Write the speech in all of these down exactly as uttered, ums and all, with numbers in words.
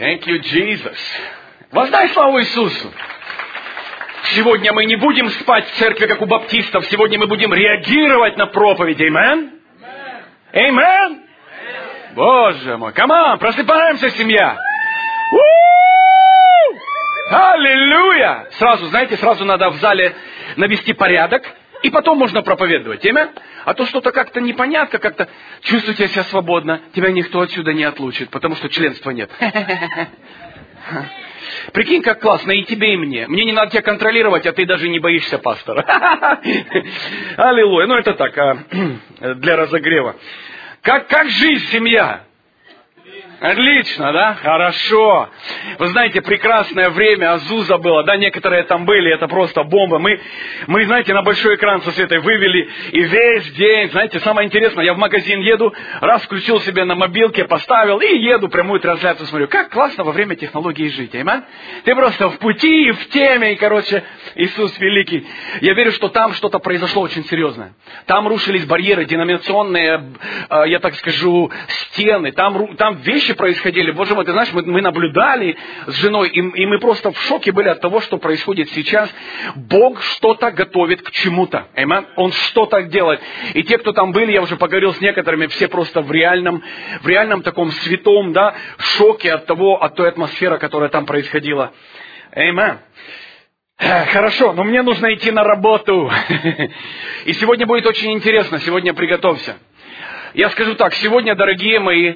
Thank you, Jesus. Воздай славу Иисусу. Сегодня мы не будем спать в церкви, как у баптистов. Сегодня мы будем реагировать на проповедь. Amen? Amen? Боже мой. Come on, просыпаемся, семья. Аллилуйя! Сразу, знаете, сразу надо в зале навести порядок, и потом можно проповедовать. Amen? А то что-то как-то непонятно, как-то чувствуйте себя свободно. Тебя никто отсюда не отлучит, потому что членства нет. Прикинь, как классно, и тебе, и мне. Мне не надо тебя контролировать, а ты даже не боишься пастора. Аллилуйя. Ну, это так, для разогрева. Как, как жизнь, семья? Отлично, да? Хорошо. Вы знаете, прекрасное время, Азуза было, да, некоторые там были, это просто бомба. Мы, мы, знаете, на большой экран со Светой вывели, и весь день, знаете, самое интересное, я в магазин еду, раз включил себе на мобилке, поставил, и еду, прямую трансляцию смотрю. Как классно во время технологий жить, аминь? Ты просто в пути, в теме, и, короче, Иисус великий. Я верю, что там что-то произошло очень серьезное. Там рушились барьеры, деноминационные, я так скажу, стены, там, там вещи происходили. Боже мой, ты знаешь, мы, мы наблюдали с женой, и, и мы просто в шоке были от того, что происходит сейчас. Бог что-то готовит к чему-то. Amen? Он что-то делает. И те, кто там были, я уже поговорил с некоторыми, все просто в реальном, в реальном таком святом, да, шоке от того, от той атмосферы, которая там происходила. Amen. Хорошо, но мне нужно идти на работу. И сегодня будет очень интересно. Сегодня приготовься. Я скажу так, сегодня, дорогие мои,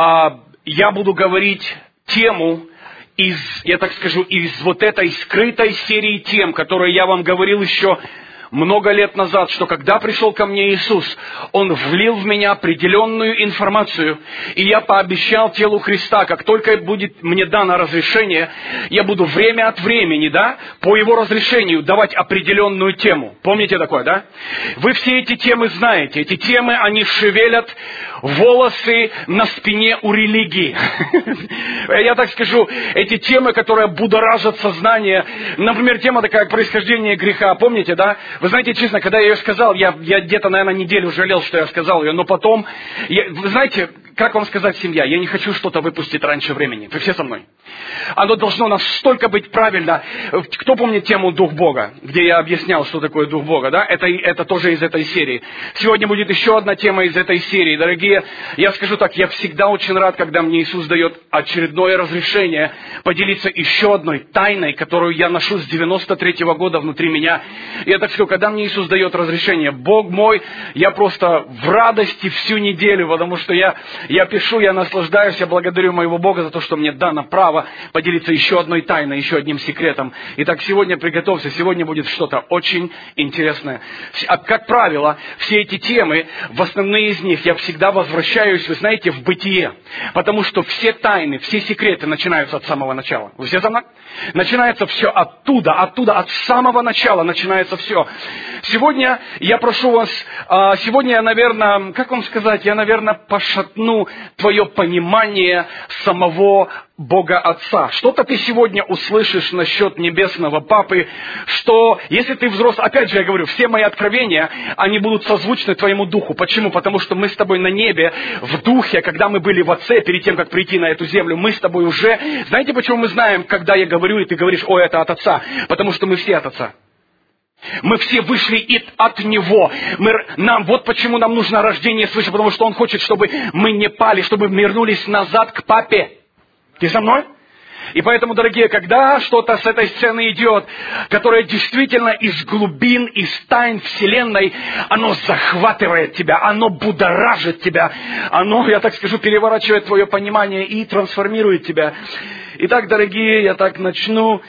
я буду говорить тему из, я так скажу, из вот этой скрытой серии тем, которые я вам говорил еще много лет назад, что когда пришел ко мне Иисус, Он влил в меня определенную информацию, и я пообещал телу Христа, как только будет мне дано разрешение, я буду время от времени, да, по Его разрешению давать определенную тему. Помните такое, да? Вы все эти темы знаете. Эти темы, они шевелят волосы на спине у религии. Я так скажу, эти темы, которые будоражат сознание. Например, тема такая, как происхождение греха. Помните, да? Вы знаете, честно, когда я ее сказал, я, я где-то, наверное, неделю жалел, что я сказал ее, но потом, я, вы знаете, как вам сказать, семья, я не хочу что-то выпустить раньше времени. Вы все со мной? Оно должно настолько быть правильно. Кто помнит тему Дух Бога, где я объяснял, что такое Дух Бога, да? Это, это тоже из этой серии. Сегодня будет еще одна тема из этой серии. Дорогие, я скажу так, я всегда очень рад, когда мне Иисус дает очередное разрешение поделиться еще одной тайной, которую я ношу с девяносто третьего года внутри меня. Я так скажу, когда мне Иисус дает разрешение, Бог мой, я просто в радости всю неделю, потому что я, я пишу, я наслаждаюсь, я благодарю моего Бога за то, что мне дано право поделиться еще одной тайной, еще одним секретом. Итак, сегодня приготовься, сегодня будет что-то очень интересное. Как правило, все эти темы, в основные из них я всегда возвращаюсь, вы знаете, в бытие, потому что все тайны, все секреты начинаются от самого начала. Вы все со мной? Начинается все оттуда, оттуда, от самого начала начинается все. Сегодня я прошу вас, сегодня я, наверное, как вам сказать, я, наверное, пошатну твое понимание самого Бога Отца. Что-то ты сегодня услышишь насчет Небесного Папы, что если ты взрослый, опять же я говорю, все мои откровения, они будут созвучны твоему духу. Почему? Потому что мы с тобой на небе, в духе, когда мы были в Отце, перед тем, как прийти на эту землю, мы с тобой уже... Знаете, почему мы знаем, когда я говорю, и ты говоришь, о, это от Отца? Потому что мы все от Отца. Мы все вышли и от Него. Мы, нам, вот почему нам нужно рождение свыше, потому что Он хочет, чтобы мы не пали, чтобы мы вернулись назад к Папе. Ты со мной? И поэтому, дорогие, когда что-то с этой сцены идет, которое действительно из глубин, из тайн Вселенной, оно захватывает тебя, оно будоражит тебя, оно, я так скажу, переворачивает твое понимание и трансформирует тебя. Итак, дорогие, я так начну...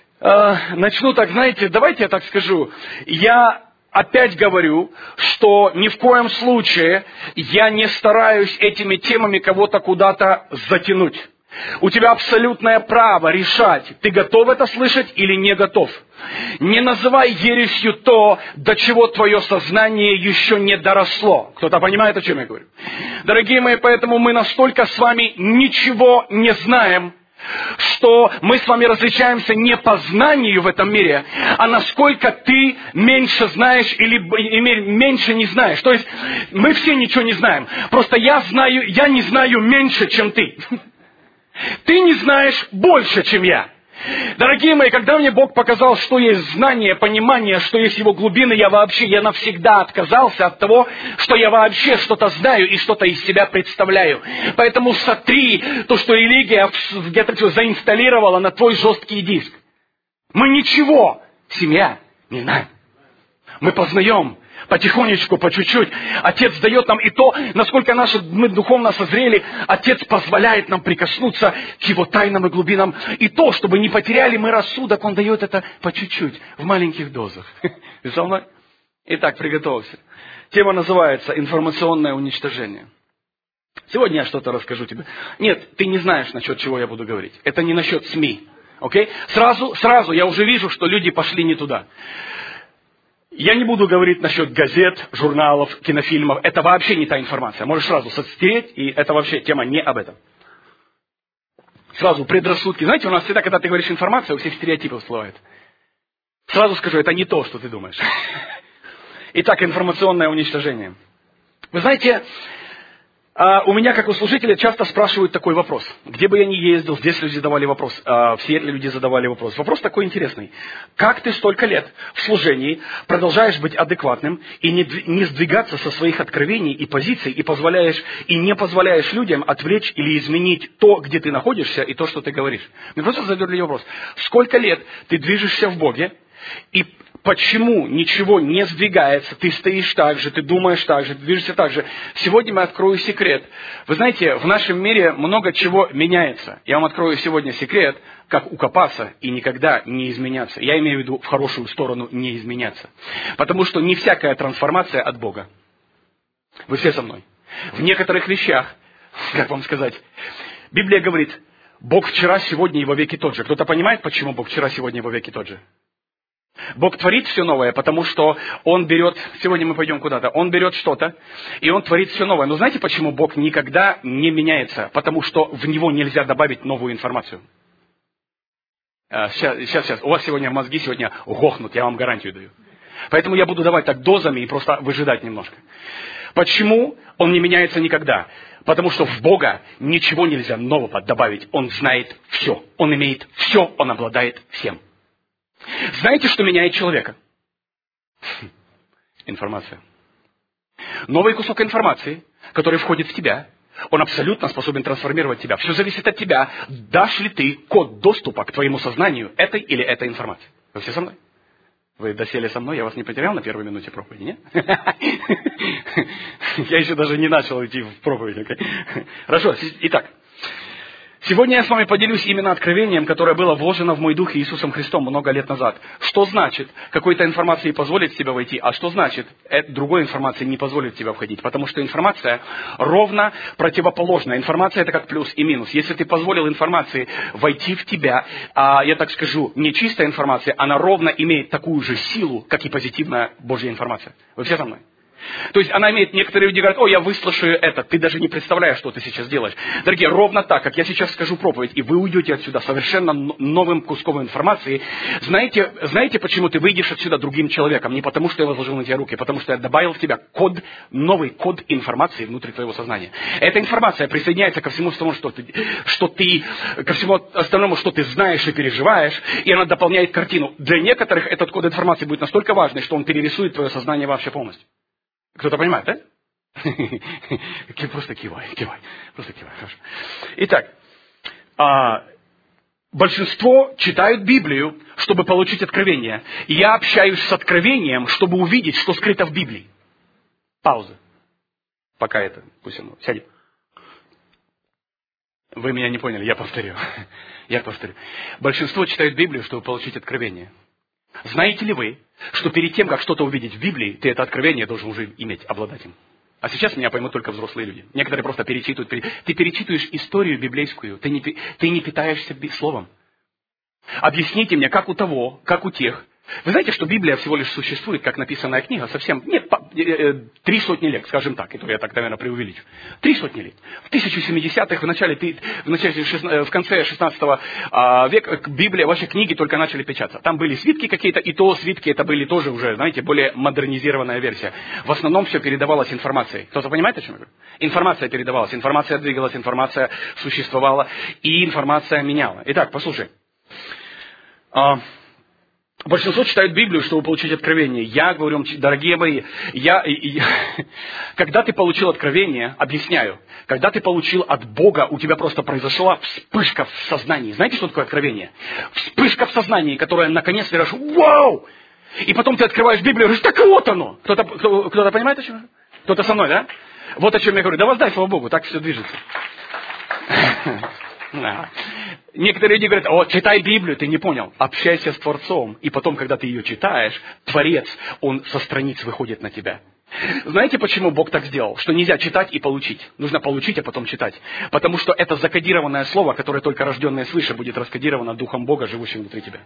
Начну так, знаете, давайте я так скажу. Я опять говорю, что ни в коем случае я не стараюсь этими темами кого-то куда-то затянуть. У тебя абсолютное право решать, ты готов это слышать или не готов. Не называй ересью то, до чего твое сознание еще не доросло. Кто-то понимает, о чем я говорю? Дорогие мои, поэтому мы настолько с вами ничего не знаем, что мы с вами различаемся не по знанию в этом мире, а насколько ты меньше знаешь или меньше не знаешь. То есть мы все ничего не знаем. Просто я знаю, я не знаю меньше, чем ты. Ты не знаешь больше, чем я. Дорогие мои, когда мне Бог показал, что есть знание, понимание, что есть Его глубины, я вообще, я навсегда отказался от того, что я вообще что-то знаю и что-то из себя представляю. Поэтому сотри то, что религия где-то заинсталлировала на твой жесткий диск. Мы ничего, семья, не знаем. Мы познаем потихонечку, по чуть-чуть. Отец дает нам и то, насколько наши, мы духовно созрели, Отец позволяет нам прикоснуться к Его тайнам и глубинам. И то, чтобы не потеряли мы рассудок, Он дает это по чуть-чуть, в маленьких дозах. Ты со мной? Итак, приготовься. Тема называется «Информационное уничтожение». Сегодня я что-то расскажу тебе. Нет, ты не знаешь, насчет чего я буду говорить. Это не насчет СМИ. Окей? Сразу, сразу я уже вижу, что люди пошли не туда. Я не буду говорить насчет газет, журналов, кинофильмов. Это вообще не та информация. Можешь сразу состереть, и это вообще тема не об этом. Сразу предрассудки. Знаете, у нас всегда, когда ты говоришь информация, у всех стереотипы всплывают. Сразу скажу, это не то, что ты думаешь. Итак, информационное уничтожение. Вы знаете, у меня, как у служителя, часто спрашивают такой вопрос. Где бы я ни ездил, здесь люди задавали вопрос. В Сиэтле люди задавали вопрос. Вопрос такой интересный. Как ты столько лет в служении продолжаешь быть адекватным и не, не сдвигаться со своих откровений и позиций, и позволяешь, и не позволяешь людям отвлечь или изменить то, где ты находишься, и то, что ты говоришь? Мне просто задали вопрос. Сколько лет ты движешься в Боге, и почему ничего не сдвигается, ты стоишь так же, ты думаешь так же, ты движешься так же. Сегодня я открою секрет. Вы знаете, в нашем мире много чего меняется. Я вам открою сегодня секрет, как укопаться и никогда не изменяться. Я имею в виду в хорошую сторону не изменяться. Потому что не всякая трансформация от Бога. Вы все со мной. В некоторых вещах, как вам сказать, Библия говорит, Бог вчера, сегодня и во веки тот же. Кто-то понимает, почему Бог вчера, сегодня и во веки тот же? Бог творит все новое, потому что Он берет, сегодня мы пойдем куда-то, Он берет что-то, и Он творит все новое. Но знаете, почему Бог никогда не меняется? Потому что в Него нельзя добавить новую информацию. Сейчас, сейчас, сейчас. У вас сегодня мозги сегодня гохнут, я вам гарантию даю. Поэтому я буду давать так дозами и просто выжидать немножко. Почему Он не меняется никогда? Потому что в Бога ничего нельзя нового добавить. Он знает все. Он имеет все, Он обладает всем. Знаете, что меняет человека? Информация. Новый кусок информации, который входит в тебя, он абсолютно способен трансформировать тебя. Все зависит от тебя, дашь ли ты код доступа к твоему сознанию этой или этой информации. Вы все со мной? Вы досели со мной? Я вас не потерял на первой минуте проповеди, нет? Я еще даже не начал идти в проповедь. Хорошо, итак. Сегодня я с вами поделюсь именно откровением, которое было вложено в мой дух Иисусом Христом много лет назад. Что значит какой-то информации позволит в тебя войти, а что значит другой информации не позволит в тебя входить? Потому что информация ровно противоположна. Информация это как плюс и минус. Если ты позволил информации войти в тебя, а, я так скажу, не чистая информация, она ровно имеет такую же силу, как и позитивная Божья информация. Вы все со мной? То есть она имеет, некоторые люди говорят, о, я выслушаю это, ты даже не представляешь, что ты сейчас делаешь. Дорогие, ровно так, как я сейчас скажу проповедь, и вы уйдете отсюда совершенно новым куском информации, знаете, знаете, почему ты выйдешь отсюда другим человеком? Не потому, что я возложил на тебя руки, потому что я добавил в тебя код, новый код информации внутри твоего сознания. Эта информация присоединяется ко всему тому, что ты, что ты, ко всему остальному, что ты знаешь и переживаешь, и она дополняет картину. Для некоторых этот код информации будет настолько важный, что он перерисует твое сознание вообще полностью. Кто-то понимает, да? Просто кивай, кивай. Просто кивай, хорошо. Итак, а, большинство читают Библию, чтобы получить откровение. Я общаюсь с откровением, чтобы увидеть, что скрыто в Библии. Пауза. Пока это, пусть оно сядет. Вы меня не поняли, я повторю. Я повторю. Большинство читают Библию, чтобы получить откровение. Знаете ли вы, что перед тем, как что-то увидеть в Библии, ты это откровение должен уже иметь, обладать им? А сейчас меня поймут только взрослые люди. Некоторые просто перечитывают. Ты перечитываешь историю библейскую, ты не, ты не питаешься словом. Объясните мне, как у того, как у тех. Вы знаете, что Библия всего лишь существует, как написанная книга, совсем... Нет, три сотни лет, скажем так, это я так, наверное, преувеличу. Три сотни лет. В тысяча семидесятых, в, начале, в, начале, в конце шестнадцатого века Библия, вообще книги только начали печататься. Там были свитки какие-то, и то свитки это были тоже уже, знаете, более модернизированная версия. В основном все передавалось информацией. Кто-то понимает, о чем я говорю? Информация передавалась, информация двигалась, информация существовала, и информация меняла. Итак, послушай. Большинство читают Библию, чтобы получить откровение. Я говорю вам, дорогие мои, я, я, когда ты получил откровение, объясняю, когда ты получил от Бога, у тебя просто произошла вспышка в сознании. Знаете, что такое откровение? Вспышка в сознании, которая наконец ты говоришь, вау! И потом ты открываешь Библию и говоришь, так вот оно! Кто-то, кто, кто-то понимает, о чем? Кто-то со мной, да? Вот о чем я говорю. Да воздай, слава Богу, так все движется. Да. Некоторые люди говорят, о, читай Библию, ты не понял. Общайся с Творцом. И потом, когда ты ее читаешь, Творец, он со страниц выходит на тебя. Знаете, почему Бог так сделал? Что нельзя читать и получить. Нужно получить, а потом читать. Потому что это закодированное слово, которое только рожденное свыше будет раскодировано Духом Бога, живущим внутри тебя.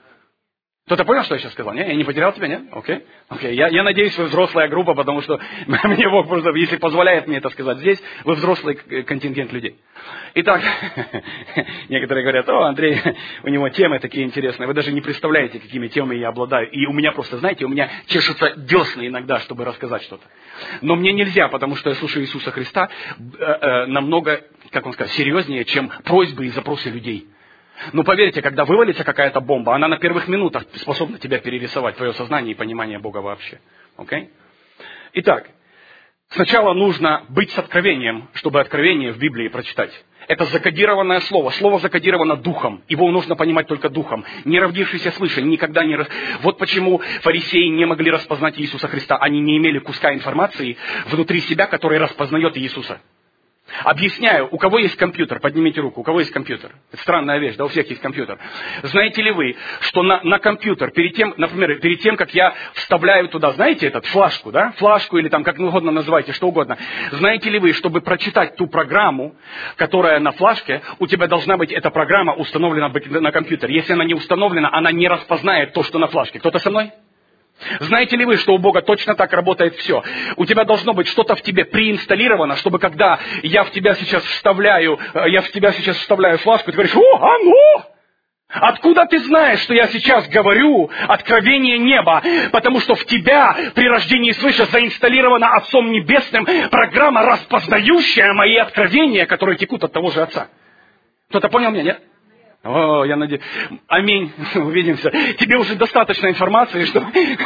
Кто-то понял, что я сейчас сказал? Не? Я не потерял тебя, нет? Окей. Окей. Я, я надеюсь, вы взрослая группа, потому что мне Бог просто, если позволяет мне это сказать здесь, вы взрослый контингент людей. Итак, некоторые говорят, о, Андрей, у него темы такие интересные. Вы даже не представляете, какими темами я обладаю. И у меня просто, знаете, у меня чешутся десны иногда, чтобы рассказать что-то. Но мне нельзя, потому что я слушаю Иисуса Христа э, э, намного, как он сказал, серьезнее, чем просьбы и запросы людей. Но поверьте, когда вывалится какая-то бомба, она на первых минутах способна тебя перерисовать, твое сознание и понимание Бога вообще. Окей? Итак, сначала нужно быть с откровением, чтобы откровение в Библии прочитать. Это закодированное слово. Слово закодировано духом. Его нужно понимать только духом. Не родившийся свыше, никогда не... Рас... Вот почему фарисеи не могли распознать Иисуса Христа. Они не имели куска информации внутри себя, который распознает Иисуса. Объясняю, у кого есть компьютер, поднимите руку, у кого есть компьютер. Это странная вещь, да, у всех есть компьютер. Знаете ли вы, что на, на компьютер, перед тем, например, перед тем, как я вставляю туда, знаете, этот, флешку, да, флешку или там, как угодно называйте, что угодно. Знаете ли вы, чтобы прочитать ту программу, которая на флешке, у тебя должна быть эта программа установлена на компьютер. Если она не установлена, она не распознает то, что на флешке. Кто-то со мной? Знаете ли вы, что у Бога точно так работает все? У тебя должно быть что-то в тебе преинсталлировано, чтобы когда я в тебя сейчас вставляю, я в тебя сейчас вставляю флешку, ты говоришь, о, оно! Откуда ты знаешь, что я сейчас говорю откровение неба? Потому что в тебя при рождении свыше заинсталлирована Отцом Небесным программа, распознающая мои откровения, которые текут от того же Отца. Кто-то понял меня, нет? О, я надеюсь. Аминь. Увидимся. Тебе уже достаточно информации, что...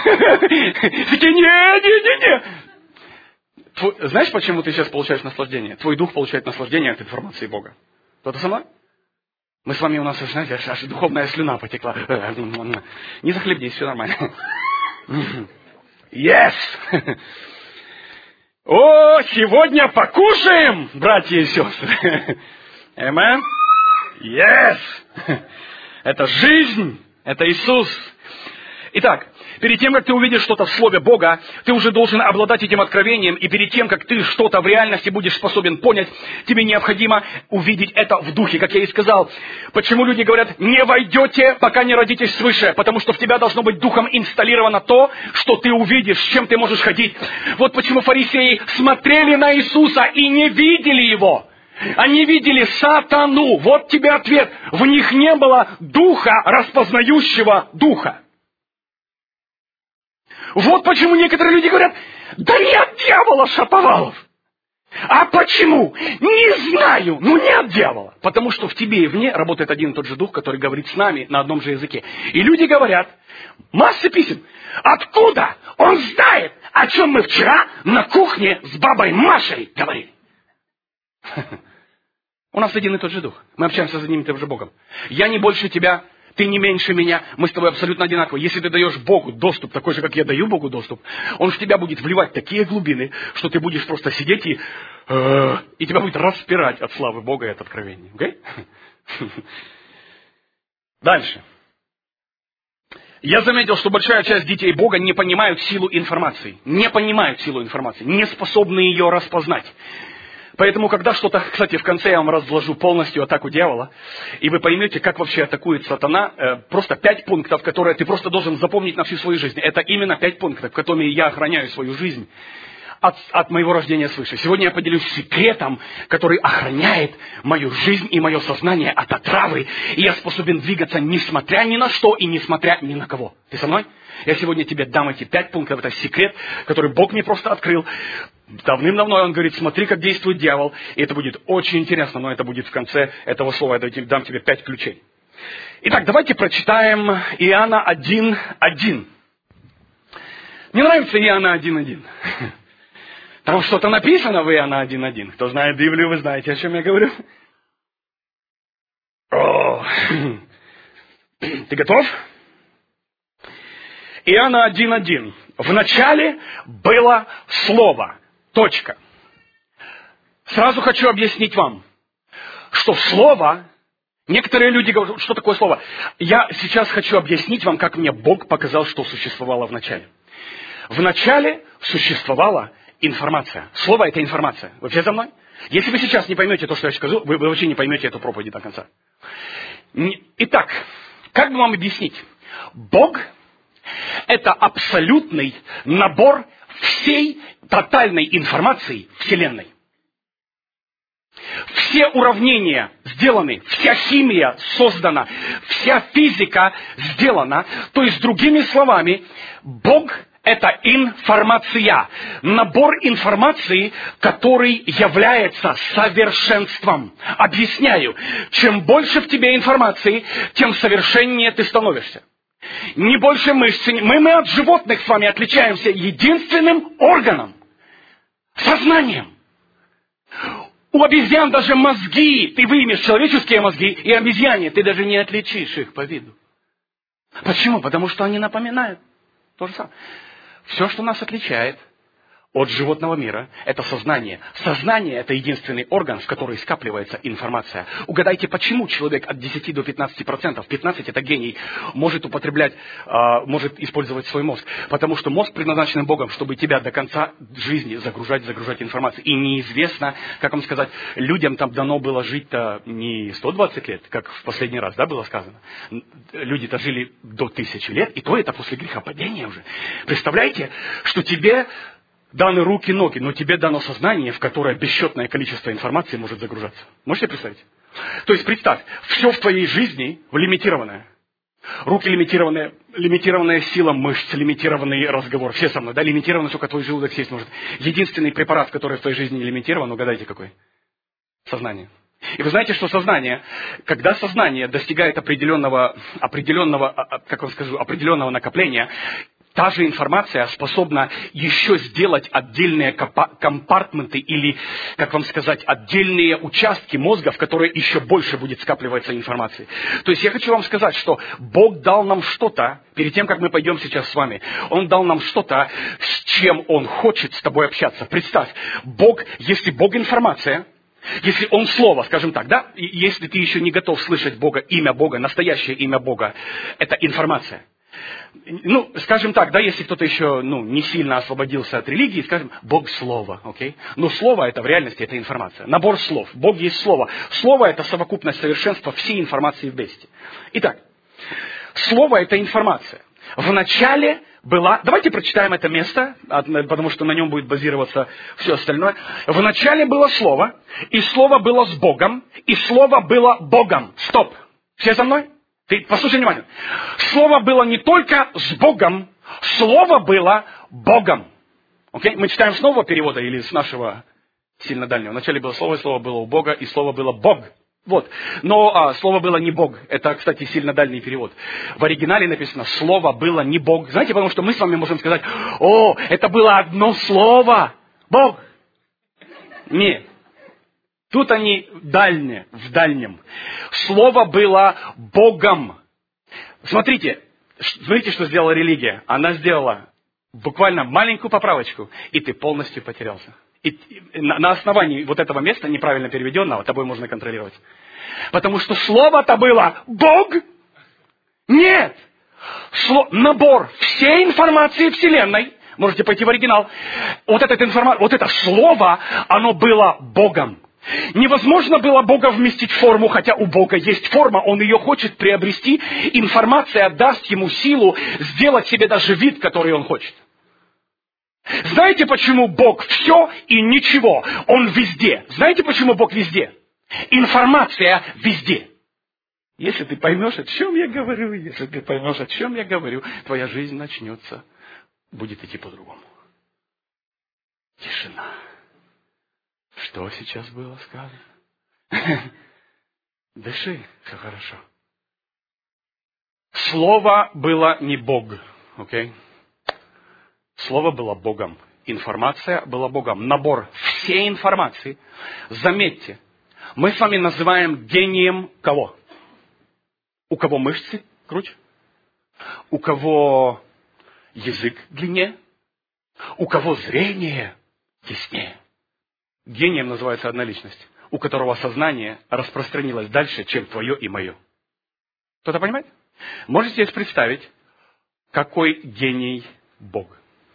Такие, не, не, не, не. Знаешь, почему ты сейчас получаешь наслаждение? Твой дух получает наслаждение от информации Бога. Кто-то со мной? Мы с вами, у нас, знаете, аж духовная слюна потекла. Не захлебнись, все нормально. Yes! О, сегодня покушаем, братья и сестры. Amen. Yes! Это жизнь, это Иисус. Итак, перед тем, как ты увидишь что-то в Слове Бога, ты уже должен обладать этим откровением, и перед тем, как ты что-то в реальности будешь способен понять, тебе необходимо увидеть это в духе, как я и сказал. Почему люди говорят, не войдете, пока не родитесь свыше? Потому что в тебя должно быть духом инсталлировано то, что ты увидишь, с чем ты можешь ходить. Вот почему фарисеи смотрели на Иисуса и не видели Его. Они видели сатану. Вот тебе ответ. В них не было духа, распознающего духа. Вот почему некоторые люди говорят, да не от дьявола Шаповалов. А почему? Не знаю, но не от дьявола. Потому что в тебе и вне работает один и тот же дух, который говорит с нами на одном же языке. И люди говорят, масса писем, откуда он знает, о чем мы вчера на кухне с бабой Машей говорили. У нас один и тот же дух. Мы общаемся с одним и тем же Богом. Я не больше тебя, ты не меньше меня. Мы с тобой абсолютно одинаковы. Если ты даешь Богу доступ, такой же, как я даю Богу доступ, Он в тебя будет вливать такие глубины, что ты будешь просто сидеть и... Э, и тебя будет распирать от славы Бога и от откровения. Okay? Дальше. Я заметил, что большая часть детей Бога не понимают силу информации. Не понимают силу информации. Не способны ее распознать. Поэтому, когда что-то, кстати, в конце я вам разложу полностью атаку дьявола, и вы поймете, как вообще атакует сатана, э, просто пять пунктов, которые ты просто должен запомнить на всю свою жизнь. Это именно пять пунктов, которыми я охраняю свою жизнь от, от моего рождения свыше. Сегодня я поделюсь секретом, который охраняет мою жизнь и мое сознание от отравы, и я способен двигаться несмотря ни на что и несмотря ни на кого. Ты со мной? Я сегодня тебе дам эти пять пунктов. Это секрет, который Бог мне просто открыл. Давным-давно Он говорит, смотри, как действует дьявол. И это будет очень интересно, но это будет в конце этого слова. Я дам тебе пять ключей. Итак, давайте прочитаем Иоанна один один. Мне нравится Иоанна один один. Там что-то написано в Иоанна один один. Кто знает Библию, вы знаете, о чем я говорю. О. Ты готов? Иоанна один один. В начале было Слово. Точка. Сразу хочу объяснить вам, что Слово... Некоторые люди говорят, что такое Слово? Я сейчас хочу объяснить вам, как мне Бог показал, что существовало в начале. В начале существовала информация. Слово – это информация. Вы все за мной? Если вы сейчас не поймете то, что я скажу, вы, вы вообще не поймете эту проповедь до конца. Итак, как бы вам объяснить? Бог – это абсолютный набор всей тотальной информации Вселенной. Все уравнения сделаны, вся химия создана, вся физика сделана. То есть, другими словами, Бог – это информация, набор информации, который является совершенством. Объясняю, чем больше в тебе информации, тем совершеннее ты становишься. Не больше мышц. Мы, мы от животных с вами отличаемся единственным органом – сознанием. У обезьян даже мозги, ты выймешь человеческие мозги, и обезьяне ты даже не отличишь их по виду. Почему? Потому что они напоминают то же самое. Все, что нас отличает от животного мира, это сознание. Сознание – это единственный орган, в который скапливается информация. Угадайте, почему человек от десяти до пятнадцати процентов, пятнадцать – это гений, может употреблять, может использовать свой мозг. Потому что мозг предназначен Богом, чтобы тебя до конца жизни загружать, загружать информацию. И неизвестно, как вам сказать, людям там дано было жить-то не сто двадцать лет, как в последний раз, да, было сказано. Люди-то жили до тысячи лет, и то это после грехопадения уже. Представляете, что тебе... даны руки, ноги, но тебе дано сознание, в которое бесчетное количество информации может загружаться. Можете представить? То есть, представь, все в твоей жизни лимитированное. Руки лимитированные, лимитированная сила мышц, лимитированный разговор. Все со мной, да? Лимитированно, сколько твой желудок съесть может. Единственный препарат, который в твоей жизни не лимитирован, угадайте какой? Сознание. И вы знаете, что сознание, когда сознание достигает определенного, определенного, как вам скажу, определенного накопления, та же информация способна еще сделать отдельные компартменты или, как вам сказать, отдельные участки мозга, в которые еще больше будет скапливаться информации. То есть я хочу вам сказать, что Бог дал нам что-то, перед тем, как мы пойдем сейчас с вами, Он дал нам что-то, с чем Он хочет с тобой общаться. Представь, Бог, если Бог информация, если Он Слово, скажем так, да, и если ты еще не готов слышать Бога, имя Бога, настоящее имя Бога, это информация. Ну, скажем так, да, если кто-то еще, ну, не сильно освободился от религии, скажем, Бог Слово, окей? Okay? Но Слово это в реальности, это информация. Набор слов. Бог есть Слово. Слово это совокупность совершенства всей информации вместе. Итак, Слово это информация. В начале была... Давайте прочитаем это место, потому что на нем будет базироваться все остальное. В начале было Слово, и Слово было с Богом, и Слово было Богом. Стоп. Все со мной? Ты послушай внимательно. Слово было не только с Богом, Слово было Богом. Окей? Мы читаем с нового перевода или с нашего сильно дальнего. Вначале было Слово, и Слово было у Бога, и Слово было Бог. Вот. Но а, Слово было не Бог. Это, кстати, сильно дальний перевод. В оригинале написано «Слово было не Бог». Знаете, потому что мы с вами можем сказать «О, это было одно слово! Бог!» Нет. Тут они дальние, в дальнем. Слово было Богом. Смотрите, смотрите, что сделала религия. Она сделала буквально маленькую поправочку, и ты полностью потерялся. И на основании вот этого места, неправильно переведенного, тобой можно контролировать. Потому что слово-то было Бог. Нет. Сло... Набор всей информации Вселенной Можете пойти в оригинал. Вот эта информация, вот это слово, оно было Богом. Невозможно было Бога вместить в форму, хотя у Бога есть форма, Он ее хочет приобрести. Информация даст Ему силу сделать себе даже вид, который Он хочет. Знаете, почему Бог все и ничего? Он везде. Знаете, почему Бог везде? Информация везде. Если ты поймешь, о чем я говорю, если ты поймешь, о чем я говорю, твоя жизнь начнется, будет идти по-другому. Тишина. Что сейчас было сказано? Дыши, все хорошо. Слово было не Бог, окей? Okay? Слово было Богом. Информация была Богом. Набор всей информации. Заметьте, мы с вами называем гением кого? У кого мышцы круче? У кого язык длиннее? У кого зрение теснее? Гением называется одна личность, у которого сознание распространилось дальше, чем твое и мое. Кто-то понимает? Можете себе представить, какой гений Бог?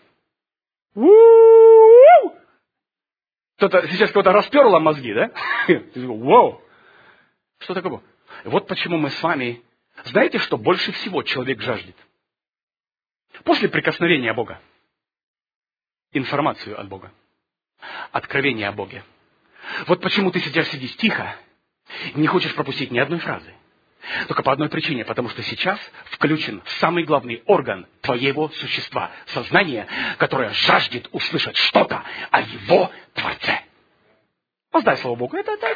У-у-у! Кто-то сейчас кого-то расперло мозги, да? Вау! Что такое Бог? Вот почему мы с вами... Знаете, что больше всего человек жаждет? После прикосновения Бога. Информацию от Бога. Откровение о Боге. Вот почему ты сейчас сидишь тихо, не хочешь пропустить ни одной фразы. Только по одной причине, потому что сейчас включен самый главный орган твоего существа, сознание, которое жаждет услышать что-то о Его Творце. Воздай слово Богу. Это так.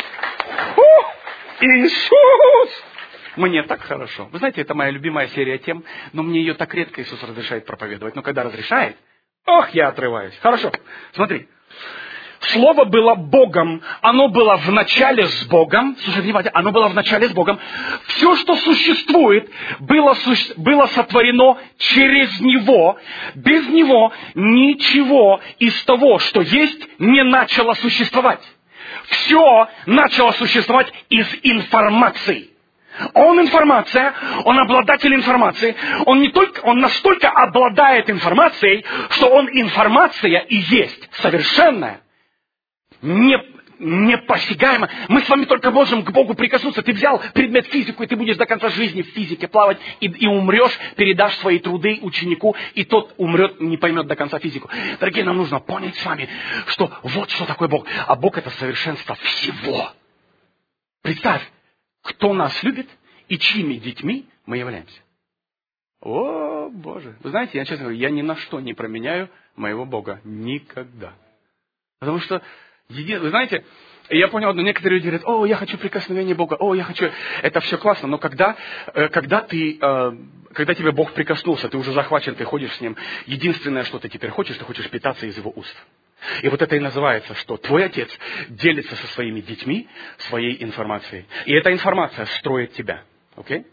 Иисус! Мне так хорошо. Вы знаете, это моя любимая серия тем, но мне ее так редко Иисус разрешает проповедовать. Но когда разрешает, ох, я отрываюсь. Хорошо, смотри. Слово было Богом, оно было в начале с Богом. Слушай, внимательно, оно было в начале с Богом. Все, что существует, было, было сотворено через Него. Без Него ничего из того, что есть, не начало существовать. Все начало существовать из информации. Он информация, он обладатель информации. Он не только, он настолько обладает информацией, что он информация и есть совершенная. Не, непосягаемо. Мы с вами только можем к Богу прикоснуться. Ты взял предмет физику, и ты будешь до конца жизни в физике плавать, и, и умрешь, передашь свои труды ученику, и тот умрет, не поймет до конца физику. Дорогие, нам нужно понять с вами, что вот что такое Бог. А Бог — это совершенство всего. Представь, кто нас любит и чьими детьми мы являемся. О, Боже! Вы знаете, я честно говорю, я ни на что не променяю моего Бога. Никогда. Потому что вы знаете, я понял, но некоторые люди говорят: о, я хочу прикосновения Бога, о, я хочу... Это все классно, но когда, когда, ты, когда тебе Бог прикоснулся, ты уже захвачен, ты ходишь с Ним, единственное, что ты теперь хочешь, ты хочешь питаться из Его уст. И вот это и называется, что твой Отец делится со своими детьми своей информацией. И эта информация строит тебя. Окей?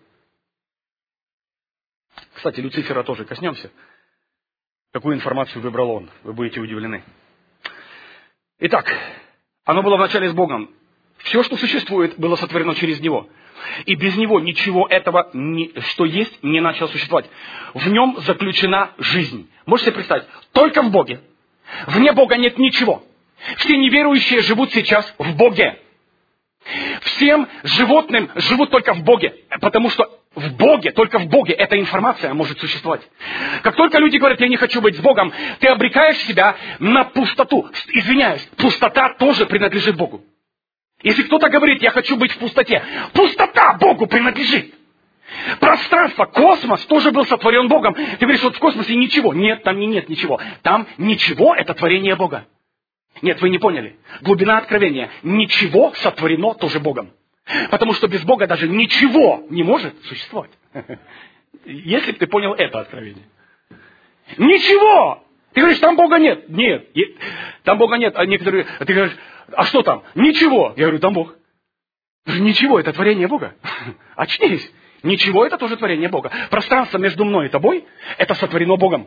Кстати, Люцифера тоже коснемся. Какую информацию выбрал он? Вы будете удивлены. Итак, оно было вначале с Богом. Все, что существует, было сотворено через Него. И без Него ничего этого, что есть, не начало существовать. В Нем заключена жизнь. Можете себе представить? Только в Боге. Вне Бога нет ничего. Все неверующие живут сейчас в Боге. Всем животным живут только в Боге. Потому что в Боге, только в Боге эта информация может существовать. Как только люди говорят: я не хочу быть с Богом, ты обрекаешь себя на пустоту. Извиняюсь, пустота тоже принадлежит Богу. Если кто-то говорит: я хочу быть в пустоте, пустота Богу принадлежит. Пространство, космос тоже был сотворен Богом. Ты говоришь: вот в космосе ничего. Нет, там не нет ничего. Там ничего — это творение Бога. Нет, вы не поняли. Глубина откровения. Ничего сотворено тоже Богом. Потому что без Бога даже ничего не может существовать. Если бы ты понял это откровение. Ничего! Ты говоришь: там Бога нет. Нет, там Бога нет. А некоторые, а ты говоришь: а что там? Ничего. Я говорю: там Бог. Ничего, это творение Бога. Очнись. Ничего, это тоже творение Бога. Пространство между мной и тобой — это сотворено Богом.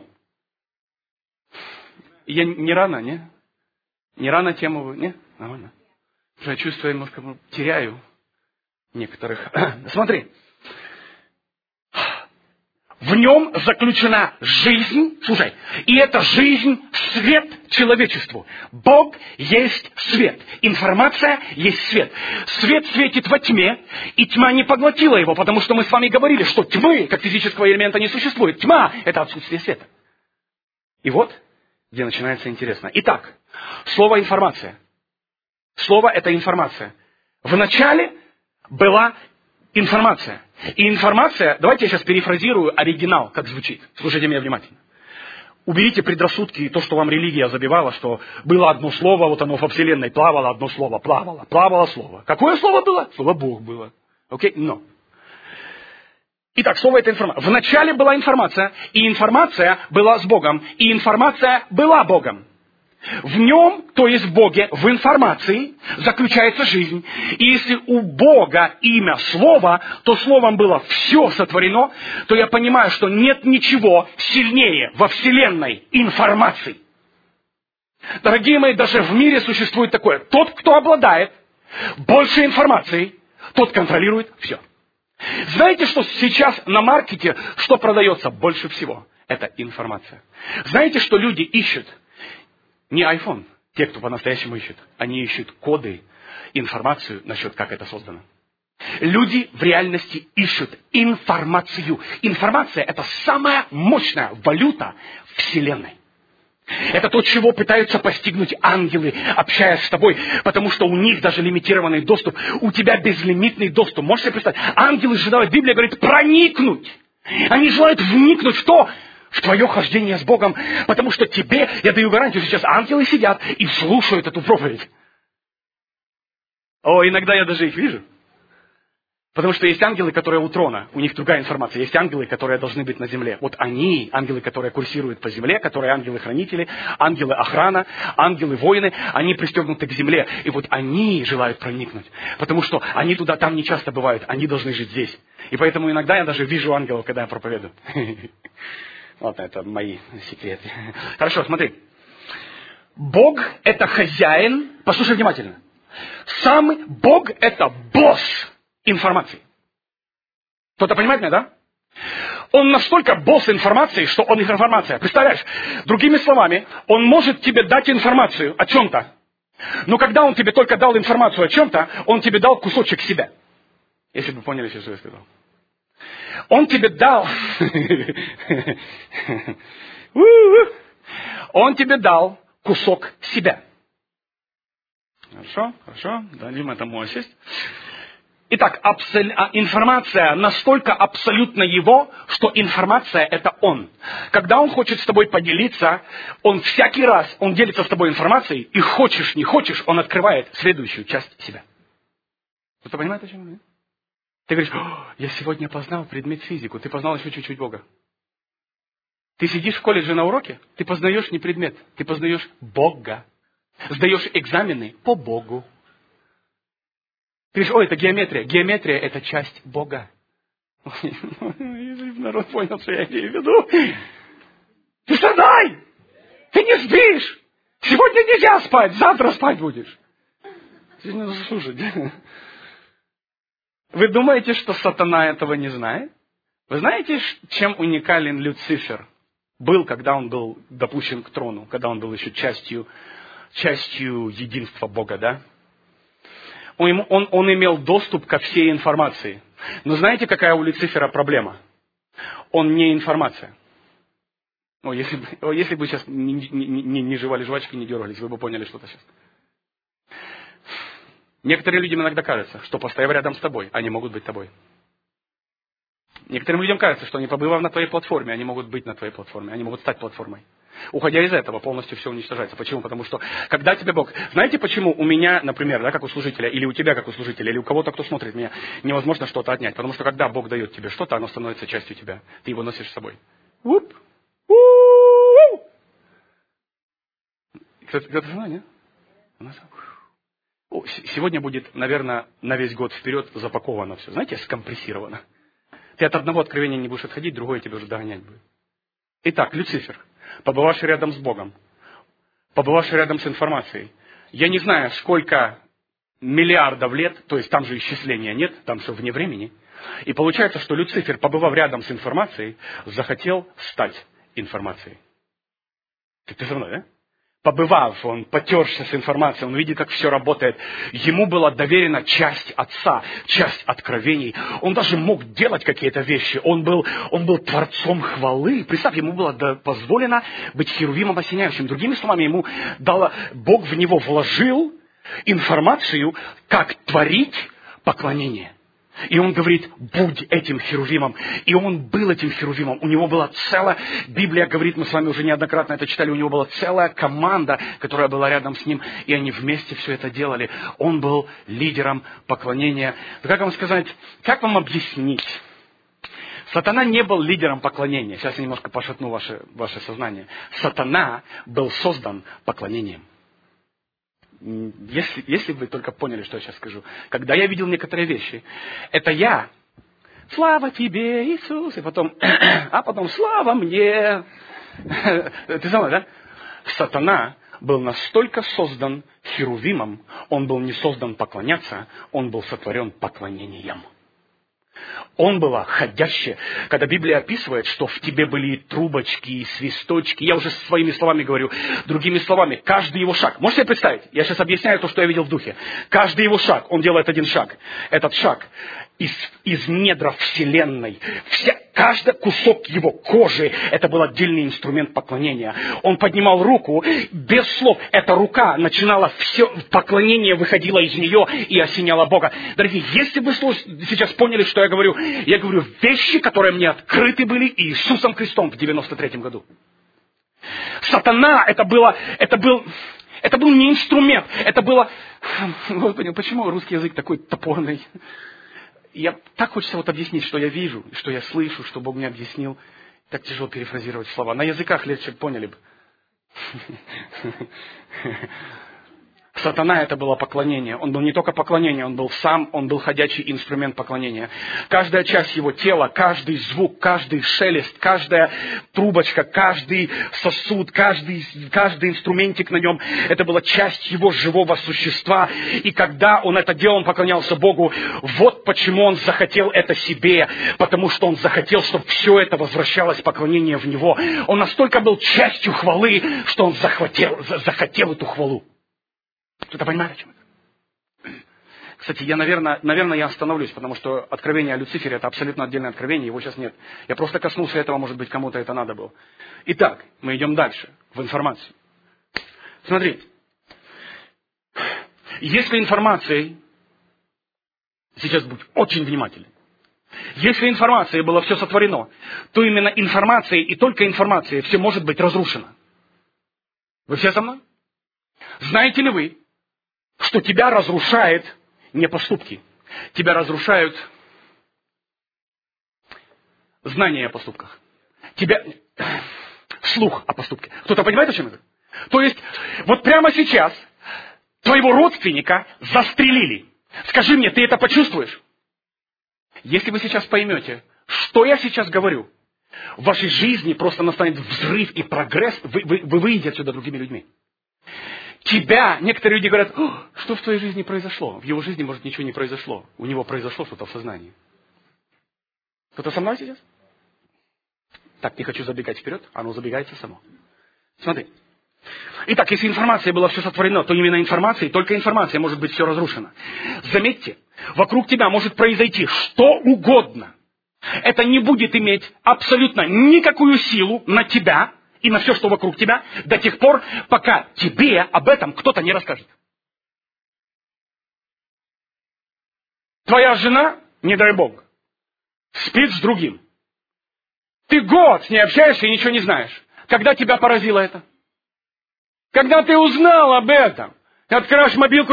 Я не рано, не? Не рано тему, не? Нормально. Я чувствую, немножко теряю некоторых. Смотри. В нем заключена жизнь, слушай, и эта жизнь – свет человечеству. Бог есть свет, информация есть свет. Свет светит во тьме, и тьма не поглотила его, потому что мы с вами говорили, что тьмы, как физического элемента, не существует. Тьма – это отсутствие света. И вот, где начинается интересно. Итак, слово «информация». Слово – это информация. Вначале была информация. И информация, давайте я сейчас перефразирую оригинал, как звучит. Слушайте меня внимательно. Уберите предрассудки и то, что вам религия забивала, что было одно слово, вот оно во Вселенной плавало, одно слово плавало, плавало слово. Какое слово было? Слово Бог было. Окей? Но. Итак, слово это информация. Вначале была информация, и информация была с Богом, и информация была Богом. В нем, то есть в Боге, в информации заключается жизнь. И если у Бога имя Слово, то Словом было все сотворено, то я понимаю, что нет ничего сильнее во Вселенной информации. Дорогие мои, даже в мире существует такое. Тот, кто обладает больше информацией, тот контролирует все. Знаете, что сейчас на маркете, что продается больше всего? Это информация. Знаете, что люди ищут? Не iPhone, те, кто по-настоящему ищет. Они ищут коды, информацию насчет, как это создано. Люди в реальности ищут информацию. Информация – это самая мощная валюта Вселенной. Это то, чего пытаются постигнуть ангелы, общаясь с тобой, потому что у них даже лимитированный доступ. У тебя безлимитный доступ. Можете представить? Ангелы желают, Библия говорит, проникнуть. Они желают вникнуть в то, в твое хождение с Богом, потому что тебе, я даю гарантию, сейчас ангелы сидят и слушают эту проповедь. О, иногда я даже их вижу. Потому что есть ангелы, которые у трона, у них другая информация. Есть ангелы, которые должны быть на земле. Вот они, ангелы, которые курсируют по земле, которые ангелы-хранители, ангелы-охрана, ангелы-воины, они пристегнуты к земле. И вот они желают проникнуть. Потому что они туда, там не часто бывают, они должны жить здесь. И поэтому иногда я даже вижу ангелов, когда я проповедую. Вот это мои секреты. Хорошо, смотри. Бог – это хозяин. Послушай внимательно. Сам Бог – это босс информации. Кто-то понимает меня, да? Он настолько босс информации, что он информация. Представляешь? Другими словами, он может тебе дать информацию о чем-то. Но когда он тебе только дал информацию о чем-то, он тебе дал кусочек себя. Если бы вы поняли, что я сказал. Он тебе дал... Он тебе дал кусок себя. Хорошо, хорошо. Дадим этому осесть. Итак, абсол... информация настолько абсолютно его, что информация – это он. Когда он хочет с тобой поделиться, он всякий раз, он делится с тобой информацией, и хочешь, не хочешь, он открывает следующую часть себя. Кто-то понимает, о чем я? Ты говоришь, я сегодня познал предмет физику, ты познал еще чуть-чуть Бога. Ты сидишь в колледже на уроке, ты познаешь не предмет, ты познаешь Бога. Сдаешь экзамены по Богу. Ты говоришь, ой, это геометрия. Геометрия – это часть Бога. Народ понял, что я имею в виду. Ты вставай! Ты не спишь! Сегодня нельзя спать, завтра спать будешь. Сегодня надо слушать. Вы думаете, что сатана этого не знает? Вы знаете, чем уникален Люцифер? Был, когда он был допущен к трону, когда он был еще частью, частью единства Бога, да? Он, он, он имел доступ ко всей информации. Но знаете, какая у Люцифера проблема? Он не информация. О, если, бы, о, если бы сейчас не, не, не, не жевали жвачки, не дергались, вы бы поняли что-то сейчас. Некоторым людям иногда кажется, что постояв рядом с тобой, они могут быть тобой. Некоторым людям кажется, что не побывав на твоей платформе, они могут быть на твоей платформе, они могут стать платформой. Уходя из этого, полностью все уничтожается. Почему? Потому что, когда тебе Бог... Знаете, почему у меня, например, да, как у служителя, или у тебя, как у служителя, или у кого-то, кто смотрит меня, невозможно что-то отнять? Потому что, когда Бог дает тебе что-то, оно становится частью тебя. Ты его носишь с собой. Уп. Кто-то, кто-то знает, нет? О, сегодня будет, наверное, на весь год вперед запаковано все. Знаете, скомпрессировано. Ты от одного откровения не будешь отходить, другое тебе уже догонять будет. Итак, Люцифер, побывавший рядом с Богом, побывавший рядом с информацией. Я не знаю, сколько миллиардов лет, то есть там же исчисления нет, там все вне времени. И получается, что Люцифер, побывав рядом с информацией, захотел стать информацией. Ты, ты со мной, да? Побывав, он потерся с информацией, он видит, как все работает. Ему была доверена часть Отца, часть откровений. Он даже мог делать какие-то вещи. Он был, он был творцом хвалы. Представь, ему было позволено быть херувимом осеняющим. Другими словами, ему дало, Бог в него вложил информацию, как творить поклонение. И он говорит, будь этим херувимом. И он был этим херувимом. У него была целая, Библия говорит, мы с вами уже неоднократно это читали, у него была целая команда, которая была рядом с ним, и они вместе все это делали. Он был лидером поклонения. Но как вам сказать, как вам объяснить? Сатана не был лидером поклонения. Сейчас я немножко пошатну ваше, ваше сознание. Сатана был создан поклонением. Если, если вы только поняли, что я сейчас скажу. Когда я видел некоторые вещи, это я, слава тебе, Иисус, и потом, а потом, слава мне. Ты знаешь, да? Сатана был настолько создан херувимом, он был не создан поклоняться, он был сотворен поклонением. Он была ходящая. Когда Библия описывает, что в тебе были и трубочки, и свисточки, я уже своими словами говорю, другими словами, каждый его шаг. Можете себе представить? Я сейчас объясняю то, что я видел в духе. Каждый его шаг, он делает один шаг. Этот шаг из, из недра вселенной. Вся, каждый кусок его кожи, это был отдельный инструмент поклонения. Он поднимал руку, без слов, эта рука начинала все, поклонение выходило из нее и осеняла Бога. Дорогие, если вы сейчас поняли, что я говорю, я говорю вещи, которые мне открыты были Иисусом Христом в девяносто третьем году. Сатана, это было, это был, это был не инструмент, это было, Господи, почему русский язык такой топорный? Я так хочется вот объяснить, что я вижу, что я слышу, что Бог мне объяснил. Так тяжело перефразировать слова. На языках легче поняли бы. Сатана это было поклонение. Он был не только поклонение, он был сам, он был ходячий инструмент поклонения. Каждая часть его тела, каждый звук, каждый шелест, каждая трубочка, каждый сосуд, каждый, каждый инструментик на нем, это была часть его живого существа. И когда он это делал, он поклонялся Богу. Вот почему он захотел это себе. Потому что он захотел, чтобы все это возвращалось поклонение в него. Он настолько был частью хвалы, что он захватил, захотел эту хвалу. Кто-то понимает, о чем это? Кстати, я, наверное, наверное, я остановлюсь, потому что откровение о Люцифере – это абсолютно отдельное откровение, его сейчас нет. Я просто коснулся этого, может быть, кому-то это надо было. Итак, мы идем дальше, в информацию. Смотрите. Если информацией, сейчас будь очень внимательны, если информацией было все сотворено, то именно информацией и только информацией все может быть разрушено. Вы все со мной? Знаете ли вы, что тебя разрушает не поступки, тебя разрушают знания о поступках, тебя слух о поступке. Кто-то понимает, о чем это? То есть, вот прямо сейчас твоего родственника застрелили. Скажи мне, ты это почувствуешь? Если вы сейчас поймете, что я сейчас говорю, в вашей жизни просто настанет взрыв и прогресс, вы, вы, вы выйдете отсюда другими людьми. Тебя, некоторые люди говорят, что в твоей жизни произошло? В его жизни, может, ничего не произошло. У него произошло что-то в сознании. Кто-то со мной сейчас? Так, не хочу забегать вперед, оно забегается само. Смотри. Итак, если информация была все сотворена, то именно информацией, только информация может быть все разрушено. Заметьте, вокруг тебя может произойти что угодно. Это не будет иметь абсолютно никакую силу на тебя и на все, что вокруг тебя, до тех пор, пока тебе об этом кто-то не расскажет. Твоя жена, не дай Бог, спит с другим. Ты год с ней общаешься и ничего не знаешь. Когда тебя поразило это? Когда ты узнал об этом, ты открываешь мобилку,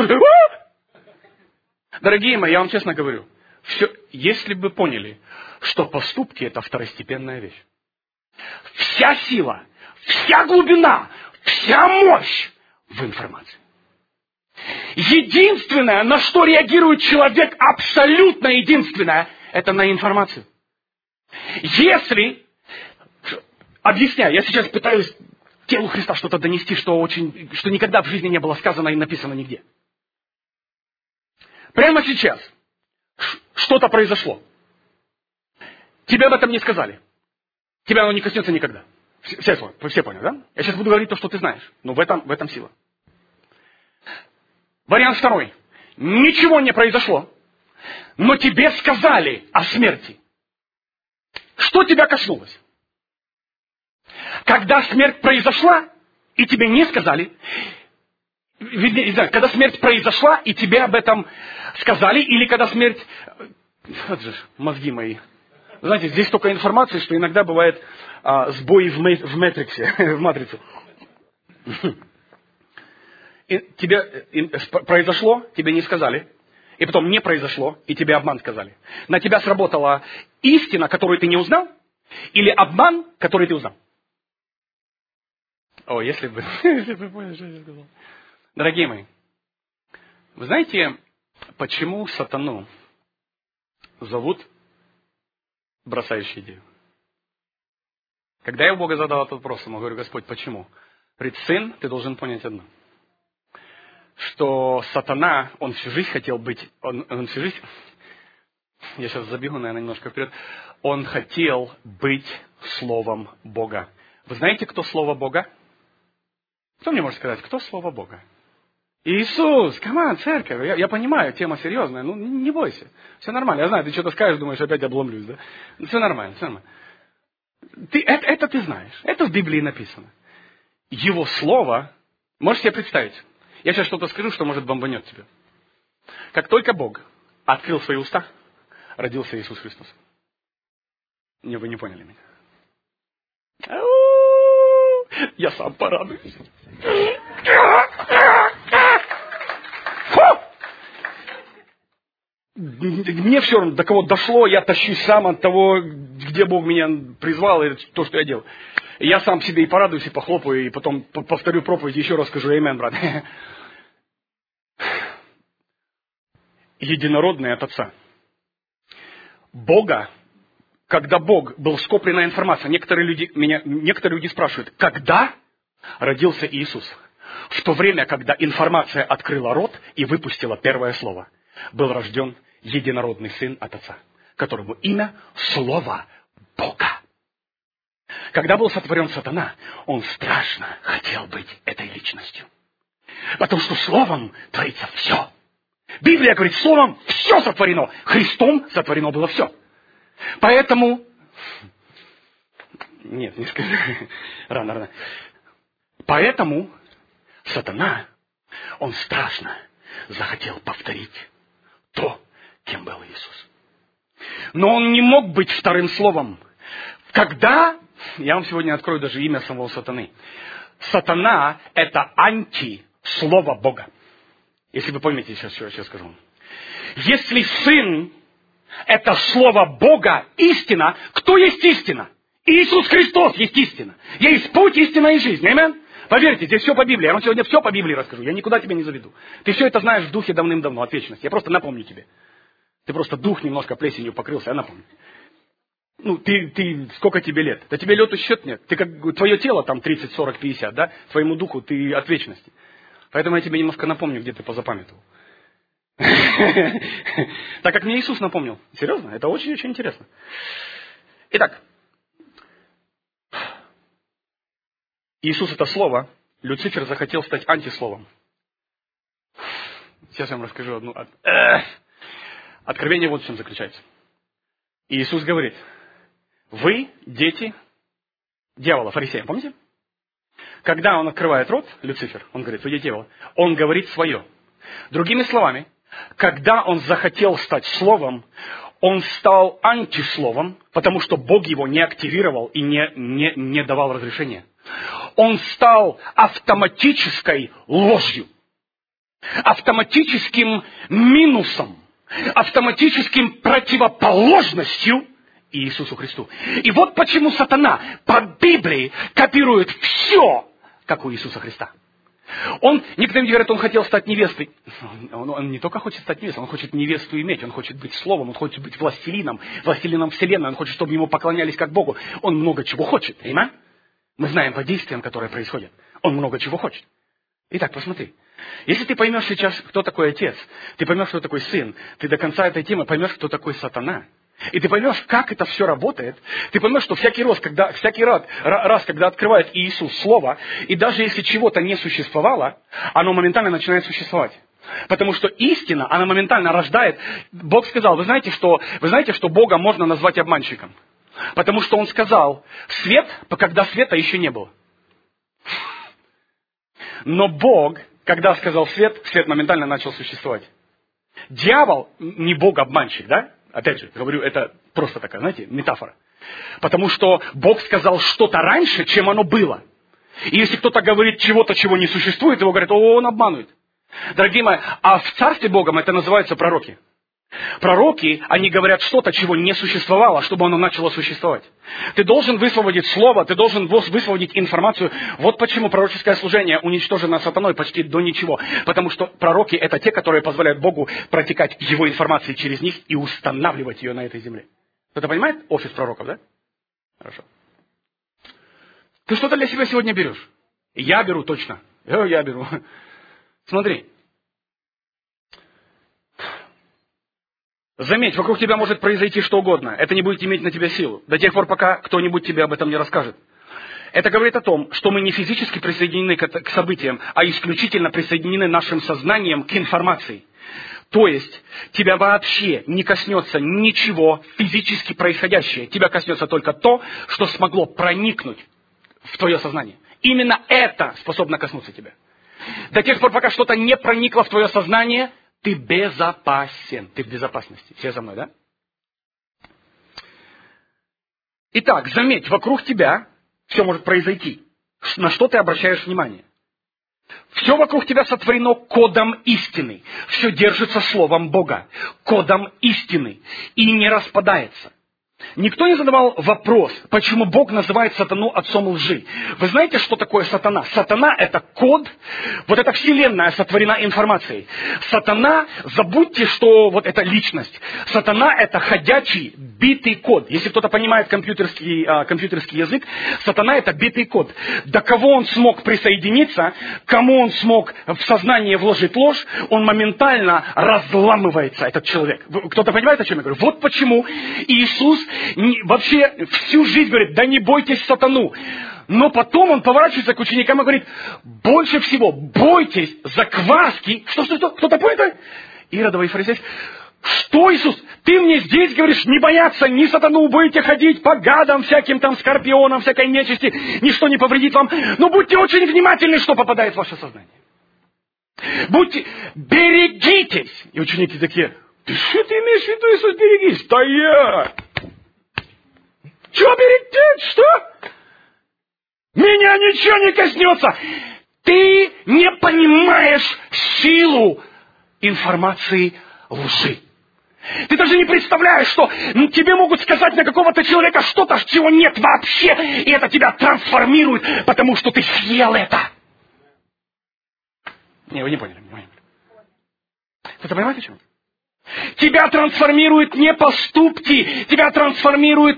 дорогие мои, я вам честно говорю, все, если бы вы поняли, что поступки – это второстепенная вещь. Вся сила, вся глубина, вся мощь в информации. Единственное, на что реагирует человек, абсолютно единственное, это на информацию. Если, объясняю, я сейчас пытаюсь телу Христа что-то донести, что, очень, что никогда в жизни не было сказано и написано нигде. Прямо сейчас что-то произошло. Тебе об этом не сказали. Тебя оно не коснется никогда. Все, все, все поняли, да? Я сейчас буду говорить то, что ты знаешь. Но в этом, в этом сила. Вариант второй. Ничего не произошло, но тебе сказали о смерти. Что тебя коснулось? Когда смерть произошла, и тебе не сказали, не знаю, когда смерть произошла, и тебе об этом сказали, или когда смерть... Вот же мозги мои. Знаете, здесь столько информации, что иногда бывает а, сбои в, мэ- в матриксе, в матрице. И тебе и произошло, тебе не сказали, и потом не произошло, и тебе обман сказали. На тебя сработала истина, которую ты не узнал, или обман, который ты узнал. О, если бы, если бы поняли, что я сказал. Дорогие мои, вы знаете, почему сатану зовут бросающий идею? Когда я у Бога задал этот вопрос, ему говорю: Господь, почему? Говорит: сын, ты должен понять одно. Что сатана, он всю жизнь хотел быть, он, он всю жизнь, я сейчас забегу, наверное, немножко вперед, он хотел быть Словом Бога. Вы знаете, кто Слово Бога? Кто мне может сказать, кто Слово Бога? Иисус, камон, церковь, я, я понимаю, тема серьезная, ну не бойся, все нормально. Я знаю, ты что-то скажешь, думаешь, опять обломлюсь, да? Все нормально, все нормально. Ты, это, это ты знаешь, это в Библии написано. Его Слово, можешь себе представить? Я сейчас что-то скажу, что, может, бомбанет тебя. Как только Бог открыл свои уста, родился Иисус Христос. Не, вы не поняли меня. Я сам порадуюсь. Мне все равно, до кого дошло, я тащусь сам от того, где Бог меня призвал, и то, что я делал. Я сам себе и порадуюсь, и похлопаю, и потом повторю проповедь, еще раз скажу: аминь, брат. Единородный от Отца. Бога, когда Бог был скоплена информация, некоторые люди, меня, некоторые люди спрашивают, когда родился Иисус? В то время, когда информация открыла рот и выпустила первое слово, был рожден единородный Сын от Отца, которому имя Слово Бога. Когда был сотворен сатана, он страшно хотел быть этой личностью. Потому что Словом творится все. Библия говорит, Словом все сотворено. Христом сотворено было все. Поэтому... Нет, не скажи. Рано, рано. Поэтому сатана, он страшно захотел повторить то, кем был Иисус. Но он не мог быть вторым словом. Когда... Я вам сегодня открою даже имя самого сатаны. Сатана – это анти-слово Бога. Если вы поймете сейчас, что я сейчас скажу. Если Сын – это Слово Бога, истина, кто есть истина? Иисус Христос есть истина. Есть путь, истина и жизнь. Аминь? Поверьте, здесь все по Библии. Я вам сегодня все по Библии расскажу. Я никуда тебя не заведу. Ты все это знаешь в духе давным-давно, от вечности. Я просто напомню тебе. Ты просто дух немножко плесенью покрылся, я напомню. Ну, ты, ты, сколько тебе лет? Да тебе лету счет нет. Ты как, твое тело там тридцать, сорок, пятьдесят, да? Твоему духу ты от вечности. Поэтому я тебе немножко напомню, где ты позапамятовал. Так как мне Иисус напомнил. Серьезно? Это очень-очень интересно. Итак. Иисус это слово. Люцифер захотел стать антисловом. Сейчас я вам расскажу одну. Откровение вот в чем заключается. Иисус говорит: вы дети дьявола, фарисея. Помните? Когда он открывает рот, Люцифер, он говорит: вы дети дьявола. Он говорит свое. Другими словами, когда он захотел стать словом, он стал антисловом, потому что Бог его не активировал и не, не, не давал разрешения. Он стал автоматической ложью, автоматическим минусом, автоматическим противоположностью Иисусу Христу. И вот почему сатана по Библии копирует все, как у Иисуса Христа. Он, некоторые говорят, он хотел стать невестой. Он, он не только хочет стать невестой, он хочет невесту иметь, он хочет быть словом, он хочет быть властелином, властелином вселенной, он хочет, чтобы ему поклонялись как Богу. Он много чего хочет, понимаешь? Мы знаем по действиям, которые происходят. Он много чего хочет. Итак, посмотри. Если ты поймешь сейчас, кто такой отец, ты поймешь, кто такой сын, ты до конца этой темы поймешь, кто такой сатана. И ты поймешь, как это все работает. Ты поймешь, что всякий раз, когда, всякий раз, раз, когда открывает Иисус Слово, и даже если чего-то не существовало, оно моментально начинает существовать. Потому что истина, она моментально рождает. Бог сказал, вы знаете, что, вы знаете, что Бога можно назвать обманщиком? Потому что Он сказал, свет, когда света еще не было. Но Бог, когда сказал свет, свет моментально начал существовать. Дьявол не Бог-обманщик, да? Опять же, говорю, это просто такая, знаете, метафора. Потому что Бог сказал что-то раньше, чем оно было. И если кто-то говорит чего-то, чего не существует, его говорят, о, он обманывает. Дорогие мои, а в Царстве Богом это называется пророки. Пророки, они говорят что-то, чего не существовало, чтобы оно начало существовать. Ты должен высвободить слово, ты должен высвободить информацию. Вот почему пророческое служение уничтожено сатаной почти до ничего. Потому что пророки это те, которые позволяют Богу протекать его информацией через них и устанавливать ее на этой земле. Кто-то понимает офис пророков, да? Хорошо. Ты что-то для себя сегодня берешь? Я беру точно. Я, я беру. Смотри. Заметь, вокруг тебя может произойти что угодно. Это не будет иметь на тебя силу. До тех пор, пока кто-нибудь тебе об этом не расскажет. Это говорит о том, что мы не физически присоединены к событиям, а исключительно присоединены нашим сознанием к информации. То есть, тебя вообще не коснется ничего физически происходящее. Тебя коснется только то, что смогло проникнуть в твое сознание. Именно это способно коснуться тебя. До тех пор, пока что-то не проникло в твое сознание, ты безопасен. Ты в безопасности. Все за мной, да? Итак, заметь, вокруг тебя все может произойти. На что ты обращаешь внимание? Все вокруг тебя сотворено кодом истины. Все держится словом Бога. Кодом истины. И не распадается. Никто не задавал вопрос, почему Бог называет сатану отцом лжи. Вы знаете, что такое сатана? Сатана – это код, вот эта вселенная сотворена информацией. Сатана, забудьте, что вот это личность. Сатана – это ходячий, битый код. Если кто-то понимает компьютерский, а, компьютерский язык, сатана – это битый код. До кого он смог присоединиться, кому он смог в сознание вложить ложь, он моментально разламывается, этот человек. Кто-то понимает, о чем я говорю? Вот почему Иисус вообще всю жизнь говорит, да не бойтесь сатану. Но потом он поворачивается к ученикам и говорит, больше всего бойтесь закваски. Что, что, что? Кто-то понял? Иродова и фарисейский. Что, Иисус? Ты мне здесь говоришь, не бояться ни сатану, будете ходить по гадам, всяким там скорпионам, всякой нечисти, ничто не повредит вам. Но будьте очень внимательны, что попадает в ваше сознание. Будьте, берегитесь. И ученики такие, ты что ты имеешь в виду, Иисус, берегись? Стоять! Чего берегись? Что? Меня ничего не коснется. Ты не понимаешь силу информации лжи. Ты даже не представляешь, что тебе могут сказать на какого-то человека что-то, чего нет вообще, и это тебя трансформирует, потому что ты съел это. Не, вы не поняли. Не поняли. Кто-то понимает, о чем? Тебя трансформируют не поступки, тебя трансформируют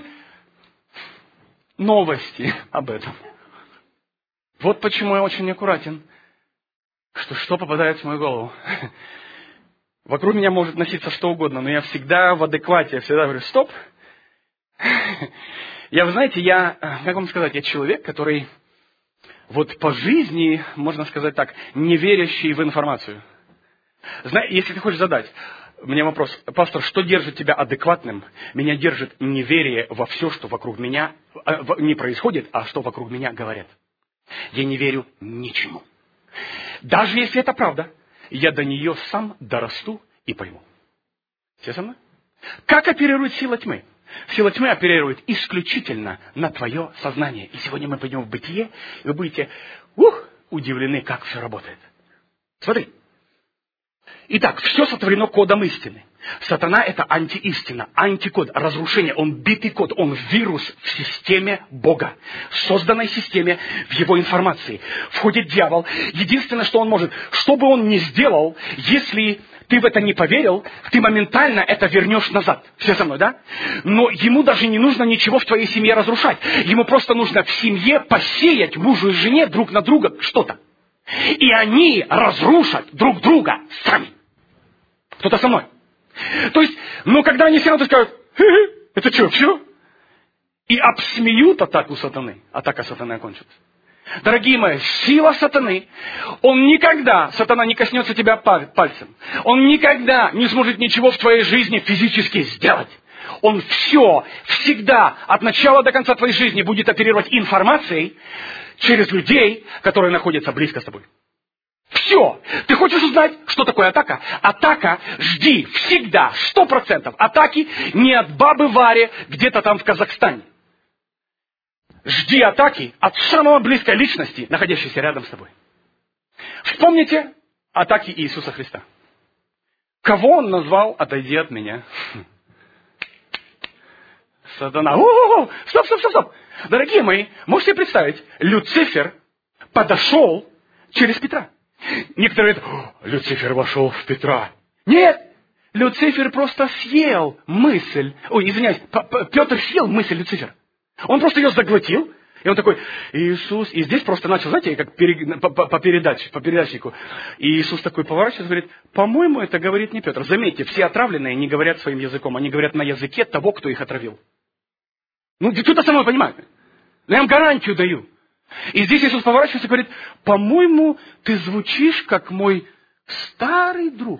новости об этом. Вот почему я очень аккуратен, что что попадает в мою голову. Вокруг меня может носиться что угодно, но я всегда в адеквате, я всегда говорю, стоп. Я, вы знаете, я, как вам сказать, я человек, который вот по жизни, можно сказать так, не верящий в информацию. Знаете, если ты хочешь задать мне вопрос, пастор, что держит тебя адекватным? Меня держит неверие во все, что вокруг меня не происходит, а что вокруг меня говорят. Я не верю ничему. Даже если это правда, я до нее сам дорасту и пойму. Все со мной? Как оперирует сила тьмы? Сила тьмы оперирует исключительно на твое сознание. И сегодня мы пойдем в бытие, и вы будете ух, удивлены, как все работает. Смотри. Итак, все сотворено кодом истины. Сатана – это антиистина, антикод, разрушение. Он битый код, он вирус в системе Бога, созданной системе, в его информации. Входит дьявол. Единственное, что он может, что бы он ни сделал, если ты в это не поверил, ты моментально это вернешь назад. Все со мной, да? Но ему даже не нужно ничего в твоей семье разрушать. Ему просто нужно в семье посеять мужу и жене друг на друга что-то. И они разрушат друг друга сами. Кто-то со мной. То есть, ну, когда они сядут и скажут, хе-хе, это что, все? И обсмеют атаку сатаны, атака сатаны окончится. Дорогие мои, сила сатаны, он никогда, сатана не коснется тебя пальцем. Он никогда не сможет ничего в твоей жизни физически сделать. Он все, всегда, от начала до конца твоей жизни будет оперировать информацией через людей, которые находятся близко с тобой. Все. Ты хочешь узнать, что такое атака? Атака, жди всегда, сто процентов атаки не от бабы Вари где-то там в Казахстане. Жди атаки от самой близкой личности, находящейся рядом с тобой. Вспомните атаки Иисуса Христа. Кого Он назвал «отойди от меня»? Сатана. О-о-о! Стоп, стоп, стоп, стоп. Дорогие мои, можете представить, Люцифер подошел через Петра. Некоторые говорят, Люцифер вошел в Петра. Нет, Люцифер просто съел мысль. Ой, извиняюсь, Петр съел мысль Люцифера. Он просто ее заглотил, и он такой, Иисус, и здесь просто начал, знаете, как пере, по, по, по передаче, по передатчику. И Иисус такой поворачивается и говорит, по-моему, это говорит не Петр. Заметьте, все отравленные не говорят своим языком, они говорят на языке того, кто их отравил. Ну, кто-то со мной понимает. Я вам гарантию даю. И здесь Иисус поворачивается и говорит, по-моему, ты звучишь как мой старый друг.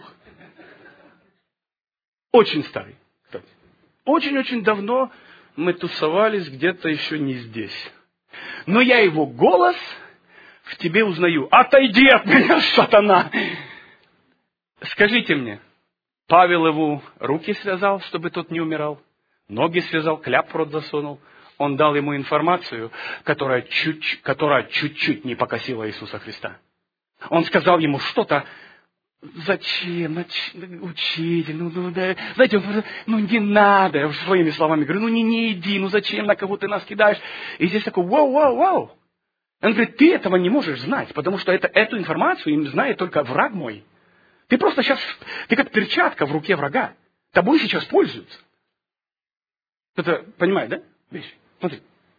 Очень старый, кстати. Очень-очень давно мы тусовались где-то еще не здесь. Но я его голос в тебе узнаю. Отойди от меня, сатана! Скажите мне, Павел его руки связал, чтобы тот не умирал? Ноги связал, кляп в рот засунул. Он дал ему информацию, которая чуть, которая чуть-чуть не покосила Иисуса Христа. Он сказал ему что-то, зачем, учитель, ну, ну да, знаете, ну не надо, я своими словами говорю, ну не, не иди, ну зачем, на кого ты нас кидаешь? И здесь такой, вау, вау, вау. Он говорит, ты этого не можешь знать, потому что это, эту информацию им знает только враг мой. Ты просто сейчас, ты как перчатка в руке врага. Тобой сейчас пользуются. Кто-то понимает, да? Вещь. Смотри.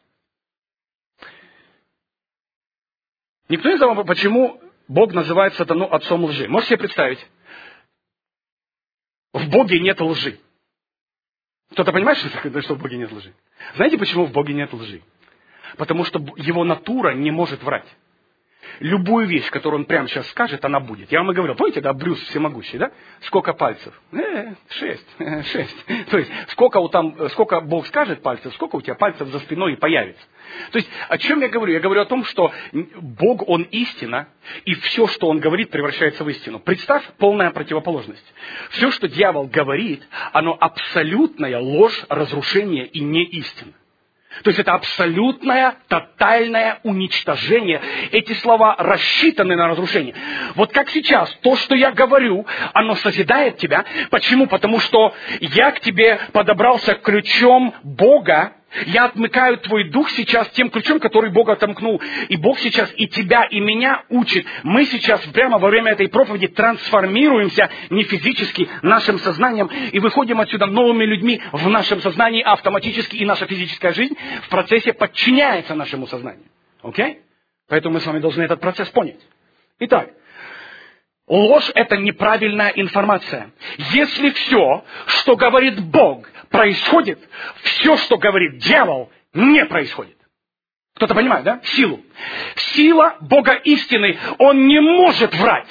Никто не знал, почему Бог называет сатану отцом лжи. Можете себе представить? В Боге нет лжи. Кто-то понимает, что, что в Боге нет лжи? Знаете, почему в Боге нет лжи? Потому что его натура не может врать. Любую вещь, которую он прямо сейчас скажет, она будет. Я вам и говорил, помните, да, Брюс всемогущий, да? Сколько пальцев? Э, шесть, э, шесть. То есть, сколько, у там, сколько Бог скажет пальцев, сколько у тебя пальцев за спиной и появится. То есть, о чем я говорю? Я говорю о том, что Бог, Он истина, и все, что Он говорит, превращается в истину. Представь, полная противоположность. Все, что дьявол говорит, оно абсолютная ложь, разрушение и не истина. То есть это абсолютное, тотальное уничтожение. Эти слова рассчитаны на разрушение. Вот как сейчас, то, что я говорю, оно созидает тебя. Почему? Потому что я к тебе подобрался ключом Бога. Я отмыкаю твой дух сейчас тем ключом, который Бог отомкнул. И Бог сейчас и тебя, и меня учит. Мы сейчас прямо во время этой проповеди трансформируемся не физически нашим сознанием. И выходим отсюда новыми людьми в нашем сознании автоматически. И наша физическая жизнь в процессе подчиняется нашему сознанию. Окей? Поэтому мы с вами должны этот процесс понять. Итак. Ложь – это неправильная информация. Если все, что говорит Бог, происходит, все, что говорит дьявол, не происходит. Кто-то понимает, да? Силу. Сила Бога истины, Он не может врать.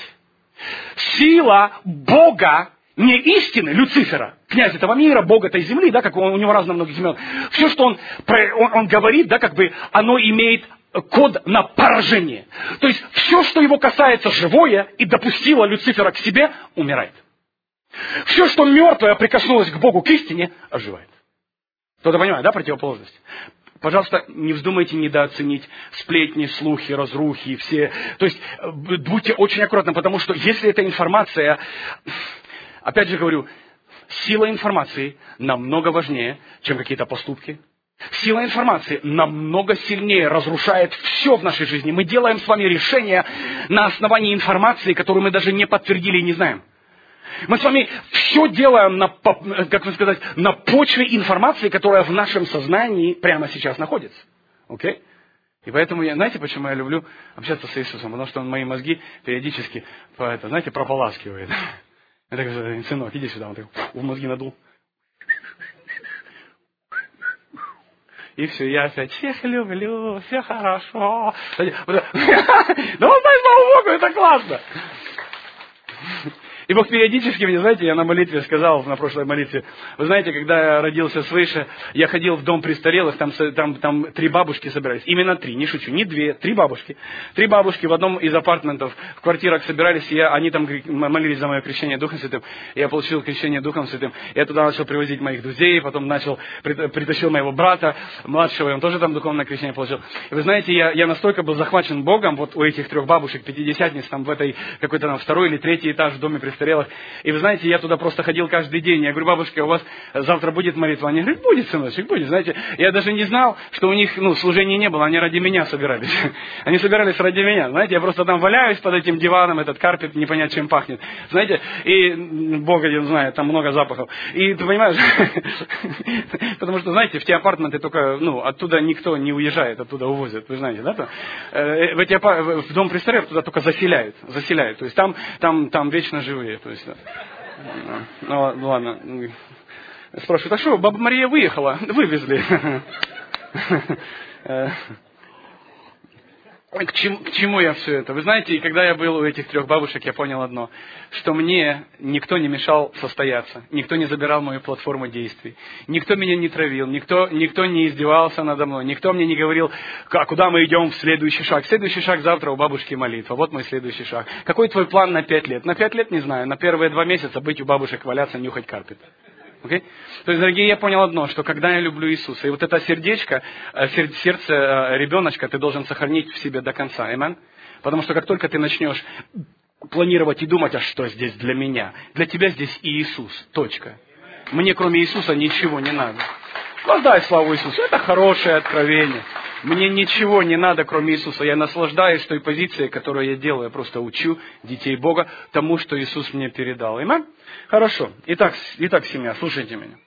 Сила Бога не истины, Люцифера, князь этого мира, Бог этой земли, да, как у него разно многих имен. Все, что он, он, он говорит, да, как бы оно имеет код на поражение. То есть все, что его касается живое и допустило Люцифера к себе, умирает. Все, что мертвое прикоснулось к Богу, к истине, оживает. Кто-то понимает, да, противоположность? Пожалуйста, не вздумайте недооценить сплетни, слухи, разрухи и все. То есть будьте очень аккуратны, потому что если эта информация, опять же говорю, сила информации намного важнее, чем какие-то поступки. Сила информации намного сильнее разрушает все в нашей жизни. Мы делаем с вами решения на основании информации, которую мы даже не подтвердили и не знаем. Мы с вами все делаем на, как сказать, на почве информации, которая в нашем сознании прямо сейчас находится. Okay? И поэтому, я, знаете, почему я люблю общаться с Иисусом? Потому что Он мои мозги периодически, по это, знаете, прополаскивает. Я так говорю, сынок, иди сюда. Он так в мозги надул. И все, я опять всех люблю, все хорошо. Да, он дай слава Богу, это классно. И Бог периодически мне, знаете, я на молитве сказал, на прошлой молитве, вы знаете, когда я родился свыше, я ходил в дом престарелых, там, там, там три бабушки собирались, именно три, не шучу, не две, три бабушки. Три бабушки в одном из апартментов, в квартирах собирались, и я, они там молились за мое крещение Духом Святым, я получил крещение Духом Святым, я туда начал привозить моих друзей, потом начал, притащил моего брата младшего, и он тоже там духовное крещение получил. И вы знаете, я, я настолько был захвачен Богом, вот у этих трех бабушек, пятидесятниц, там в этой, какой-то там второй или третий этаж в доме престарелых. И вы знаете, я туда просто ходил каждый день. Я говорю, бабушка, у вас завтра будет молитва? Они говорят, будет, сыночек, будет. Знаете, я даже не знал, что у них, ну, служения не было. Они ради меня собирались. Они собирались ради меня. Знаете, я просто там валяюсь под этим диваном, этот карпет, не понять, чем пахнет. Знаете, и Бог один знает, там много запахов. И ты понимаешь, потому что, знаете, в те апартменты только, ну, оттуда никто не уезжает, оттуда увозят. Вы знаете, да? В, эти, в дом престарелых туда только заселяют. Заселяют. То есть там, там, там вечно живые. То есть, ну ладно. Спрашивают, а что, баба Мария выехала? Вывезли. К чему, к чему я все это? Вы знаете, и когда я был у этих трех бабушек, я понял одно, что мне никто не мешал состояться, никто не забирал мою платформу действий, никто меня не травил, никто, никто не издевался надо мной, никто мне не говорил, а куда мы идем в следующий шаг. Следующий шаг завтра у бабушки молитва, вот мой следующий шаг. Какой твой план на пять лет? На пять лет не знаю, на первые два месяца быть у бабушек, валяться, нюхать карпет. Okay? То есть, дорогие, я понял одно, что когда я люблю Иисуса, и вот это сердечко, сердце ребеночка ты должен сохранить в себе до конца. Аминь? Потому что как только ты начнешь планировать и думать, а что здесь для меня? Для тебя здесь и Иисус. Точка. Мне кроме Иисуса ничего не надо. Воздай славу Иисусу. Это хорошее откровение. Мне ничего не надо, кроме Иисуса. Я наслаждаюсь той позицией, которую я делаю. Я просто учу детей Бога тому, что Иисус мне передал. Аминь? Хорошо. Итак, итак, семья, слушайте меня.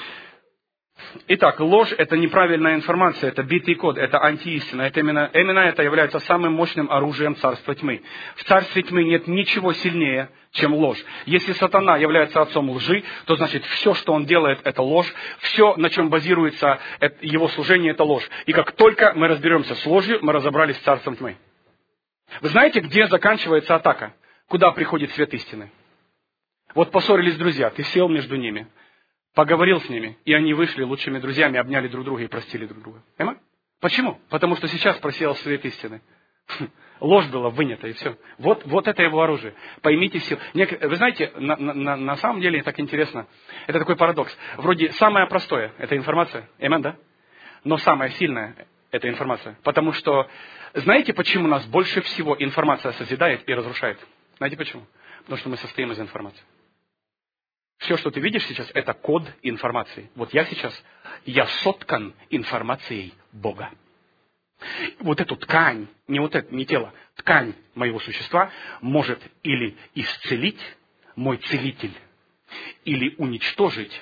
Итак, ложь – это неправильная информация, это битый код, это антиистина. Это именно, именно это является самым мощным оружием царства тьмы. В царстве тьмы нет ничего сильнее, чем ложь. Если сатана является отцом лжи, то значит все, что он делает, это ложь. Все, на чем базируется его служение, это ложь. И как только мы разберемся с ложью, мы разобрались с царством тьмы. Вы знаете, где заканчивается атака? Куда приходит свет истины? Вот поссорились друзья, ты сел между ними. Поговорил с ними, и они вышли лучшими друзьями, обняли друг друга и простили друг друга. Понимаете? Почему? Потому что сейчас просеял свет истины. Ложь была вынята, и все. Вот, вот это его оружие. Поймите силу. Вы знаете, на, на, на самом деле так интересно. Это такой парадокс. Вроде самое простое – это информация. Аминь, да? Но самое сильное – это информация. Потому что, знаете, почему нас больше всего информация созидает и разрушает? Знаете почему? Потому что мы состоим из информации. Все, что ты видишь сейчас, это код информации. Вот я сейчас, я соткан информацией Бога. Вот эту ткань, не вот это, не тело, ткань моего существа может или исцелить мой целитель, или уничтожить,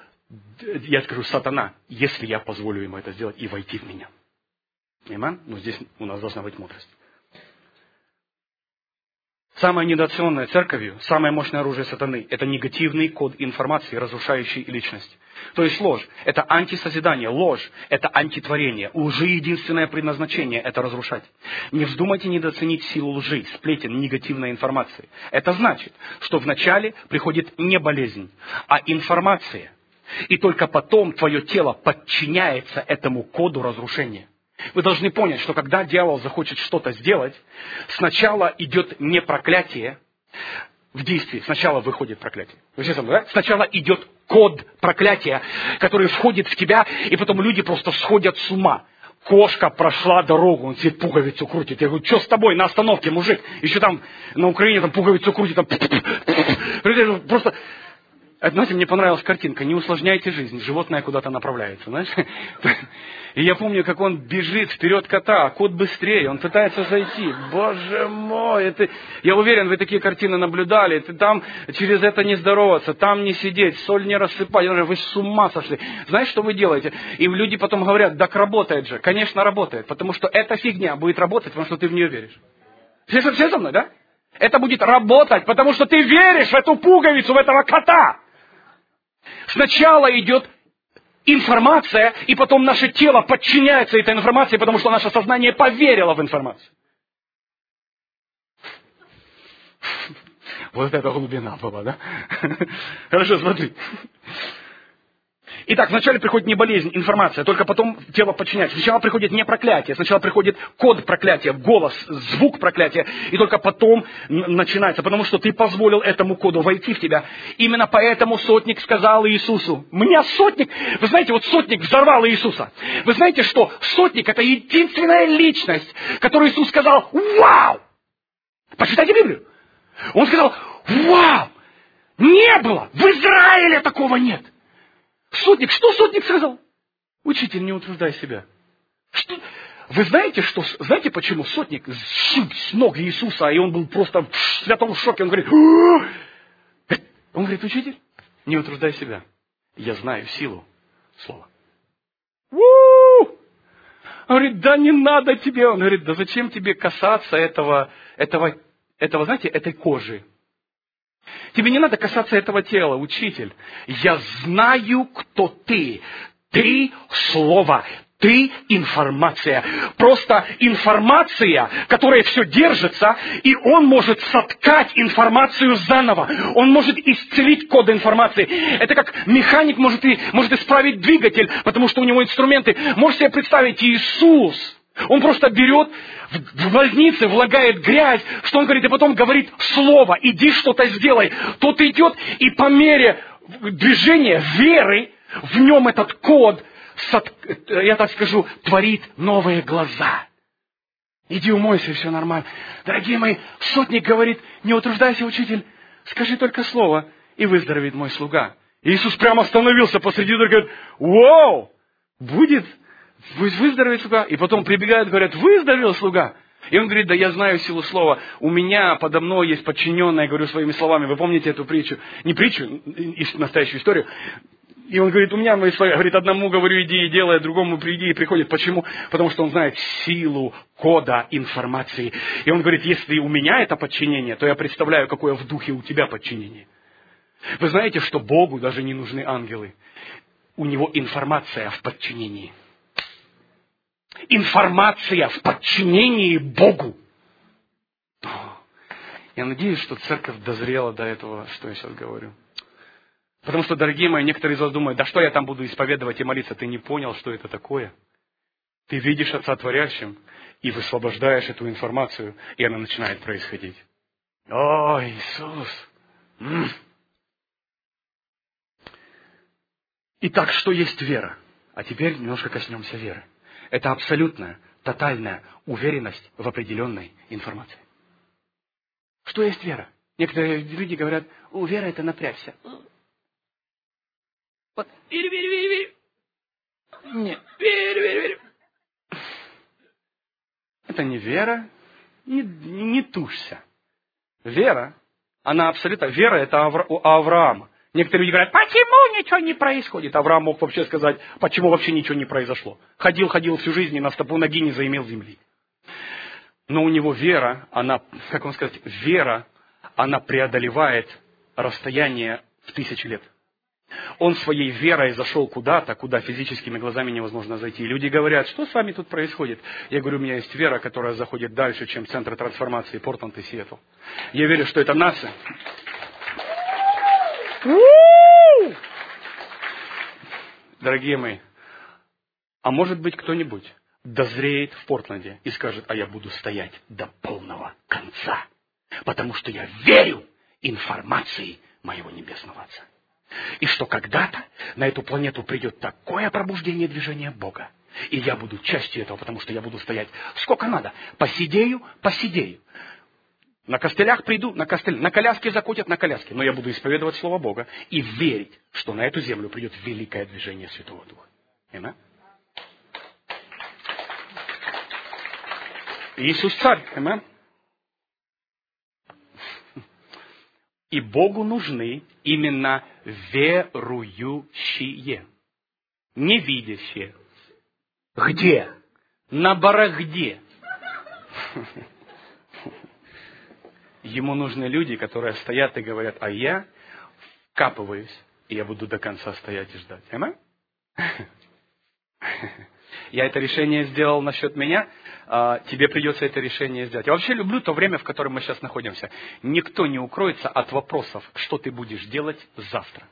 я скажу, сатана, если я позволю ему это сделать и войти в меня. Аминь? Но здесь у нас должна быть мудрость. Самая недооцененная церковью, самое мощное оружие сатаны – это негативный код информации, разрушающий личность. То есть ложь – это антисозидание, ложь – это антитворение. У лжи единственное предназначение – это разрушать. Не вздумайте недооценить силу лжи, сплетен, негативной информации. Это значит, что вначале приходит не болезнь, а информация. И только потом твое тело подчиняется этому коду разрушения. Вы должны понять, что когда дьявол захочет что-то сделать, сначала идет не проклятие в действии, сначала выходит проклятие. Вы все со мной, да? Сначала идет код проклятия, который входит в тебя, и потом люди просто сходят с ума. Кошка прошла дорогу, он себе пуговицу крутит. Я говорю, что с тобой на остановке, мужик? Еще там на Украине там пуговицу крутит. Там... Просто знаете, мне понравилась картинка. Не усложняйте жизнь, животное куда-то направляется, знаешь. И я помню, как он бежит вперед кота, а кот быстрее, он пытается зайти. Боже мой, это... я уверен, вы такие картины наблюдали. Ты там через это не здороваться, там не сидеть, соль не рассыпать. Вы с ума сошли. Знаешь, что вы делаете? И люди потом говорят, так работает же. Конечно, работает, потому что эта фигня будет работать, потому что ты в нее веришь. Все, все со мной, да? Это будет работать, потому что ты веришь в эту пуговицу, в этого кота. Сначала идет информация, и потом наше тело подчиняется этой информации, потому что наше сознание поверило в информацию. Вот эта глубина была, да? Хорошо, смотри. Итак, вначале приходит не болезнь, информация, только потом тело подчиняется. Сначала приходит не проклятие, сначала приходит код проклятия, голос, звук проклятия, и только потом начинается, потому что ты позволил этому коду войти в тебя. Именно поэтому сотник сказал Иисусу, меня сотник, вы знаете, вот сотник взорвал Иисуса. Вы знаете, что сотник это единственная личность, которой Иисус сказал, вау! Почитайте Библию. Он сказал, вау! Не было! В Израиле такого нет! Сотник, что сотник сказал? Учитель, не утруждай себя. Что? Вы знаете, что, знаете, почему сотник сшиб с ног Иисуса, и он был просто в святом шоке, он говорит, он говорит, учитель, не утруждай себя. Я знаю силу слова. Он говорит, да не надо тебе. Он говорит, да зачем тебе касаться этого, этого, этого, знаете, этой кожи? Тебе не надо касаться этого тела, учитель. Я знаю, кто ты. Ты слово. Ты информация. Просто информация, которая все держится, и он может соткать информацию заново. Он может исцелить код информации. Это как механик может, и, может исправить двигатель, потому что у него инструменты. Можете себе представить, Иисус. Он просто берет в больнице, влагает грязь, что он говорит, и потом говорит слово, иди что-то сделай. Тот идет, и по мере движения веры, в нем этот код, я так скажу, творит новые глаза. Иди умойся, все нормально. Дорогие мои, сотник говорит, не утруждайся, учитель, скажи только слово, и выздоровеет мой слуга. И Иисус прямо остановился посреди и говорит, вау, будет... Пусть выздоровеет слуга. И потом прибегают, говорят, выздоровел слуга. И он говорит, да я знаю силу слова. У меня подо мной есть подчиненная, я говорю своими словами. Вы помните эту притчу? Не притчу, настоящую историю. И он говорит, у меня мои слова. Говорит, одному говорю, иди и делай, другому приди и приходит. Почему? Потому что он знает силу кода информации. И он говорит, если у меня это подчинение, то я представляю, какое в духе у тебя подчинение. Вы знаете, что Богу даже не нужны ангелы. У него информация в подчинении. Информация в подчинении Богу. Я надеюсь, что церковь дозрела до этого, что я сейчас говорю. Потому что, дорогие мои, некоторые из вас думают, да что я там буду исповедовать и молиться? Ты не понял, что это такое. Ты видишь Отца Творящим и высвобождаешь эту информацию, и она начинает происходить. О, Иисус! М-м. Итак, что есть вера? А теперь немножко коснемся веры. Это абсолютная, тотальная уверенность в определенной информации. Что есть вера? Некоторые люди говорят, о, вера это напрягся. Вот, верю, верю, верю, верю. Нет, верю, верю, верю. Это не вера, не, не тушься. Вера, она абсолютно, вера это Авра, у Авраама. Некоторые люди говорят, почему ничего не происходит? Авраам мог вообще сказать, почему вообще ничего не произошло. Ходил, ходил всю жизнь и на стопу ноги не заимел земли. Но у него вера, она, как вам сказать, вера, она преодолевает расстояние в тысячи лет. Он своей верой зашел куда-то, куда физическими глазами невозможно зайти. И люди говорят, что с вами тут происходит? Я говорю, у меня есть вера, которая заходит дальше, чем центр трансформации Портленд и Сиэтл. Я верю, что это НАСА. Дорогие мои, а может быть кто-нибудь дозреет в Портленде и скажет, а я буду стоять до полного конца, потому что я верю информации моего Небесного Отца. И что когда-то на эту планету придет такое пробуждение движения Бога, и я буду частью этого, потому что я буду стоять сколько надо, посидею, посидею. На костылях приду, на костыль, на коляске закутят, на коляске. Но я буду исповедовать Слово Бога и верить, что на эту землю придет великое движение Святого Духа. Аминь. Иисус царь. Аминь. И Богу нужны именно верующие, не видящие. Где? На Барахде. Ему нужны люди, которые стоят и говорят, а я вкапываюсь, и я буду до конца стоять и ждать. Аминь? Я это решение сделал насчет меня, а тебе придется это решение сделать. Я вообще люблю то время, в котором мы сейчас находимся. Никто не укроется от вопросов, что ты будешь делать завтра.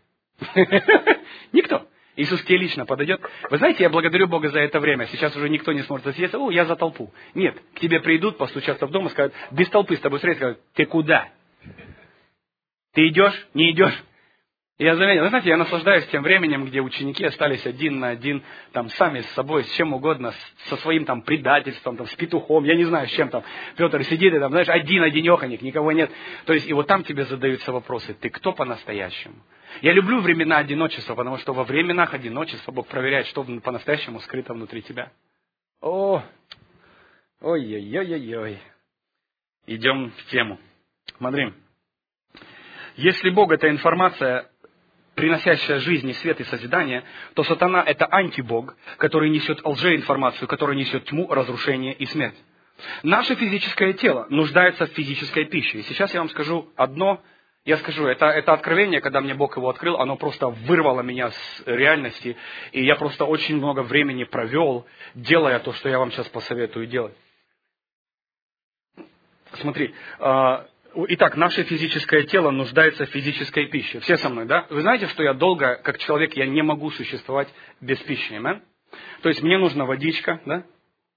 Никто. Иисус к тебе лично подойдет. Вы знаете, я благодарю Бога за это время. Сейчас уже никто не сможет засидеться. О, я за толпу. Нет, к тебе придут, постучатся в дом и скажут, без толпы с тобой встретятся, скажут, ты куда? Ты идешь? Не идешь? Я заметил, вы знаете, я наслаждаюсь тем временем, где ученики остались один на один, там, сами с собой, с чем угодно, с, со своим там предательством, там, с петухом, я не знаю, с чем там. Петр сидит и там, знаешь, один-одинеханик, никого нет. То есть, и вот там тебе задаются вопросы, ты кто по-настоящему? Я люблю времена одиночества, потому что во временах одиночества Бог проверяет, что по-настоящему скрыто внутри тебя. О, ой-ой-ой-ой-ой. Идем в тему. Смотри. Если Бог — это информация, приносящая жизнь и свет и созидание, то сатана — это антибог, который несет лжеинформацию, который несет тьму, разрушение и смерть. Наше физическое тело нуждается в физической пище. И сейчас я вам скажу одно, я скажу, это, это откровение, когда мне Бог его открыл, оно просто вырвало меня с реальности, и я просто очень много времени провел, делая то, что я вам сейчас посоветую делать. Смотри, итак, наше физическое тело нуждается в физической пище. Все со мной, да? Вы знаете, что я долго, как человек, я не могу существовать без пищи, да? То есть мне нужна водичка, да?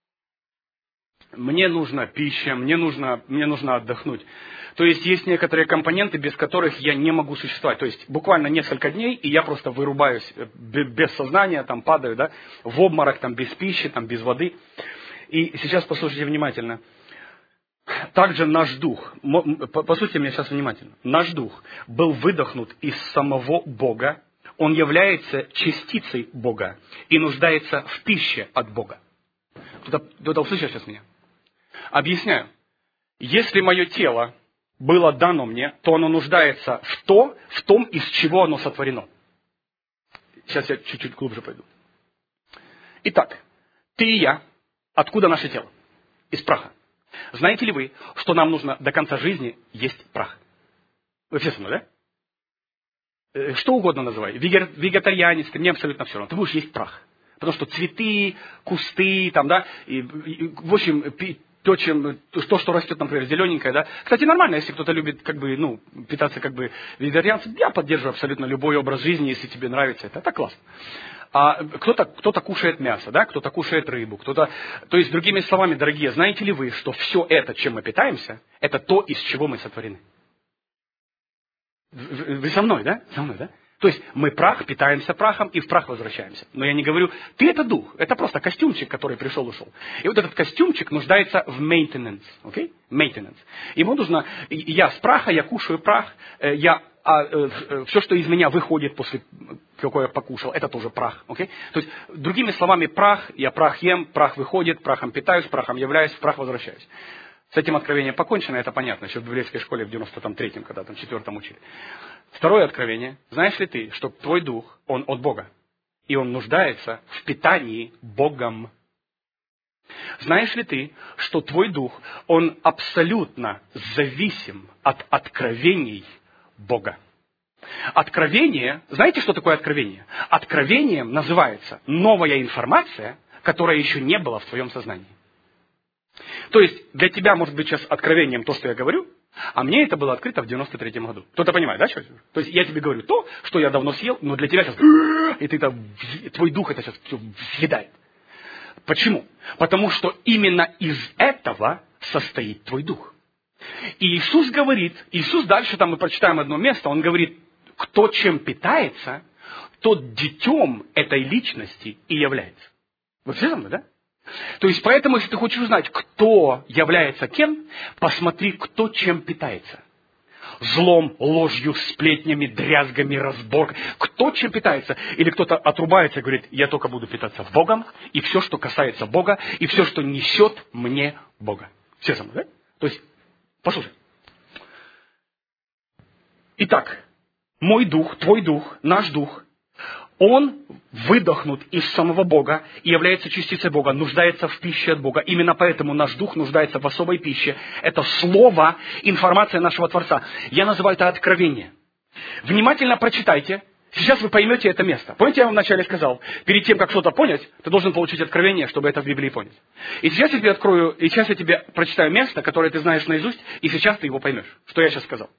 Мне нужна пища, мне нужно, мне нужно отдохнуть. То есть есть некоторые компоненты, без которых я не могу существовать. То есть буквально несколько дней, и я просто вырубаюсь без сознания, там падаю, да? В обморок, там, без пищи, там, без воды. И сейчас послушайте внимательно. Также наш дух, послушайте меня сейчас внимательно, наш дух был выдохнут из самого Бога, он является частицей Бога и нуждается в пище от Бога. Кто-то, кто-то услышал сейчас меня? Объясняю. Если мое тело было дано мне, то оно нуждается в, то, в том, из чего оно сотворено. Сейчас я чуть-чуть глубже пойду. Итак, ты и я, откуда наше тело? Из праха. Знаете ли вы, что нам нужно до конца жизни есть прах? Вы все со мной, да? Что угодно называй. Вегетарианец, мне абсолютно все равно. Ты будешь есть прах. Потому что цветы, кусты, там, да, и, и, в общем, то, чем, то, что растет, например, зелененькое, да. Кстати, нормально, если кто-то любит, как бы, ну, питаться, как бы, вегетарианцем. Я поддерживаю абсолютно любой образ жизни, если тебе нравится это. Это классно. А кто-то, кто-то кушает мясо, да, кто-то кушает рыбу, кто-то... То есть, другими словами, дорогие, знаете ли вы, что все это, чем мы питаемся, это то, из чего мы сотворены? Вы со мной, да? Со мной, да? То есть, мы прах, питаемся прахом и в прах возвращаемся. Но я не говорю, ты это дух, это просто костюмчик, который пришел, ушел. И вот этот костюмчик нуждается в maintenance, окей? Okay? Maintenance. Ему нужно... Я с праха, я кушаю прах, я... А э, все, что из меня выходит после, какой я покушал, это тоже прах. Okay? То есть, другими словами, прах, я прах ем, прах выходит, прахом питаюсь, прахом являюсь, в прах возвращаюсь. С этим откровением покончено, это понятно, еще в библейской школе в девяносто третьем, когда там четвертом учили. Второе откровение. Знаешь ли ты, что твой дух, он от Бога, и он нуждается в питании Богом. Знаешь ли ты, что твой дух, он абсолютно зависим от откровений Бога. Откровение, знаете, что такое откровение? Откровением называется новая информация, которая еще не была в твоем сознании. То есть, для тебя может быть сейчас откровением то, что я говорю, а мне это было открыто в девяносто третьем году. Кто-то понимает, да, что? То есть, я тебе говорю то, что я давно съел, но для тебя сейчас... И ты там, твой дух это сейчас все съедает. Почему? Потому что именно из этого состоит твой дух. И Иисус говорит, Иисус дальше, там мы прочитаем одно место, Он говорит, кто чем питается, тот детем этой личности и является. Вы все со мной, да? То есть, поэтому, если ты хочешь узнать, кто является кем, посмотри, кто чем питается. Злом, ложью, сплетнями, дрязгами, разборкой. Кто чем питается? Или кто-то отрубается и говорит, я только буду питаться Богом, и все, что касается Бога, и все, что несет мне Бога. Все со мной, да? То есть, послушай. Итак, мой дух, твой дух, наш дух, он выдохнут из самого Бога и является частицей Бога, нуждается в пище от Бога. Именно поэтому наш дух нуждается в особой пище. Это слово, информация нашего Творца. Я называю это откровение. Внимательно прочитайте. Сейчас вы поймете это место. Помните, я вам вначале сказал, перед тем, как что-то понять, ты должен получить откровение, чтобы это в Библии понять. И сейчас я тебе открою, и сейчас я тебе прочитаю место, которое ты знаешь наизусть, и сейчас ты его поймешь, что я сейчас сказал.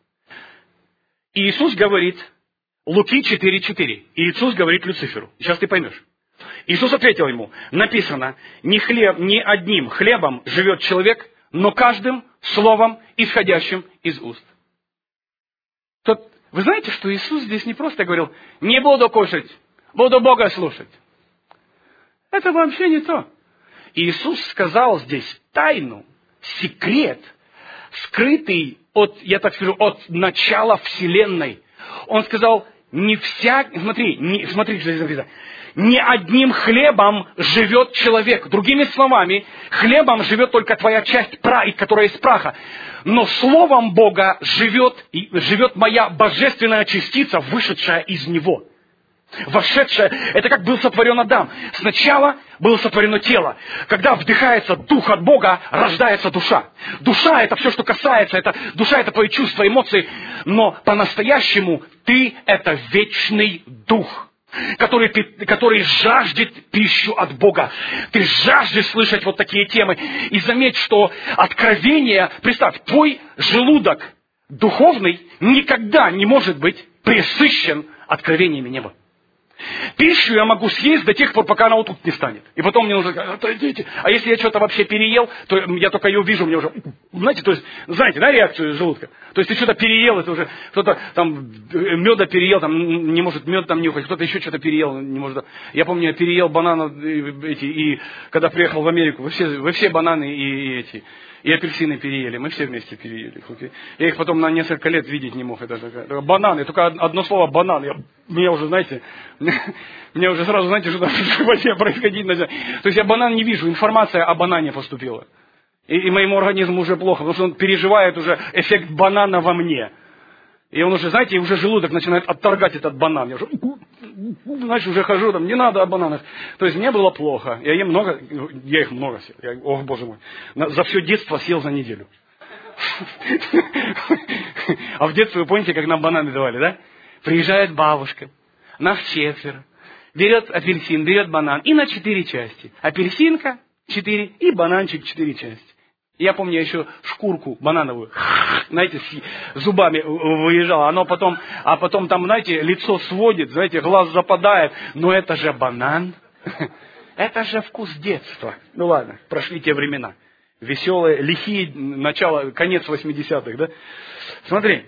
И Иисус говорит, Луки четыре четыре. И Иисус говорит Люциферу. Сейчас ты поймешь. Иисус ответил ему, написано, не, хлеб, не одним хлебом живет человек, но каждым словом, исходящим из уст. Тот, вы знаете, что Иисус здесь не просто говорил, не буду кушать, буду Бога слушать. Это вообще не то. Иисус сказал здесь тайну, секрет, скрытый от, я так скажу, от начала Вселенной. Он сказал, не всяк, смотри, не, смотри, что здесь написано. Не одним хлебом живет человек. Другими словами, хлебом живет только твоя часть, которая из праха. Но словом Бога живет, живет моя божественная частица, вышедшая из него. Вошедшая, это как был сотворен Адам. Сначала было сотворено тело. Когда вдыхается дух от Бога, рождается душа. Душа это все, что касается, это, душа это твои чувства, эмоции. Но по-настоящему ты это вечный дух, который, который жаждет пищу от Бога. Ты жаждешь слышать вот такие темы. И заметь, что откровение, представь, твой желудок духовный никогда не может быть пресыщен откровениями неба. Пищу я могу съесть до тех пор, пока она вот тут не станет. И потом мне нужно сказать, отойдите. А если я что-то вообще переел, то я только ее вижу, мне уже, знаете, то есть, знаете, да, реакцию желудка? То есть ты что-то переел, это уже, кто-то там меда переел, там не может мед там нюхать, кто-то еще что-то переел, не может. Я помню, я переел бананы эти, и когда приехал в Америку, вы все, вы все бананы и, и эти, и апельсины переели, мы все вместе переели. Я их потом на несколько лет видеть не мог. Это, это, бананы, только одно слово банан. Я, меня уже, знаете, мне уже сразу, знаете, что там в животе происходить начало. То есть я банан не вижу, информация о банане поступила. И, и моему организму уже плохо, потому что он переживает уже эффект банана во мне. И он уже, знаете, уже желудок начинает отторгать этот банан. Я уже, знаешь, уже хожу, там, не надо о бананах. То есть мне было плохо. Я ем много, я их много съел. Я, ох, боже мой. За все детство съел за неделю. А в детстве, вы помните, как нам бананы давали, да? Приезжает бабушка, нас четверо, берет апельсин, берет банан, и на четыре части. Апельсинка четыре и бананчик четыре части. Я помню, я еще шкурку банановую, знаете, с зубами выезжала. Оно потом, а потом там, знаете, лицо сводит, знаете, глаз западает. Но это же банан. Это же вкус детства. Ну ладно, прошли те времена. Веселые, лихие, начало, конец восьмидесятых, да? Смотри.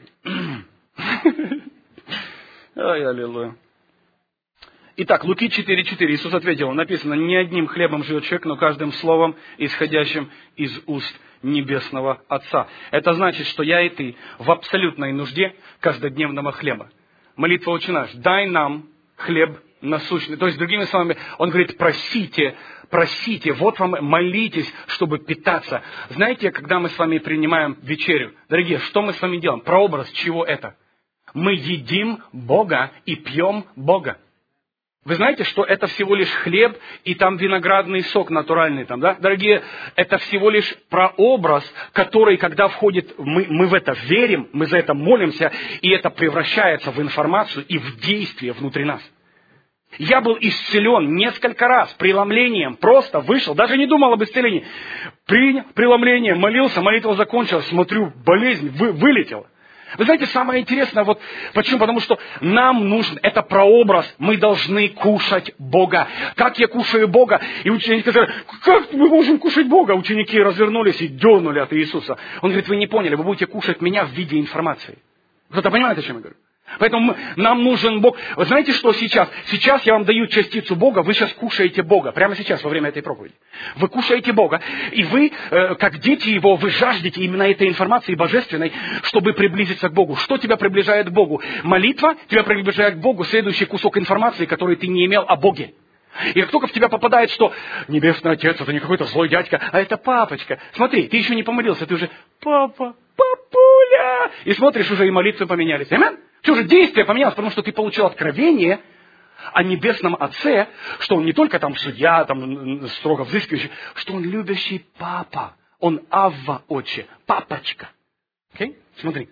Ай, аллилуйя. Итак, Луки четыре четыре. Иисус ответил, написано, не одним хлебом живет человек, но каждым словом, исходящим из уст Небесного Отца. Это значит, что я и ты в абсолютной нужде каждодневного хлеба. Молитва «Отче наш», дай нам хлеб насущный. То есть, другими словами, он говорит, просите, просите, вот вам, молитесь, чтобы питаться. Знаете, когда мы с вами принимаем вечерю, дорогие, что мы с вами делаем? Прообраз чего это? Мы едим Бога и пьем Бога. Вы знаете, что это всего лишь хлеб и там виноградный сок натуральный. Там, да? Дорогие, это всего лишь прообраз, который, когда входит, мы, мы в это верим, мы за это молимся, и это превращается в информацию и в действие внутри нас. Я был исцелен несколько раз преломлением, просто вышел, даже не думал об исцелении. Принял преломление, молился, молитва закончилась, смотрю, болезнь вы, вылетела. Вы знаете, самое интересное, вот почему? Потому что нам нужен, это прообраз, мы должны кушать Бога. Как я кушаю Бога? И ученики сказали, как мы можем кушать Бога? Ученики развернулись и дернули от Иисуса. Он говорит, вы не поняли, вы будете кушать меня в виде информации. Кто-то понимает, о чем я говорю? Поэтому мы, нам нужен Бог. Вы знаете, что сейчас? Сейчас я вам даю частицу Бога, вы сейчас кушаете Бога. Прямо сейчас, во время этой проповеди. Вы кушаете Бога. И вы, э, как дети Его, вы жаждете именно этой информации божественной, чтобы приблизиться к Богу. Что тебя приближает к Богу? Молитва тебя приближает к Богу. Следующий кусок информации, который ты не имел о Боге. И как только в тебя попадает, что Небесный Отец, это не какой-то злой дядька, а это папочка. Смотри, ты еще не помолился, ты уже папа, папуля. И смотришь, уже и молитвы поменялись. Аминь? Все же действие поменялось, потому что ты получил откровение о Небесном Отце, что Он не только там судья, там строго взыскивающий, что Он любящий папа. Он Авва, отче, папочка. Окей? Смотри.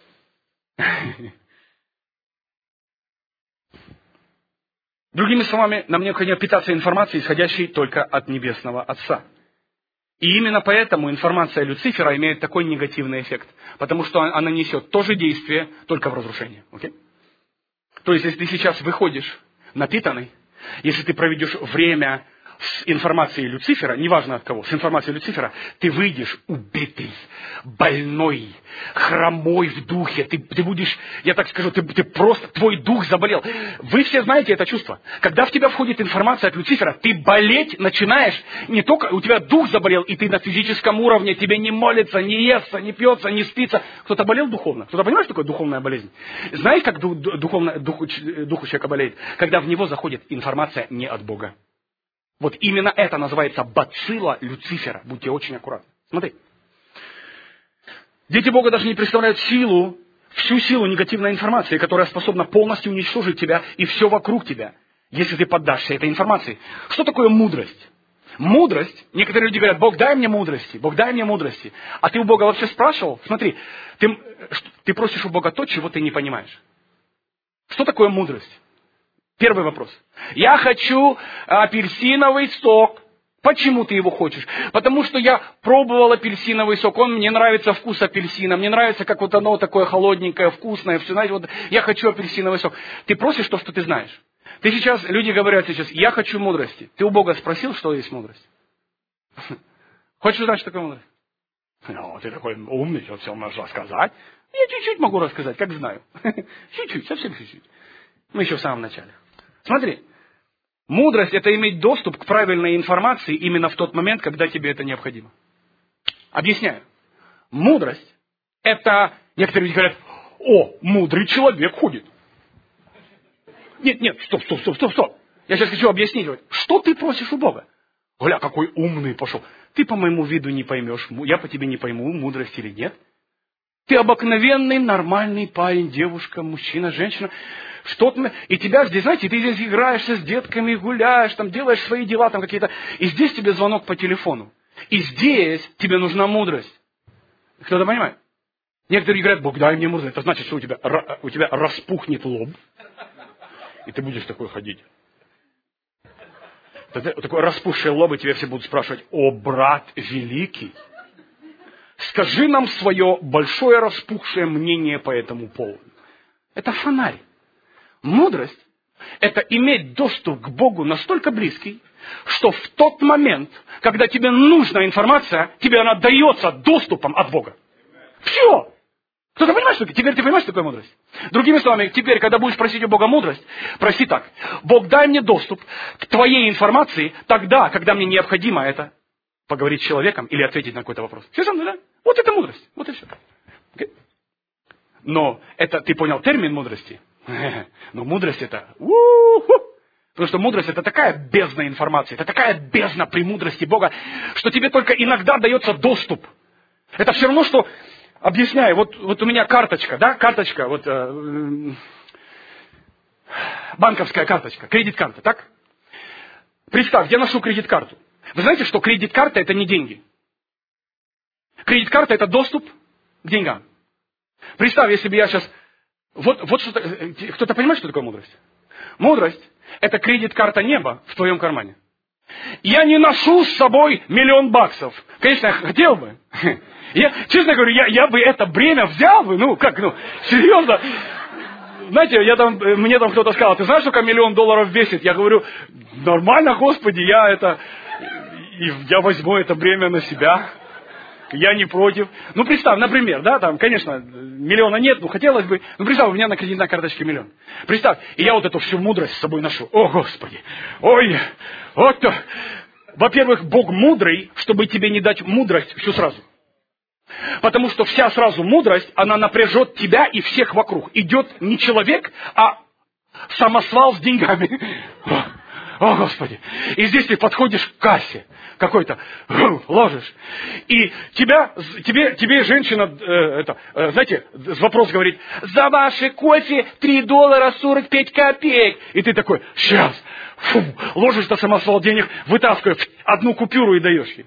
Другими словами, нам необходимо питаться информацией, исходящей только от Небесного Отца. И именно поэтому информация Люцифера имеет такой негативный эффект. Потому что она несет то же действие, только в разрушение. Okay? То есть, если ты сейчас выходишь напитанный, если ты проведешь время с информацией Люцифера, неважно от кого, с информацией Люцифера, ты выйдешь убитый, больной, хромой в духе. Ты, ты будешь, я так скажу, ты, ты просто, твой дух заболел. Вы все знаете это чувство. Когда в тебя входит информация от Люцифера, ты болеть начинаешь. Не только у тебя дух заболел, и ты на физическом уровне, тебе не молится, не естся, не пьется, не спится. Кто-то болел духовно? Кто-то понимает, что такое духовная болезнь? Знаете, как духовно, дух, дух у человека болеет? Когда в него заходит информация не от Бога. Вот именно это называется бацилла Люцифера. Будьте очень аккуратны. Смотри. Дети Бога даже не представляют силу, всю силу негативной информации, которая способна полностью уничтожить тебя и все вокруг тебя, если ты поддашься этой информации. Что такое мудрость? Мудрость, некоторые люди говорят, Бог, дай мне мудрости, Бог, дай мне мудрости. А ты у Бога вообще спрашивал? Смотри, ты, ты просишь у Бога то, чего ты не понимаешь. Что такое мудрость? Первый вопрос. Я хочу апельсиновый сок. Почему ты его хочешь? Потому что я пробовал апельсиновый сок, он мне нравится вкус апельсина, мне нравится, как вот оно такое холодненькое, вкусное, все, знаете, вот я хочу апельсиновый сок. Ты просишь то, что ты знаешь. Ты сейчас, люди говорят сейчас, я хочу мудрости. Ты у Бога спросил, что есть мудрость? Хочешь узнать, что такое мудрость? Ну, ты такой умный, вот все можешь рассказать. Я чуть-чуть могу рассказать, как знаю. Чуть-чуть, совсем чуть-чуть. Мы еще в самом начале. Смотри, мудрость – это иметь доступ к правильной информации именно в тот момент, когда тебе это необходимо. Объясняю. Мудрость – это, некоторые люди говорят, о, мудрый человек ходит. Нет, нет, стоп, стоп, стоп, стоп, стоп. Я сейчас хочу объяснить, что ты просишь у Бога? Гля, какой умный пошел. Ты по моему виду не поймешь, я по тебе не пойму, мудрость или нет. Ты обыкновенный, нормальный парень, девушка, мужчина, женщина. Что-то, и тебя здесь, знаете, ты здесь играешься с детками, гуляешь, там, делаешь свои дела там какие-то. И здесь тебе звонок по телефону. И здесь тебе нужна мудрость. Кто-то понимает? Некоторые говорят, Бог, дай мне мудрость. Это значит, что у тебя, у тебя распухнет лоб. И ты будешь такой ходить. Такой распухший лоб, и тебя все будут спрашивать, о, брат великий, скажи нам свое большое распухшее мнение по этому поводу. Это фонарь. Мудрость – это иметь доступ к Богу настолько близкий, что в тот момент, когда тебе нужна информация, тебе она дается доступом от Бога. Все. Кто-то понимает, что теперь ты понимаешь, что такое мудрость? Другими словами, теперь, когда будешь просить у Бога мудрость, проси так. Бог, дай мне доступ к твоей информации тогда, когда мне необходимо это поговорить с человеком или ответить на какой-то вопрос. Все со мной, да? Вот это мудрость. Вот и все. Okay? Но это, ты понял термин мудрости? Но мудрость это... Потому что мудрость это такая бездна информации, это такая бездна премудрости Бога, что тебе только иногда дается доступ. Это все равно, что... Объясняю, вот, вот у меня карточка, да, карточка, вот э, банковская карточка, кредит-карта, так? Представь, я ношу кредит-карту. Вы знаете, что кредит-карта это не деньги. Кредит-карта это доступ к деньгам. Представь, если бы я сейчас... Вот, вот что-то... Кто-то понимает, что такое мудрость? Мудрость это кредит-карта неба в твоем кармане. Я не ношу с собой миллион баксов. Конечно, я хотел бы. Я, честно говорю, я, я бы это бремя взял бы, ну, как, ну, серьезно. Знаете, я там, мне там кто-то сказал, ты знаешь, сколько миллион долларов весит? Я говорю, нормально, Господи, я это, и я возьму это бремя на себя. я не против. Ну, представь, например, да, там, конечно, миллиона нет, ну, хотелось бы. Ну, представь, у меня на кредитной карточке миллион. Представь, и я вот эту всю мудрость с собой ношу. О, Господи! Ой, вот то. Во-первых, Бог мудрый, чтобы тебе не дать мудрость всю сразу. Потому что вся сразу мудрость, она напряжет тебя и всех вокруг. Идет не человек, а самосвал с деньгами. О, о, Господи! И здесь ты подходишь к кассе какой-то, ложишь. И тебя, тебе, тебе женщина, э, это, э, знаете, вопрос говорит, за ваше кофе три доллара сорок пять копеек. И ты такой, сейчас, фу, ложишь на самосвал денег, вытаскиваешь одну купюру и даешь ей.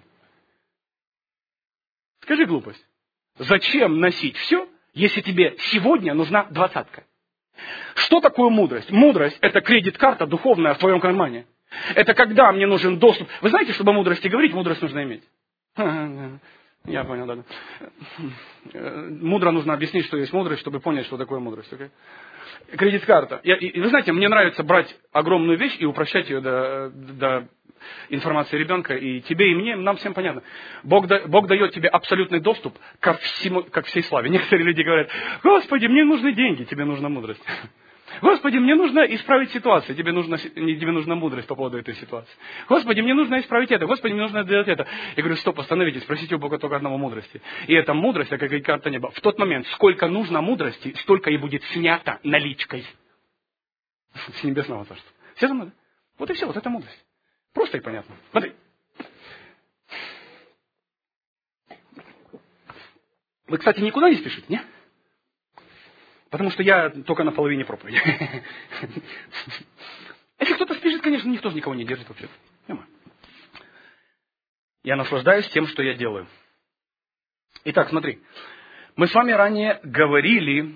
Скажи глупость. Зачем носить все, если тебе сегодня нужна двадцатка? Что такое мудрость? Мудрость – это кредит-карта духовная в твоем кармане. Это когда мне нужен доступ. Вы знаете, чтобы о мудрости говорить, мудрость нужно иметь. Я понял, да. Мудро нужно объяснить, что есть мудрость, чтобы понять, что такое мудрость. Okay? Кредит-карта. Я, и, вы знаете, мне нравится брать огромную вещь и упрощать ее до, до информации ребенка. И тебе, и мне, нам всем понятно. Бог, да, Бог дает тебе абсолютный доступ ко всему, ко всей славе. Некоторые люди говорят, Господи, мне нужны деньги, тебе нужна мудрость. Господи, мне нужно исправить ситуацию, тебе нужна, тебе нужна мудрость по поводу этой ситуации. Господи, мне нужно исправить это, Господи, мне нужно сделать это. Я говорю, стоп, остановитесь, просите у Бога только одного мудрости. И эта мудрость, это как карта неба. В тот момент, сколько нужно мудрости, столько и будет снято наличкой с небесного царства. Все за мной? Вот и все, вот это мудрость. Просто и понятно. Смотри. Вы, кстати, никуда не спешите, не? Потому что я только на половине проповеди. Если кто-то спешит, конечно, никто же никого не держит вообще. Я наслаждаюсь тем, что я делаю. Итак, смотри. Мы с вами ранее говорили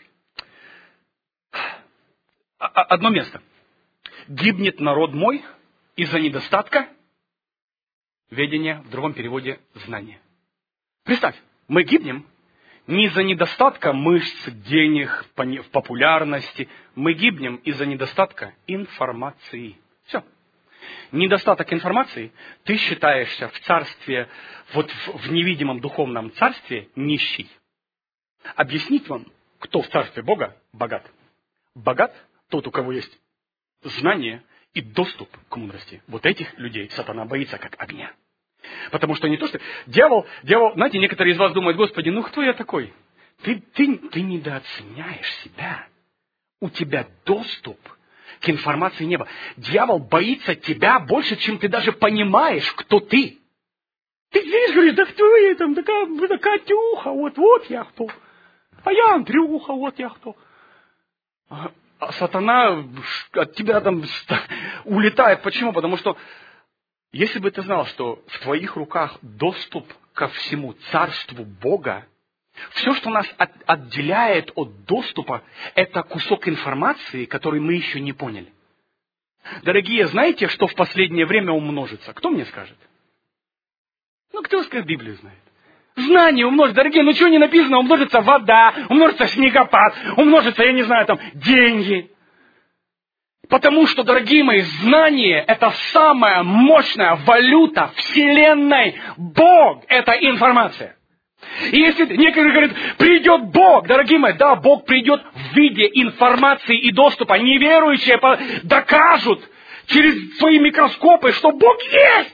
одно место. Гибнет народ мой из-за недостатка ведения, в другом переводе, знания. Представь, мы гибнем не из-за недостатка мышц, денег, в популярности. Мы гибнем из-за недостатка информации. Все. Недостаток информации, ты считаешься в царстве, вот в невидимом духовном царстве нищий. Объяснить вам, кто в царстве Бога богат. Богат тот, у кого есть знание и доступ к мудрости. Вот этих людей сатана боится как огня. Потому что не то, что... Дьявол, дьявол, знаете, некоторые из вас думают, Господи, ну кто я такой? Ты, ты, ты недооценяешь себя. У тебя доступ к информации неба. Дьявол боится тебя больше, чем ты даже понимаешь, кто ты. Ты видишь, говоришь, да кто я там, такая, да Катюха, вот, вот я кто. А я Андрюха, вот я кто. А, а сатана от тебя там улетает. Почему? Потому что если бы ты знал, что в твоих руках доступ ко всему царству Бога, все, что нас от, отделяет от доступа, это кусок информации, который мы еще не поняли. Дорогие, знаете, что в последнее время умножится? Кто мне скажет? Ну, кто скажет, Библию знает? Знание умножится. Дорогие, ну что не написано? Умножится вода, умножится снегопад, умножится, я не знаю, там, деньги. Потому что, дорогие мои, знание – это самая мощная валюта Вселенной. Бог – это информация. И если некоторые говорят, придет Бог, дорогие мои, да, Бог придет в виде информации и доступа. Неверующие докажут через свои микроскопы, что Бог есть.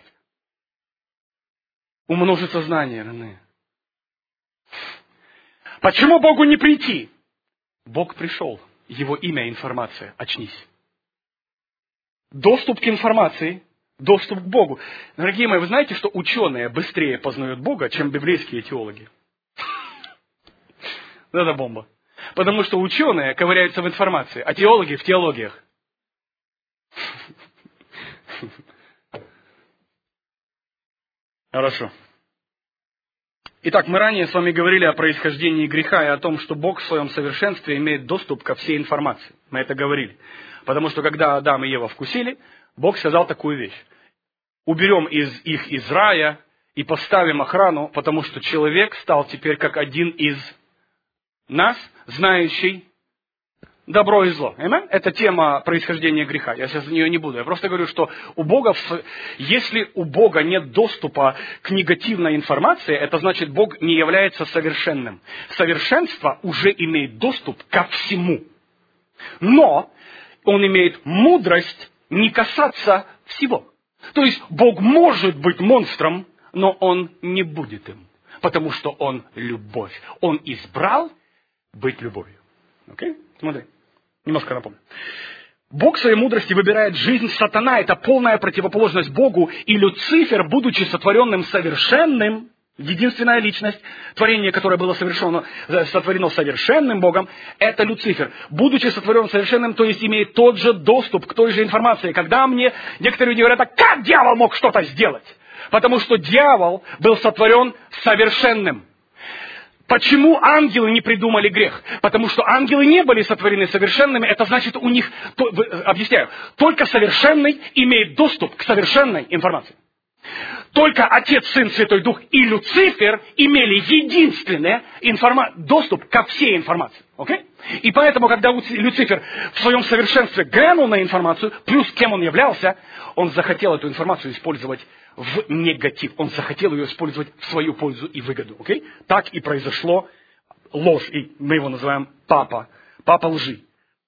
Умножится знание, родные. Почему Богу не прийти? Бог пришел. Его имя – информация. Очнись. Доступ к информации, доступ к Богу. Дорогие мои, вы знаете, что ученые быстрее познают Бога, чем библейские теологи? Это бомба. Потому что ученые ковыряются в информации, а теологи в теологиях. Хорошо. Итак, мы ранее с вами говорили о происхождении греха и о том, что Бог в своем совершенстве имеет доступ ко всей информации. Мы это говорили. Потому что когда Адам и Ева вкусили, Бог сказал такую вещь. Уберем из их из рая и поставим охрану, потому что человек стал теперь как один из нас, знающий добро и зло. Amen? Это тема происхождения греха. Я сейчас в нее не буду. Я просто говорю, что у Бога, если у Бога нет доступа к негативной информации, это значит, Бог не является совершенным. Совершенство уже имеет доступ ко всему. Но Он имеет мудрость не касаться всего. То есть Бог может быть монстром, но Он не будет им. Потому что Он любовь. Он избрал быть любовью. Окей? Смотри. Немножко напомню. Бог в своей мудрости выбирает жизнь. Сатана – это полная противоположность Богу. И Люцифер, будучи сотворенным совершенным, единственная личность, творение, которое было совершено, сотворено совершенным Богом, это Люцифер. Будучи сотворенным совершенным, то есть имеет тот же доступ к той же информации. Когда мне некоторые люди говорят, а как дьявол мог что-то сделать? Потому что дьявол был сотворен совершенным. Почему ангелы не придумали грех? Потому что ангелы не были сотворены совершенными. Это значит, у них, то, объясняю, только совершенный имеет доступ к совершенной информации. Только Отец, Сын, Святой Дух и Люцифер имели единственный информа- доступ ко всей информации. Okay? И поэтому, когда Люцифер в своем совершенстве глянул на информацию, плюс кем он являлся, он захотел эту информацию использовать в негатив. Он захотел ее использовать в свою пользу и выгоду. Okay? Так и произошло ложь. И мы его называем папа. Папа лжи.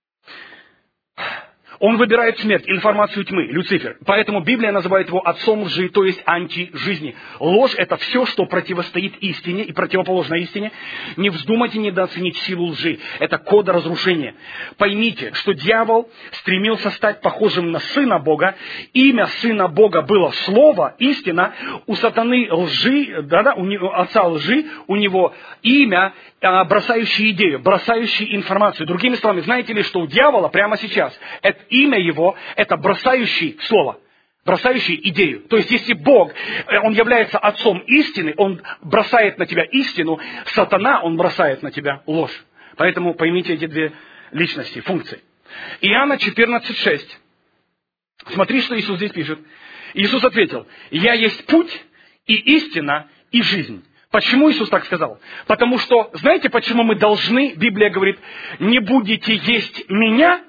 Он выбирает смерть, информацию тьмы, Люцифер. Поэтому Библия называет его отцом лжи, то есть антижизни. Ложь – это все, что противостоит истине и противоположно истине. Не вздумайте недооценить силу лжи. Это код разрушения. Поймите, что дьявол стремился стать похожим на Сына Бога. Имя Сына Бога было Слово, истина. У сатаны лжи, да-да, у него, отца лжи, у него имя, бросающий идею, бросающий информацию. Другими словами, знаете ли, что у дьявола прямо сейчас это имя его – это бросающий слово, бросающий идею. То есть, если Бог, Он является отцом истины, Он бросает на тебя истину, сатана, Он бросает на тебя ложь. Поэтому поймите эти две личности, функции. Иоанна четырнадцать шесть. Смотри, что Иисус здесь пишет. Иисус ответил: «Я есть путь и истина и жизнь». Почему Иисус так сказал? Потому что, знаете, почему мы должны, Библия говорит, не будете есть меня,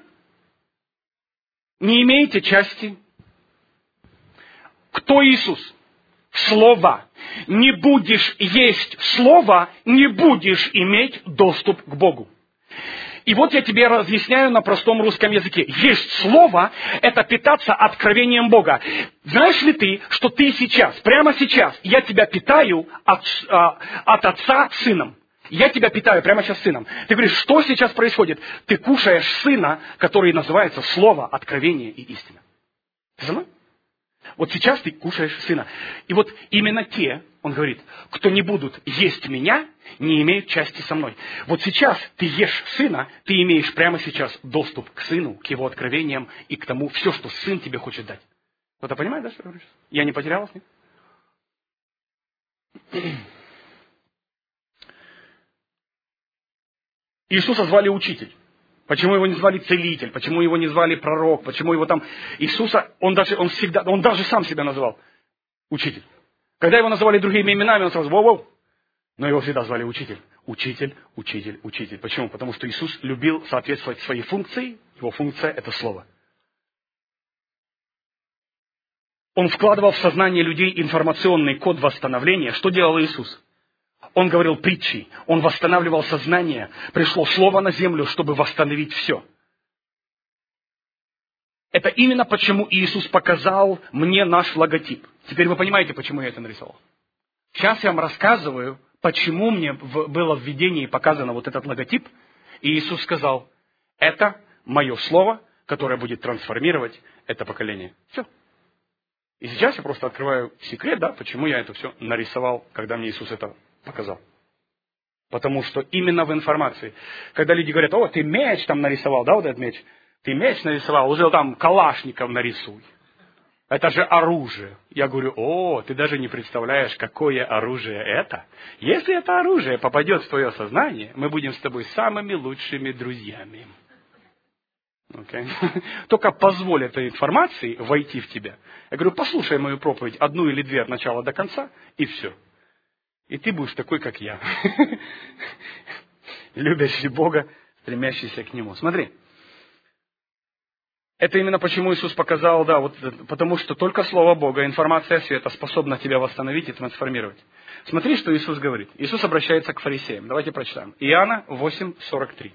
не имеете части. Кто Иисус? Слово. Не будешь есть Слово, не будешь иметь доступ к Богу. И вот я тебе разъясняю на простом русском языке. Есть Слово – это питаться откровением Бога. Знаешь ли ты, что ты сейчас, прямо сейчас, я тебя питаю от, от Отца Сыном. Я тебя питаю прямо сейчас Сыном. Ты говоришь, что сейчас происходит? Ты кушаешь Сына, который называется Слово, Откровение и Истина. Ты со мной? Вот сейчас ты кушаешь Сына. И вот именно те, он говорит, кто не будут есть Меня, не имеют части со Мной. Вот сейчас ты ешь Сына, ты имеешь прямо сейчас доступ к Сыну, к Его откровениям и к тому, все, что Сын тебе хочет дать. Кто-то понимает, да, что я говорю? Я не потерялась, нет? Иисуса звали Учитель. Почему его не звали Целитель? Почему его не звали Пророк? Почему его там... Иисуса, он даже, он всегда, он даже сам себя называл Учитель. Когда его называли другими именами, он сразу воу-воу. Но его всегда звали Учитель. Учитель, Учитель, Учитель. Почему? Потому что Иисус любил соответствовать своей функции. Его функция – это Слово. Он вкладывал в сознание людей информационный код восстановления. Что делал Иисус? Он говорил притчи, он восстанавливал сознание. Пришло Слово на землю, чтобы восстановить все. Это именно почему Иисус показал мне наш логотип. Теперь вы понимаете, почему я это нарисовал. Сейчас я вам рассказываю, почему мне было в видении показано вот этот логотип. И Иисус сказал, это мое Слово, которое будет трансформировать это поколение. Все. И сейчас я просто открываю секрет, да, почему я это все нарисовал, когда мне Иисус это показал. Потому что именно в информации, когда люди говорят, о, ты меч там нарисовал, да, вот этот меч, ты меч нарисовал, уже там Калашников нарисуй. Это же оружие. Я говорю, о, ты даже не представляешь, какое оружие это. Если это оружие попадет в твое сознание, мы будем с тобой самыми лучшими друзьями. Okay. Только позволь этой информации войти в тебя. Я говорю, послушай мою проповедь, одну или две от начала до конца, и все. И ты будешь такой, как я. Любящий Бога стремящийся к Нему. Смотри. Это именно почему Иисус показал, да, вот, потому что только Слово Бога, информация света способна тебя восстановить и трансформировать. Смотри, что Иисус говорит. Иисус обращается к фарисеям. Давайте прочитаем. Иоанна восемь сорок три.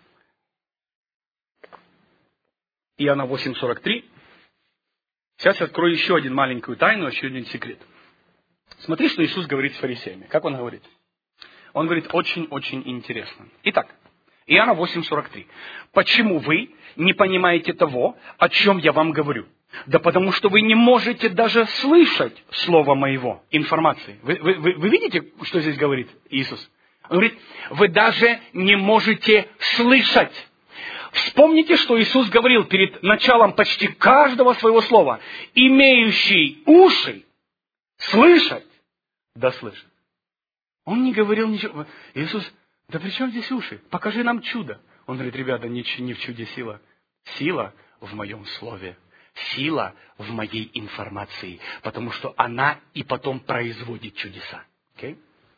Иоанна восемь сорок три. Сейчас я открою еще один маленькую тайну, еще один секрет. Смотри, что Иисус говорит с фарисеями. Как Он говорит? Он говорит очень-очень интересно. Итак, Иоанна восемь сорок три. Почему вы не понимаете того, о чем я вам говорю? Да потому что вы не можете даже слышать слова моего, информации. Вы, вы, вы, вы видите, что здесь говорит Иисус? Он говорит, вы даже не можете слышать. Вспомните, что Иисус говорил перед началом почти каждого своего слова. Имеющий уши слышать, да слышит. Он не говорил ничего. Иисус, да при чем здесь уши? Покажи нам чудо. Он говорит, ребята, не, не в чуде сила. Сила в моем слове. Сила в моей информации. Потому что она и потом производит чудеса. Okay?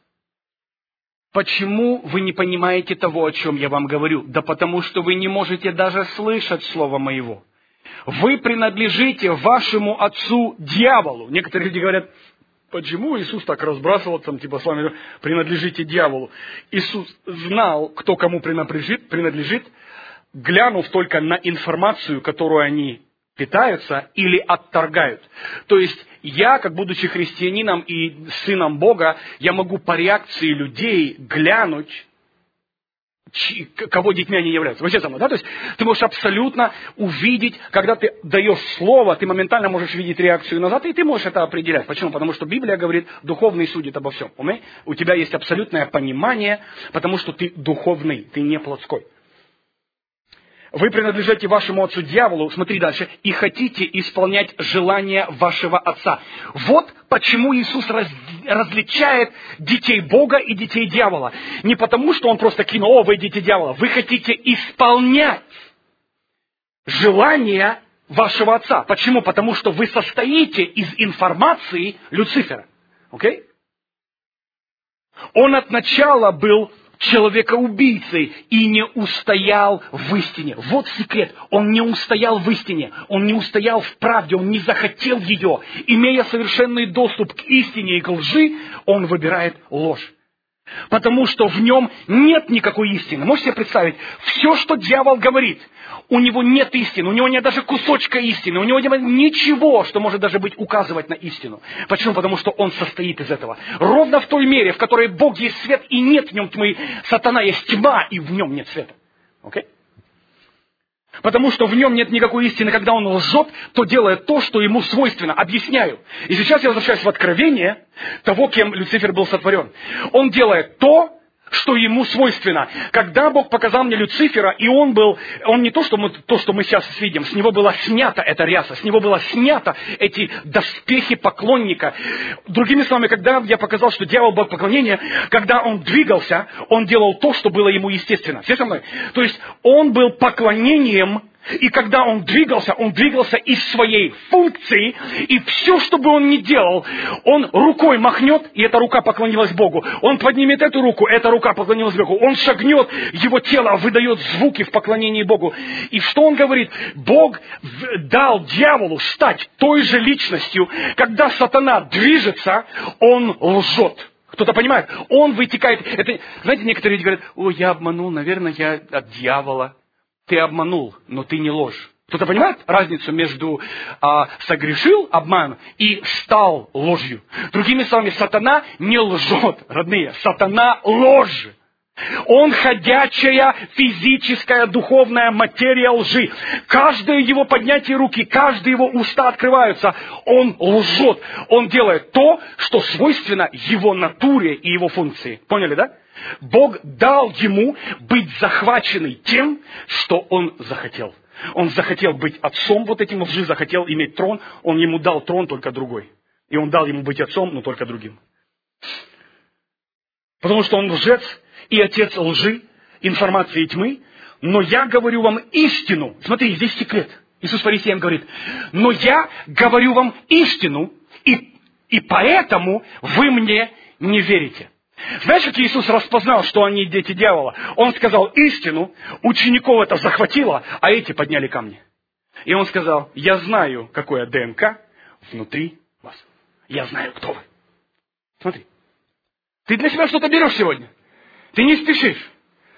Почему вы не понимаете того, о чем я вам говорю? Да потому что вы не можете даже слышать слова моего. Вы принадлежите вашему отцу дьяволу. Некоторые люди говорят, почему Иисус так разбрасывал, там, типа, с вами принадлежите дьяволу? Иисус знал, кто кому принадлежит, принадлежит, глянув только на информацию, которую они питаются или отторгают. То есть, я, как будучи христианином и сыном Бога, я могу по реакции людей глянуть, кого детьми они являются. Вообще со мной, да? То есть, ты можешь абсолютно увидеть, когда ты даешь слово, ты моментально можешь видеть реакцию назад, и ты можешь это определять. Почему? Потому что Библия говорит, духовный судит обо всем. У тебя есть абсолютное понимание, потому что ты духовный, ты не плотской. Вы принадлежите вашему отцу дьяволу, смотри дальше, и хотите исполнять желания вашего отца. Вот почему Иисус раз, различает детей Бога и детей дьявола. Не потому, что Он просто кинул, о, вы дети дьявола. Вы хотите исполнять желания вашего отца. Почему? Потому что вы состоите из информации Люцифера. Окей? Он от начала был человека-убийцей и не устоял в истине. Вот секрет. Он не устоял в истине. Он не устоял в правде. Он не захотел ее. Имея совершенный доступ к истине и к лжи, он выбирает ложь. Потому что в нем нет никакой истины. Можете себе представить, все, что дьявол говорит, у него нет истины, у него нет даже кусочка истины, у него нет ничего, что может даже быть указывать на истину. Почему? Потому что он состоит из этого. Ровно в той мере, в которой Бог есть свет, и нет в нем тьмы, сатана есть тьма, и в нем нет света. Окей? Потому что в нем нет никакой истины. Когда он лжет, то делает то, что ему свойственно. Объясняю. И сейчас я возвращаюсь в откровение того, кем Люцифер был сотворен. Он делает то, что ему свойственно. Когда Бог показал мне Люцифера, и он был, он не то, что мы, то, что мы сейчас видим, с него была снята эта ряса, с него было снято эти доспехи поклонника. Другими словами, когда я показал, что дьявол Бог поклонения, когда он двигался, он делал то, что было ему естественно. Все со мной? То есть, он был поклонением. И когда он двигался, он двигался из своей функции, и все, что бы он ни делал, он рукой махнет, и эта рука поклонилась Богу. Он поднимет эту руку, эта рука поклонилась Богу. Он шагнет, его тело выдает звуки в поклонении Богу. И что он говорит? Бог дал дьяволу стать той же личностью. Когда сатана движется, он лжет. Кто-то понимает? Он вытекает... Это, знаете, некоторые люди говорят, ой, я обманул, наверное, я от дьявола. Ты обманул, но ты не ложь. Кто-то понимает разницу между а, согрешил обман и стал ложью? Другими словами, сатана не лжет, родные. Сатана ложь. Он ходячая физическая духовная материя лжи. Каждое его поднятие руки, каждые его уста открываются. Он лжет. Он делает то, что свойственно его натуре и его функции. Поняли, да? Бог дал ему быть захваченным тем, что он захотел. Он захотел быть отцом вот этим лжи, захотел иметь трон. Он ему дал трон, только другой. И он дал ему быть отцом, но только другим. Потому что он лжец и отец лжи, информации тьмы. Но я говорю вам истину. Смотри, здесь секрет. Иисус фарисеям говорит, но я говорю вам истину, и, и поэтому вы мне не верите. Знаешь, как Иисус распознал, что они дети дьявола? Он сказал истину, учеников это захватило, а эти подняли камни. И он сказал, я знаю, какое ДНК внутри вас. Я знаю, кто вы. Смотри. Ты для себя что-то берешь сегодня. Ты не спешишь.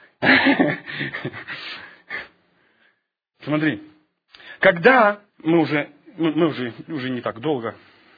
Смотри. Когда мы уже, мы уже, уже не так долго,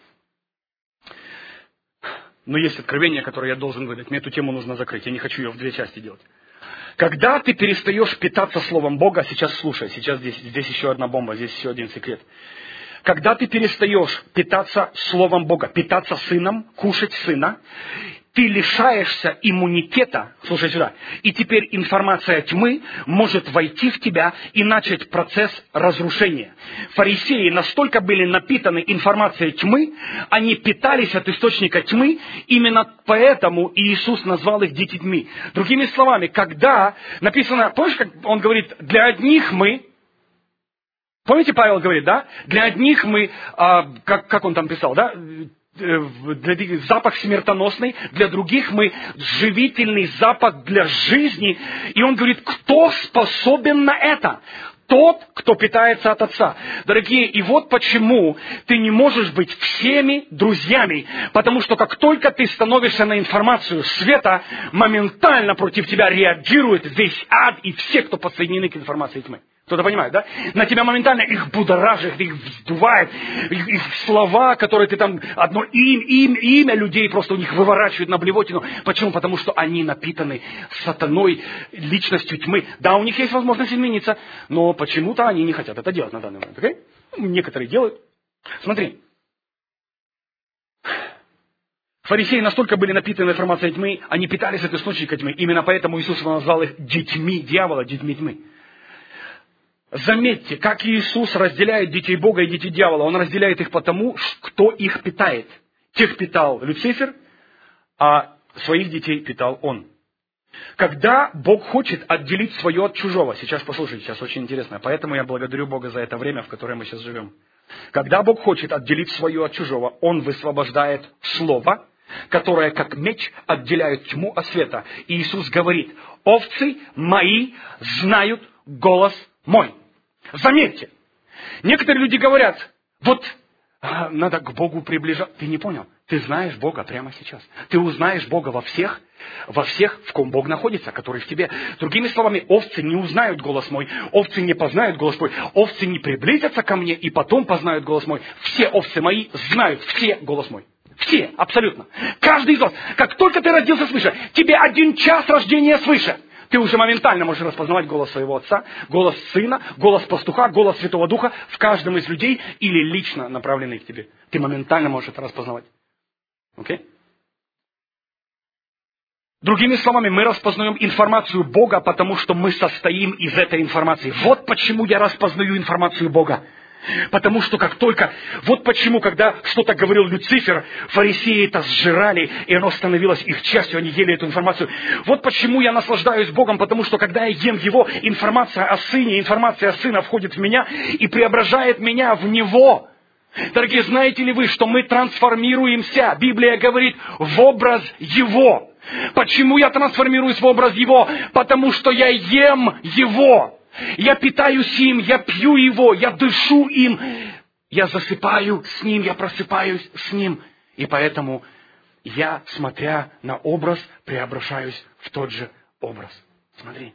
но есть откровение, которое я должен выдать. Мне эту тему нужно закрыть. Я не хочу ее в две части делать. Когда ты перестаешь питаться Словом Бога, сейчас слушай, сейчас здесь, здесь еще одна бомба, здесь еще один секрет. Когда ты перестаешь питаться Словом Бога, питаться Сыном, кушать Сына, ты лишаешься иммунитета, слушай сюда, и теперь информация тьмы может войти в тебя и начать процесс разрушения. Фарисеи настолько были напитаны информацией тьмы, они питались от источника тьмы, именно поэтому Иисус назвал их детьми. Другими словами, когда написано, помнишь, как он говорит, для одних мы, помните, Павел говорит, да, для одних мы, а, как, как он там писал, да, для, запах смертоносный, для других мы живительный запах для жизни. И он говорит, кто способен на это? Тот, кто питается от Отца. Дорогие, и вот почему ты не можешь быть всеми друзьями. Потому что как только ты становишься на информацию света, моментально против тебя реагирует весь ад и все, кто подсоединены к информации тьмы. Кто-то понимает, да? На тебя моментально их будоражит, их вздувает, их, их слова, которые ты там, одно им, им, имя людей просто у них выворачивают на блевотину. Почему? Потому что они напитаны сатаной, личностью тьмы. Да, у них есть возможность измениться, но почему-то они не хотят это делать на данный момент. Okay? Некоторые делают. Смотри. Фарисеи настолько были напитаны информацией тьмы, они питались от источника тьмы. Именно поэтому Иисус назвал их детьми дьявола, детьми тьмы. Заметьте, как Иисус разделяет детей Бога и детей дьявола. Он разделяет их потому, кто их питает. Тех питал Люцифер, а своих детей питал Он. Когда Бог хочет отделить свое от чужого, сейчас послушайте, сейчас очень интересно, поэтому я благодарю Бога за это время, в которое мы сейчас живем. Когда Бог хочет отделить свое от чужого, Он высвобождает Слово, которое, как меч, отделяет тьму от света. И Иисус говорит, овцы мои знают голос мой. Заметьте, некоторые люди говорят, вот а, надо к Богу приближаться. Ты не понял? Ты знаешь Бога прямо сейчас. Ты узнаешь Бога во всех, во всех, в ком Бог находится, который в тебе. Другими словами, овцы не узнают голос мой, овцы не познают голос мой, овцы не приблизятся ко мне и потом познают голос мой. Все овцы мои знают все голос мой. Все, абсолютно. Каждый из вас, как только ты родился свыше, тебе один час рождения свыше. Ты уже моментально можешь распознавать голос своего отца, голос сына, голос пастуха, голос Святого Духа в каждом из людей или лично направленный к тебе. Ты моментально можешь это распознавать. Окей? Другими словами, мы распознаем информацию Бога, потому что мы состоим из этой информации. Вот почему я распознаю информацию Бога. Потому что как только... Вот почему, когда что-то говорил Люцифер, фарисеи это сжирали, и оно становилось их частью, они ели эту информацию. Вот почему я наслаждаюсь Богом, потому что когда я ем Его, информация о Сыне, информация о Сына входит в меня и преображает меня в Него. Дорогие, знаете ли вы, что мы трансформируемся? Библия говорит, в образ Его. Почему я трансформируюсь в образ Его? Потому что я ем Его. Я питаюсь им, я пью Его, я дышу им, я засыпаю с Ним, я просыпаюсь с Ним. И поэтому я, смотря на образ, преображаюсь в тот же образ. Смотри.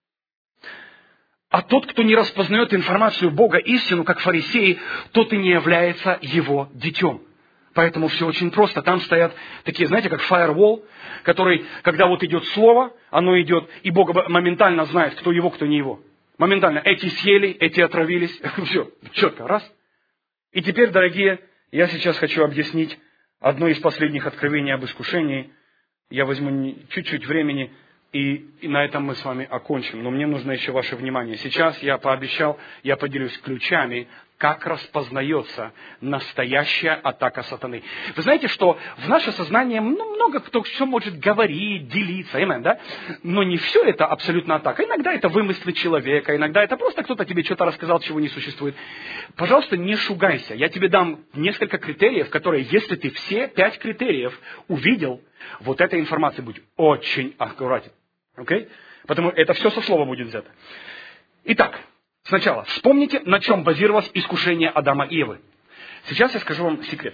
А тот, кто не распознает информацию Бога, истину, как фарисеи, тот и не является Его детем. Поэтому все очень просто. Там стоят такие, знаете, как firewall, который, когда вот идет слово, оно идет, и Бог моментально знает, кто Его, кто не Его. Моментально. Эти съели, эти отравились. Все, четко, раз. И теперь, дорогие, я сейчас хочу объяснить одно из последних откровений об искушении. Я возьму чуть-чуть времени, и, и на этом мы с вами окончим. Но мне нужно еще ваше внимание. Сейчас я пообещал, я поделюсь ключами как распознается настоящая атака сатаны. Вы знаете, что в наше сознание ну, много кто все может говорить, делиться, amen, да? Но не все это абсолютно атака. Иногда это вымыслы человека, иногда это просто кто-то тебе что-то рассказал, чего не существует. Пожалуйста, не шугайся. Я тебе дам несколько критериев, которые, если ты все пять критериев увидел, вот эта информация будет очень аккуратен. Okay? Потому это все со слова будет взято. Итак, сначала вспомните, на чем базировалось искушение Адама и Евы. Сейчас я скажу вам секрет.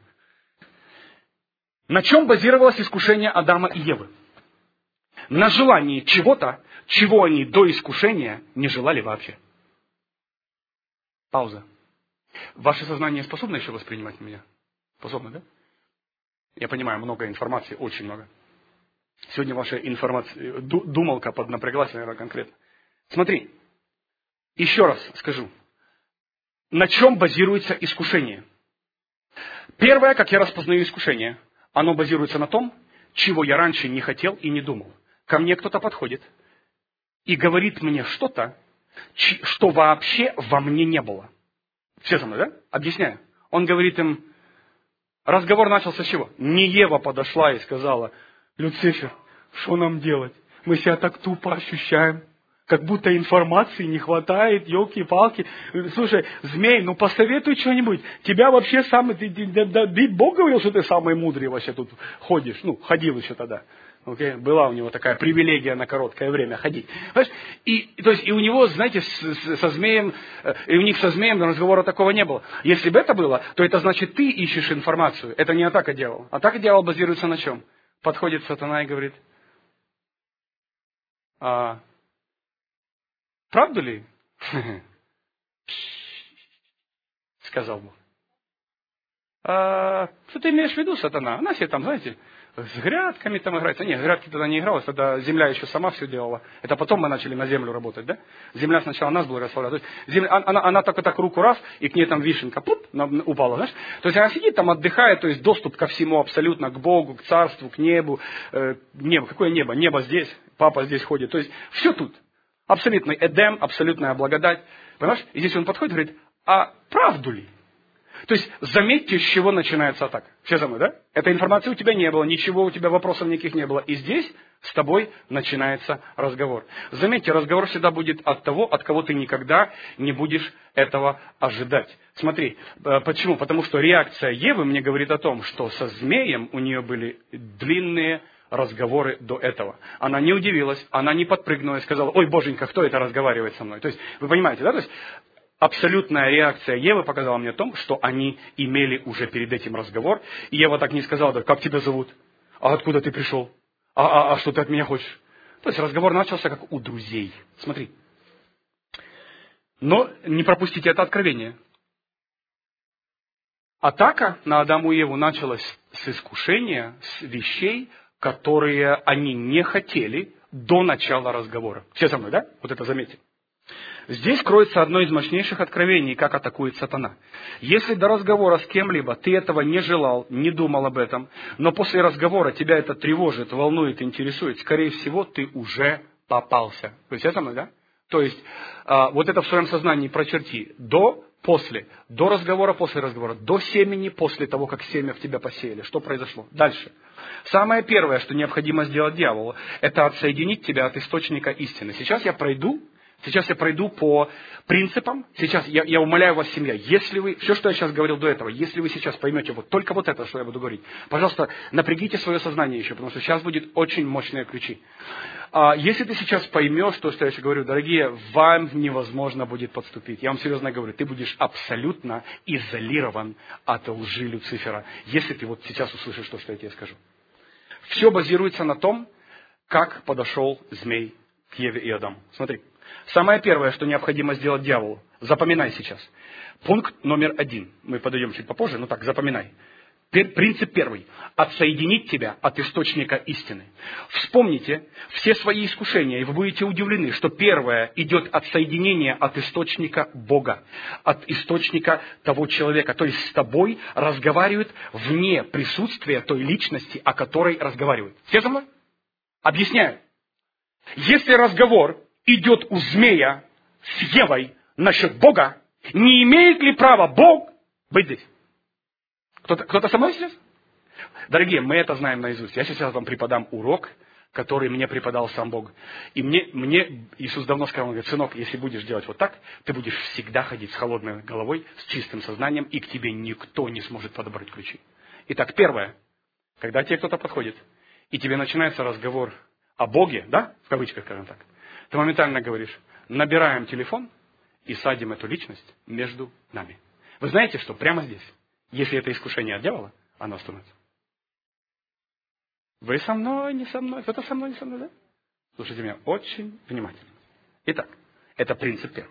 На чем базировалось искушение Адама и Евы? На желании чего-то, чего они до искушения не желали вообще. Пауза. Ваше сознание способно еще воспринимать меня? Способно, да? Я понимаю, много информации, очень много. Сегодня ваша информация, думалка поднапряглась, наверное, конкретно. Смотри, еще раз скажу. На чем базируется искушение? Первое, как я распознаю искушение, оно базируется на том, чего я раньше не хотел и не думал. Ко мне кто-то подходит и говорит мне что-то, что вообще во мне не было. Все со мной, да? Объясняю. Он говорит им, разговор начался с чего? Не Ева подошла и сказала, Люцифер, что нам делать? Мы себя так тупо ощущаем. Как будто информации не хватает, елки-палки. Слушай, змей, ну посоветуй что-нибудь. Тебя вообще самый... Ты, ты, да, да, Бог говорил, что ты самый мудрый вообще тут ходишь. Ну, ходил еще тогда. Okay? Была у него такая привилегия на короткое время ходить. И, то есть, и у него, знаете, с, со змеем, и у них со змеем разговора такого не было. Если бы это было, то это значит, ты ищешь информацию. Это не атака дьявола. Атака дьявола базируется на чем? Подходит сатана и говорит, а, правду ли? Сказал Бог. А, что ты имеешь в виду, сатана? Она себе там, знаете, с грядками там играется. Нет, грядки тогда не игралась, тогда земля еще сама все делала. Это потом мы начали на землю работать, да? Земля сначала нас благословляла. То есть земля, она, она только так руку раз, и к ней там вишенка пуп, упала, знаешь? То есть она сидит там, отдыхает, то есть доступ ко всему абсолютно, к Богу, к царству, к небу. Э, небо, какое небо? Небо здесь, папа здесь ходит. То есть все тут. Абсолютный Эдем, абсолютная благодать. Понимаешь? И здесь он подходит и говорит, а правду ли? То есть, заметьте, с чего начинается атака. Все за мной, да? Этой информации у тебя не было, ничего у тебя, вопросов никаких не было. И здесь с тобой начинается разговор. Заметьте, разговор всегда будет от того, от кого ты никогда не будешь этого ожидать. Смотри, почему? Потому что реакция Евы мне говорит о том, что со змеем у нее были длинные разговоры до этого. Она не удивилась, она не подпрыгнула и сказала, ой, боженька, кто это разговаривает со мной? То есть, вы понимаете, да? То есть, абсолютная реакция Евы показала мне о том, что они имели уже перед этим разговор. И Ева так не сказала, да, как тебя зовут? А откуда ты пришел? А, а, а что ты от меня хочешь? То есть разговор начался как у друзей. Смотри. Но не пропустите это откровение. Атака на Адаму и Еву началась с искушения, с вещей, которые они не хотели до начала разговора. Все со мной, да? Вот это заметьте. Здесь кроется одно из мощнейших откровений, как атакует сатана. Если до разговора с кем-либо ты этого не желал, не думал об этом, но после разговора тебя это тревожит, волнует, интересует, скорее всего, ты уже попался. Вы все со мной, да? То есть, а, вот это в своем сознании прочерти. До, после. До разговора, после разговора. До семени, после того, как семя в тебя посеяли. Что произошло? Дальше. Самое первое, что необходимо сделать дьяволу, это отсоединить тебя от источника истины. Сейчас я пройду... Сейчас я пройду по принципам. Сейчас я, я умоляю вас, семья, если вы, все, что я сейчас говорил до этого, если вы сейчас поймете вот только вот это, что я буду говорить, пожалуйста, напрягите свое сознание еще, потому что сейчас будет очень мощные ключи. А, если ты сейчас поймешь то, что я еще говорю, дорогие, вам невозможно будет подступить. Я вам серьезно говорю, ты будешь абсолютно изолирован от лжи Люцифера, если ты вот сейчас услышишь то, что я тебе скажу. Все базируется на том, как подошел змей к Еве и Адаму. Смотри. Самое первое, что необходимо сделать дьяволу, запоминай сейчас. Пункт номер один. Мы подойдем чуть попозже, но так, запоминай. Принцип первый. Отсоединить тебя от источника истины. Вспомните все свои искушения, и вы будете удивлены, что первое идет от соединения от источника Бога, от источника того человека. То есть с тобой разговаривают вне присутствия той личности, о которой разговаривают. Все со мной? Объясняю. Если разговор идет у змея с Евой насчет Бога, Не имеет ли права Бог быть здесь? Кто-то, кто-то со мной сейчас? Дорогие, мы это знаем наизусть. Я сейчас вам преподам урок, который мне преподал сам Бог. И мне, мне Иисус давно сказал, он говорит, сынок, если будешь делать вот так, ты будешь всегда ходить с холодной головой, с чистым сознанием, и к тебе никто не сможет подобрать ключи. Итак, первое, когда тебе кто-то подходит, и тебе начинается разговор о Боге, да, в кавычках, скажем так, ты моментально говоришь, набираем телефон и садим эту личность между нами. Вы знаете, что прямо здесь, если это искушение от дьявола, оно остановится. Вы со мной, не со мной, кто-то со мной, не со мной, да? Слушайте меня очень внимательно. Итак, это принцип первый.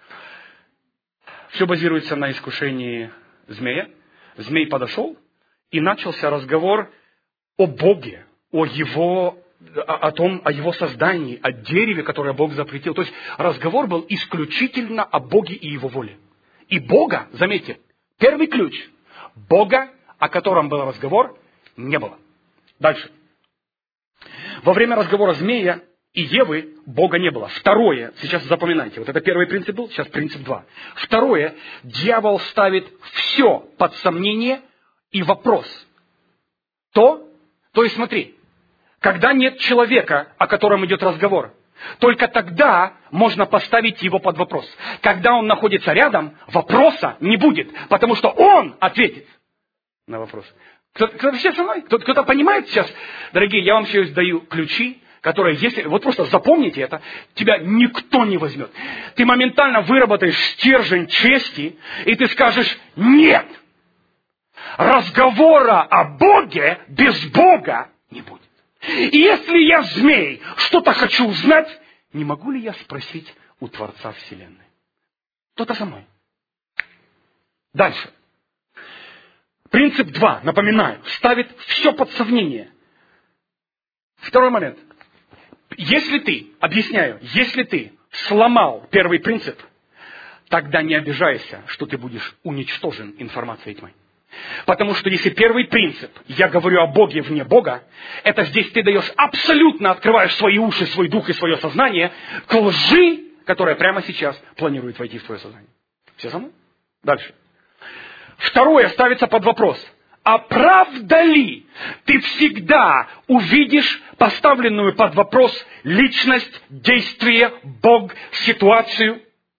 Все базируется на искушении змея. Змей подошел, и начался разговор о Боге, о его, о, о том, о его создании, о дереве, которое Бог запретил. То есть разговор был исключительно о Боге и его воле. И Бога, заметьте, первый ключ, Бога, о котором был разговор, не было. Дальше. Во время разговора змея и Евы Бога не было. Второе, сейчас запоминайте, вот это первый принцип был, сейчас принцип два. Второе, дьявол ставит все под сомнение и вопрос. То, то есть смотри, когда нет человека, о котором идет разговор, только тогда можно поставить его под вопрос. Когда он находится рядом, вопроса не будет, потому что он ответит на вопрос. Кто-то, кто-то сейчас со мной? Кто-то, кто-то понимает сейчас? Дорогие, я вам сейчас даю ключи, которые, если... Вот просто запомните это, тебя никто не возьмет. Ты моментально выработаешь стержень чести, и ты скажешь «нет». Разговора о Боге без Бога не будет. И если я, змей, что-то хочу узнать, не могу ли я спросить у Творца Вселенной? Кто-то со мной? Дальше. Принцип два, напоминаю, ставит все под сомнение. Второй момент. Если ты, объясняю, если ты сломал первый принцип, тогда не обижайся, что ты будешь уничтожен информацией тьмы. Потому что если первый принцип, я говорю о Боге вне Бога, это здесь ты даешь абсолютно, открываешь свои уши, свой дух и свое сознание к лжи, которая прямо сейчас планирует войти в твое сознание. Все со мной? Дальше. Второе ставится под вопрос. А правда ли ты всегда увидишь поставленную под вопрос личность, действие, Бог, ситуацию?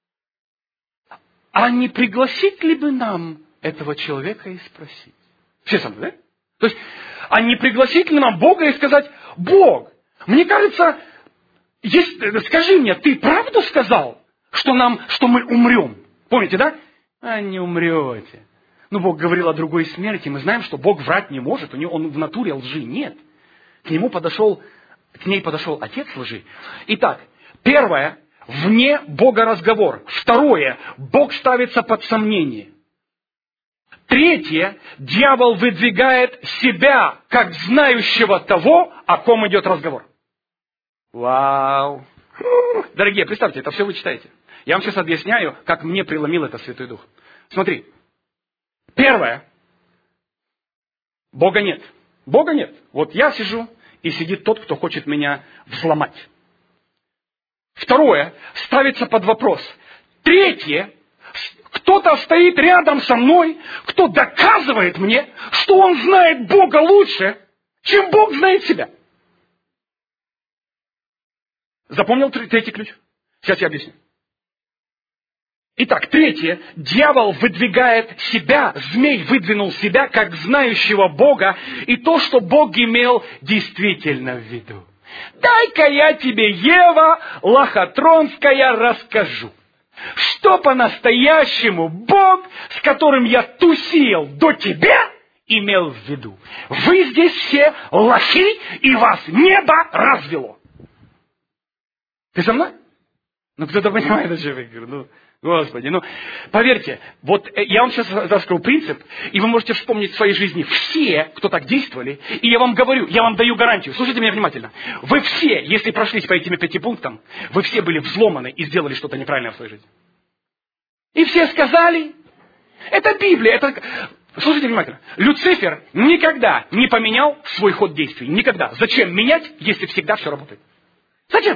А не пригласить ли бы нам этого человека и спросить? Все со мной, да? То есть, а не пригласить ли нам Бога и сказать, Бог, мне кажется, есть, скажи мне, ты правду сказал, что, нам, что мы умрем? Помните, да? А не умрете. Ну, Бог говорил о другой смерти. Мы знаем, что Бог врать не может. У него, он в натуре лжи нет. К нему подошел, к ней подошел отец лжи. Итак, первое, вне Бога разговор. Второе, Бог ставится под сомнение. Третье, дьявол выдвигает себя как знающего того, о ком идет разговор. Вау! Дорогие, представьте, это все вы читаете. Я вам сейчас объясняю, как мне преломил это Святой Дух. Смотри. Первое. Бога нет. Бога нет. Вот я сижу, и сидит тот, кто хочет меня взломать. Второе. Ставится под вопрос. Третье. Кто-то стоит рядом со мной, кто доказывает мне, что он знает Бога лучше, чем Бог знает себя. Запомнил третий ключ? Сейчас я объясню. Итак, третье. Дьявол выдвигает себя, змей выдвинул себя как знающего Бога, и то, что Бог имел действительно в виду. Дай-ка я тебе, Ева Лохотронская, расскажу, что по-настоящему Бог, с которым я тусил до тебя, имел в виду. Вы здесь все лохи, и вас небо развело. Ты со мной? Ну, кто-то понимает, о чем я говорю. Ну, Господи, ну, поверьте, вот я вам сейчас раскрою принцип, и вы можете вспомнить в своей жизни все, кто так действовали, и я вам говорю, я вам даю гарантию, слушайте меня внимательно. Вы все, если прошлись по этим пяти пунктам, вы все были взломаны и сделали что-то неправильное в своей жизни. И все сказали, это Библия, это... Слушайте внимательно. Люцифер никогда не поменял свой ход действий. Никогда. Зачем менять, если всегда все работает? Зачем?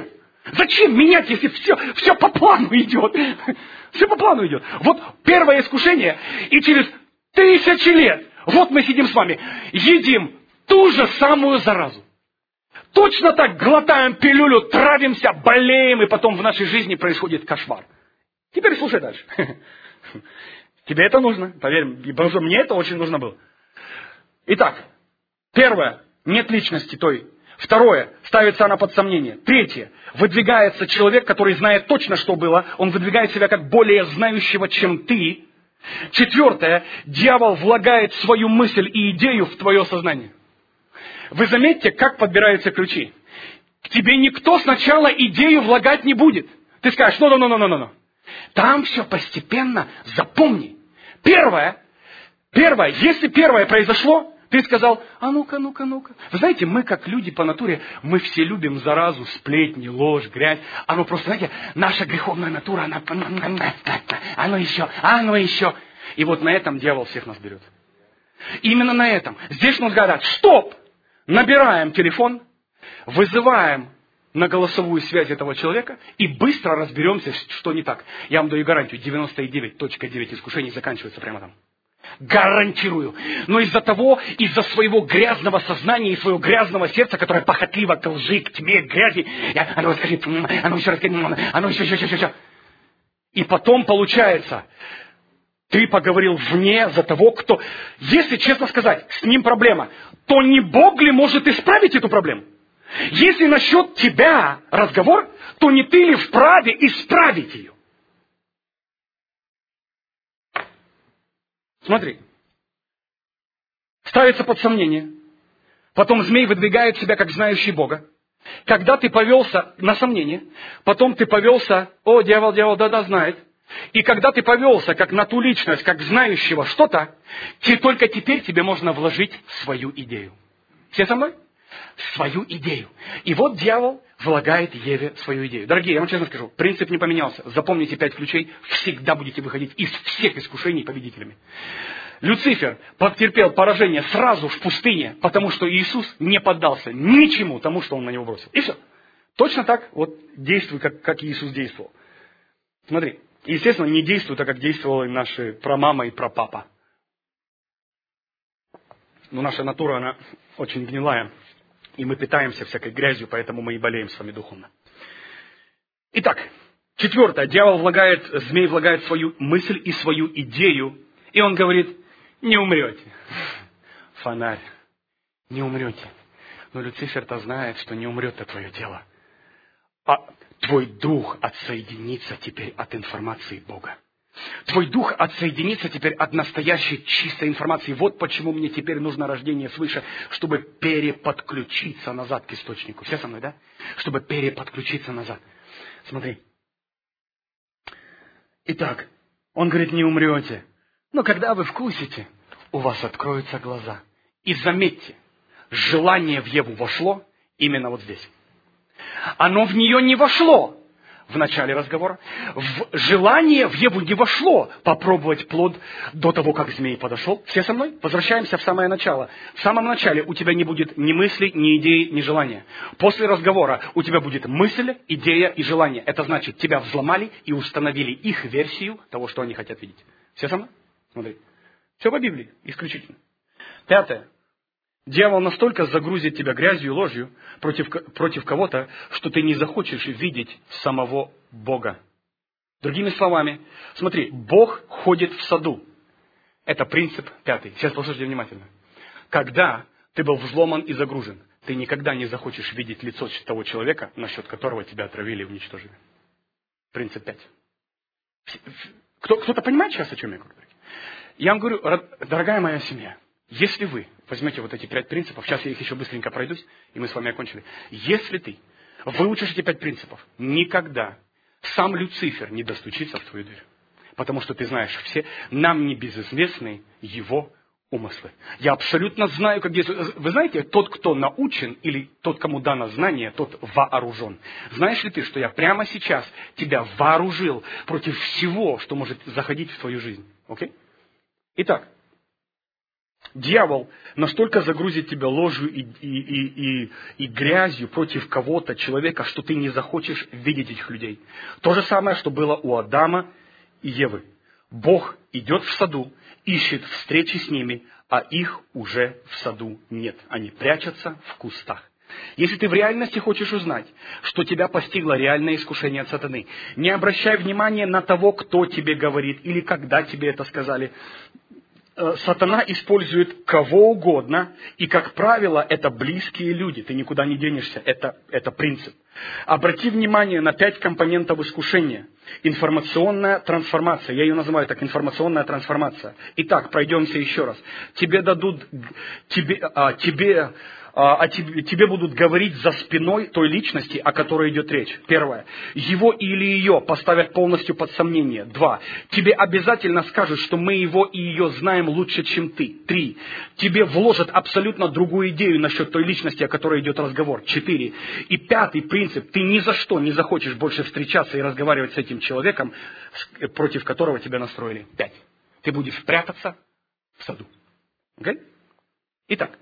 Зачем менять, если все, все по плану идет? Все по плану идет. Вот первое искушение, и через тысячи лет, вот мы сидим с вами, едим ту же самую заразу. Точно так глотаем пилюлю, травимся, болеем, и потом в нашей жизни происходит кошмар. Теперь слушай дальше. Тебе это нужно, поверь, потому что мне это очень нужно было. Итак, первое, нет личности той. Второе, ставится она под сомнение. Третье, выдвигается человек, который знает точно, что было. Он выдвигает себя как более знающего, чем ты. Четвертое, дьявол влагает свою мысль и идею в твое сознание. Вы заметьте, как подбираются ключи. К тебе никто сначала идею влагать не будет. Ты скажешь, ну-ну-ну-ну-ну-ну. Там все постепенно, запомни. Первое, первое, если первое произошло, ты сказал, а ну-ка, ну-ка, ну-ка. Вы знаете, мы как люди по натуре, мы все любим заразу, сплетни, ложь, грязь. Оно просто, знаете, наша греховная натура, она, оно еще, оно еще. И вот на этом дьявол всех нас берет. Именно на этом. Здесь нужно говорить, стоп! Набираем телефон, вызываем на голосовую связь этого человека и быстро разберемся, что не так. Я вам даю гарантию, девяносто девять целых девять искушений заканчивается прямо там. Гарантирую. Но из-за того, из-за своего грязного сознания и своего грязного сердца, которое похотливо к лжи, к тьме, к грязи, я, оно скажет, оно еще раз, оно еще, еще, еще, еще. И потом получается, ты поговорил вне за того, кто... Если, честно сказать, с ним проблема, то не Бог ли может исправить эту проблему? Если насчет тебя разговор, то не ты ли вправе исправить ее? Смотри. Ставится под сомнение. Потом змей выдвигает себя как знающий Бога. Когда ты повелся на сомнение, потом ты повелся, о, дьявол, дьявол, да-да, знает. И когда ты повелся как на ту личность, как знающего что-то, те, только теперь тебе можно вложить свою идею. Все со мной? Свою идею. И вот дьявол влагает Еве свою идею. Дорогие, я вам честно скажу, принцип не поменялся. Запомните пять ключей, всегда будете выходить из всех искушений победителями. Люцифер потерпел поражение сразу в пустыне, потому что Иисус не поддался ничему тому, что он на него бросил. И все. Точно так вот действуй, как, как Иисус действовал. Смотри, естественно, не действуй так, как действовали наши прамама и прапапа. Но наша натура, она очень гнилая. И мы питаемся всякой грязью, поэтому мы и болеем с вами духовно. Итак, четвертое. Дьявол влагает, змей влагает свою мысль и свою идею. И он говорит, не умрете. Фонарь, не умрете. Но Люцифер-то знает, что не умрет-то твое тело. А твой дух отсоединится теперь от информации Бога. Твой дух отсоединится теперь от настоящей чистой информации. Вот почему мне теперь нужно рождение свыше, чтобы переподключиться назад к источнику. Все со мной, да? Чтобы переподключиться назад. Смотри. Итак, он говорит, не умрете. Но когда вы вкусите, у вас откроются глаза. И заметьте, желание в Еву вошло именно вот здесь. Оно в нее не вошло в начале разговора. В желание в Еву не вошло попробовать плод до того, как змей подошел. Все со мной? Возвращаемся в самое начало. В самом начале у тебя не будет ни мысли, ни идеи, ни желания. После разговора у тебя будет мысль, идея и желание. Это значит, тебя взломали и установили их версию того, что они хотят видеть. Все со мной? Смотри. Все по Библии, исключительно. Пятое. Дьявол настолько загрузит тебя грязью и ложью против, против кого-то, что ты не захочешь видеть самого Бога. Другими словами, смотри, Бог ходит в саду. Это принцип пятый. Сейчас послушайте внимательно. Когда ты был взломан и загружен, ты никогда не захочешь видеть лицо того человека, насчет которого тебя отравили и уничтожили. Принцип пять. Кто, кто-то понимает сейчас, о чем я говорю? Я вам говорю, дорогая моя семья, если вы возьмете вот эти пять принципов, сейчас я их еще быстренько пройдусь, и мы с вами окончили. Если ты выучишь эти пять принципов, никогда сам Люцифер не достучится в твою дверь. Потому что ты знаешь, все нам не безызвестны его умыслы. Я абсолютно знаю, как действует. Вы знаете, тот, кто научен, или тот, кому дано знание, тот вооружен. Знаешь ли ты, что я прямо сейчас тебя вооружил против всего, что может заходить в твою жизнь? Окей? Итак, Дьявол настолько загрузит тебя ложью и, и, и, и, и грязью против кого-то, человека, что ты не захочешь видеть этих людей. То же самое, что было у Адама и Евы. Бог идет в саду, ищет встречи с ними, а их уже в саду нет. Они прячутся в кустах. Если ты в реальности хочешь узнать, что тебя постигло реальное искушение от сатаны, не обращай внимания на того, кто тебе говорит или когда тебе это сказали. Сатана использует кого угодно, и, как правило, это близкие люди. Ты никуда не денешься. Это, это принцип. Обрати внимание на пять компонентов искушения. Информационная трансформация. Я ее называю так, информационная трансформация. Итак, пройдемся еще раз. Тебе дадут, тебе, а, тебе, а, тебе, тебе будут говорить за спиной той личности, о которой идет речь. Первое. Его или ее поставят полностью под сомнение. Два. Тебе обязательно скажут, что мы его и ее знаем лучше, чем ты. Три. Тебе вложат абсолютно другую идею насчет той личности, о которой идет разговор. Четыре. И пятый принцип. Ты ни за что не захочешь больше встречаться и разговаривать с этим человеком, против которого тебя настроили. Пять. Ты будешь прятаться в саду. Okay? Итак.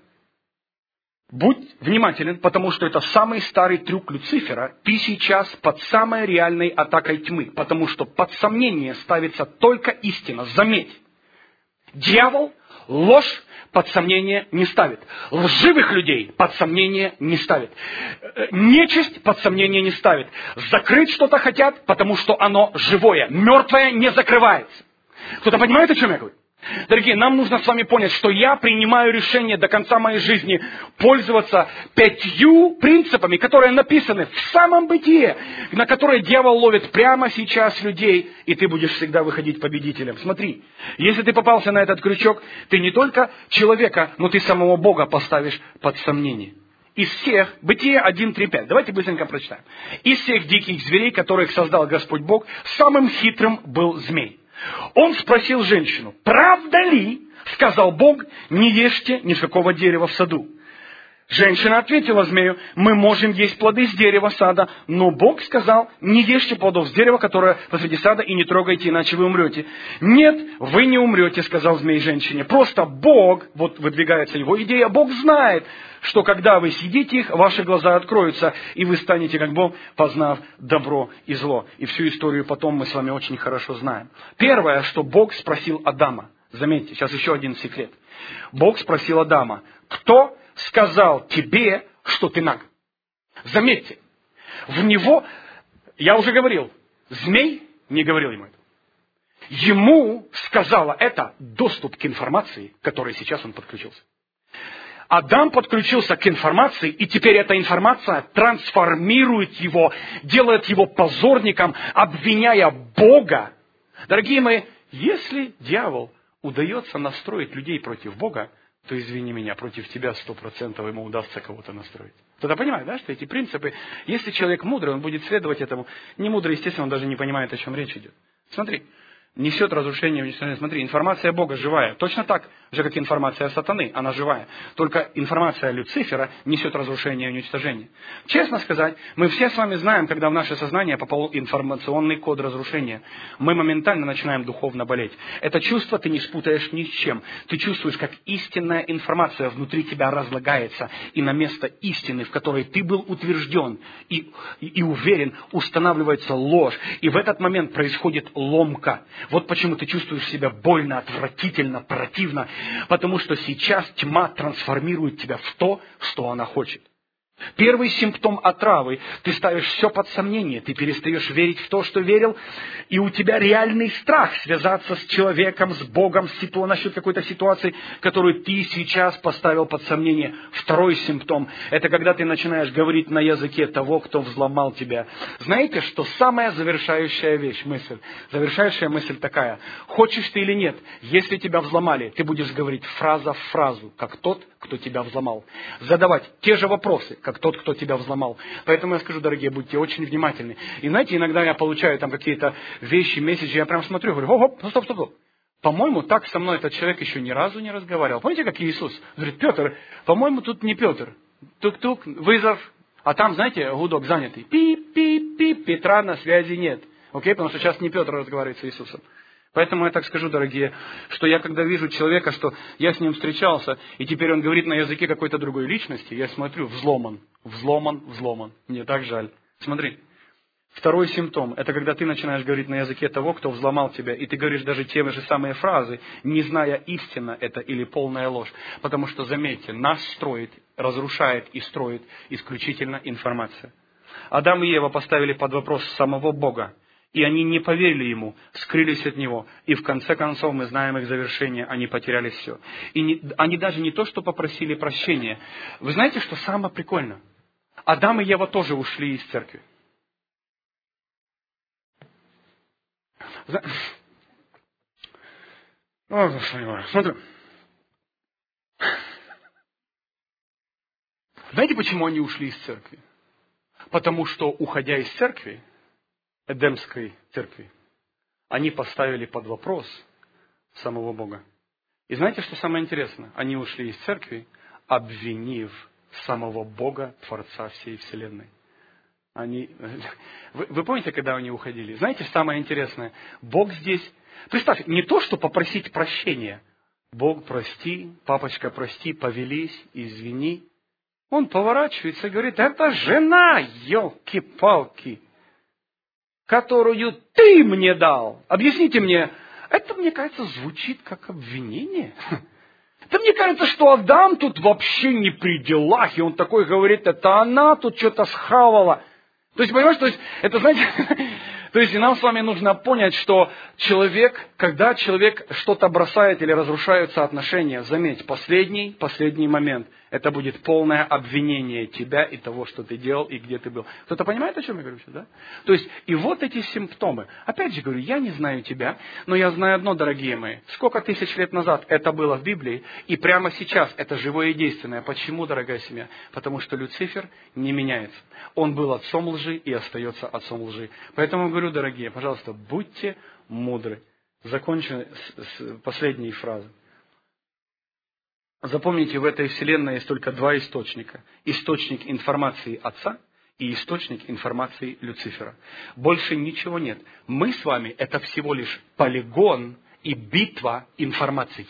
Будь внимателен, потому что это самый старый трюк Люцифера. Ты сейчас под самой реальной атакой тьмы, потому что под сомнение ставится только истина. Заметь, дьявол ложь под сомнение не ставит. Лживых людей под сомнение не ставит. Нечисть под сомнение не ставит. Закрыть что-то хотят, потому что оно живое. Мертвое не закрывается. Кто-то понимает, о чем я говорю? Дорогие, нам нужно с вами понять, что я принимаю решение до конца моей жизни пользоваться пятью принципами, которые написаны в самом бытие, на которые дьявол ловит прямо сейчас людей, и ты будешь всегда выходить победителем. Смотри, если ты попался на этот крючок, ты не только человека, но ты самого Бога поставишь под сомнение. Из всех, Бытие один, три, пять, давайте быстренько прочитаем. Из всех диких зверей, которых создал Господь Бог, самым хитрым был змей. Он спросил женщину, правда ли, сказал Бог, не ешьте ни с какого дерева в саду. Женщина ответила змею, мы можем есть плоды с дерева сада, но Бог сказал, не ешьте плодов с дерева, которое посреди сада, и не трогайте, иначе вы умрете. Нет, вы не умрете, сказал змей женщине. Просто Бог, вот выдвигается его идея, Бог знает, что когда вы съедите их, ваши глаза откроются, и вы станете как Бог, познав добро и зло. И всю историю потом мы с вами очень хорошо знаем. Первое, что Бог спросил Адама, заметьте, сейчас еще один секрет. Бог спросил Адама, кто сказал тебе, что ты наг? Заметьте, в него, я уже говорил, змей не говорил ему это. Ему сказала это доступ к информации, к которой сейчас он подключился. Адам подключился к информации, и теперь эта информация трансформирует его, делает его позорником, обвиняя Бога. Дорогие мои, если дьявол удается настроить людей против Бога, то, извини меня, против тебя сто процентов ему удастся кого-то настроить. Кто-то понимает, да, что эти принципы, если человек мудрый, он будет следовать этому. Не мудрый, естественно, он даже не понимает, о чем речь идет. Смотри, несет разрушение и уничтожение. Смотри, информация Бога живая. Точно так же, как информация сатаны, она живая. Только информация Люцифера несет разрушение и уничтожение. Честно сказать, мы все с вами знаем, когда в наше сознание попал информационный код разрушения. Мы моментально начинаем духовно болеть. Это чувство ты не спутаешь ни с чем. Ты чувствуешь, как истинная информация внутри тебя разлагается, и на место истины, в которой ты был утвержден и, и, и уверен, устанавливается ложь. И в этот момент происходит ломка. Вот почему ты чувствуешь себя больно, отвратительно, противно. Потому что сейчас тьма трансформирует тебя в то, что она хочет. Первый симптом отравы. Ты ставишь все под сомнение. Ты перестаешь верить в то, что верил. И у тебя реальный страх связаться с человеком, с Богом, с ситу... насчет какой-то ситуации, которую ты сейчас поставил под сомнение. Второй симптом. Это когда ты начинаешь говорить на языке того, кто взломал тебя. Знаете, что самая завершающая вещь, мысль? Завершающая мысль такая. Хочешь ты или нет, если тебя взломали, ты будешь говорить фраза в фразу, как тот, кто тебя взломал. Задавать те же вопросы, как тот, кто тебя взломал. Поэтому я скажу, дорогие, будьте очень внимательны. И знаете, иногда я получаю там какие-то вещи, месседжи, я прям смотрю, говорю, о, стоп, стоп, стоп. По-моему, так со мной этот человек еще ни разу не разговаривал. Помните, как Иисус? Говорит, Петр, по-моему, тут не Петр. Тук-тук, вызов. А там, знаете, гудок занятый. Пип-пип-пип, Петра на связи нет. Окей, потому что сейчас не Петр разговаривает с Иисусом. Поэтому я так скажу, дорогие, что я когда вижу человека, что я с ним встречался, и теперь он говорит на языке какой-то другой личности, я смотрю, взломан, взломан, взломан. Мне так жаль. Смотри. Второй симптом – это когда ты начинаешь говорить на языке того, кто взломал тебя, и ты говоришь даже те же самые фразы, не зная, истина это или полная ложь. Потому что, заметьте, нас строит, разрушает и строит исключительно информация. Адам и Ева поставили под вопрос самого Бога, и они не поверили Ему, скрылись от Него, и в конце концов мы знаем их завершение, они потеряли все. И не, они даже не то, что попросили прощения. Вы знаете, что самое прикольное? Адам и Ева тоже ушли из церкви. О, Господи, смотри. Знаете, почему они ушли из церкви? Потому что, уходя из церкви, Эдемской церкви, они поставили под вопрос самого Бога. И знаете, что самое интересное? Они ушли из церкви, обвинив самого Бога, Творца всей Вселенной. Они... Вы, вы помните, когда они уходили? Знаете, самое интересное? Бог здесь... Представьте, не то, что попросить прощения. Бог, прости, папочка, прости, повелись, извини. Он поворачивается и говорит, это жена, елки-палки, которую ты мне дал. Объясните мне, это, мне кажется, звучит как обвинение. Да мне кажется, что Адам тут вообще не при делах, и он такой говорит, это она тут что-то схавала. То есть, понимаешь, то есть, это, знаете, то есть, и нам с вами нужно понять, что человек, когда человек что-то бросает или разрушаются отношения, заметь, последний, последний момент, это будет полное обвинение тебя и того, что ты делал и где ты был. Кто-то понимает, о чем я говорю сейчас, да? То есть, и вот эти симптомы. Опять же говорю, я не знаю тебя, но я знаю одно, дорогие мои. Сколько тысяч лет назад это было в Библии, и прямо сейчас это живое и действенное. Почему, дорогая семья? Потому что Люцифер не меняется. Он был отцом лжи и остается отцом лжи. Поэтому говорю, дорогие, пожалуйста, будьте мудры. Закончу с, с последней фразы. Запомните, в этой вселенной есть только два источника. Источник информации Отца и источник информации Люцифера. Больше ничего нет. Мы с вами это всего лишь полигон и битва информаций.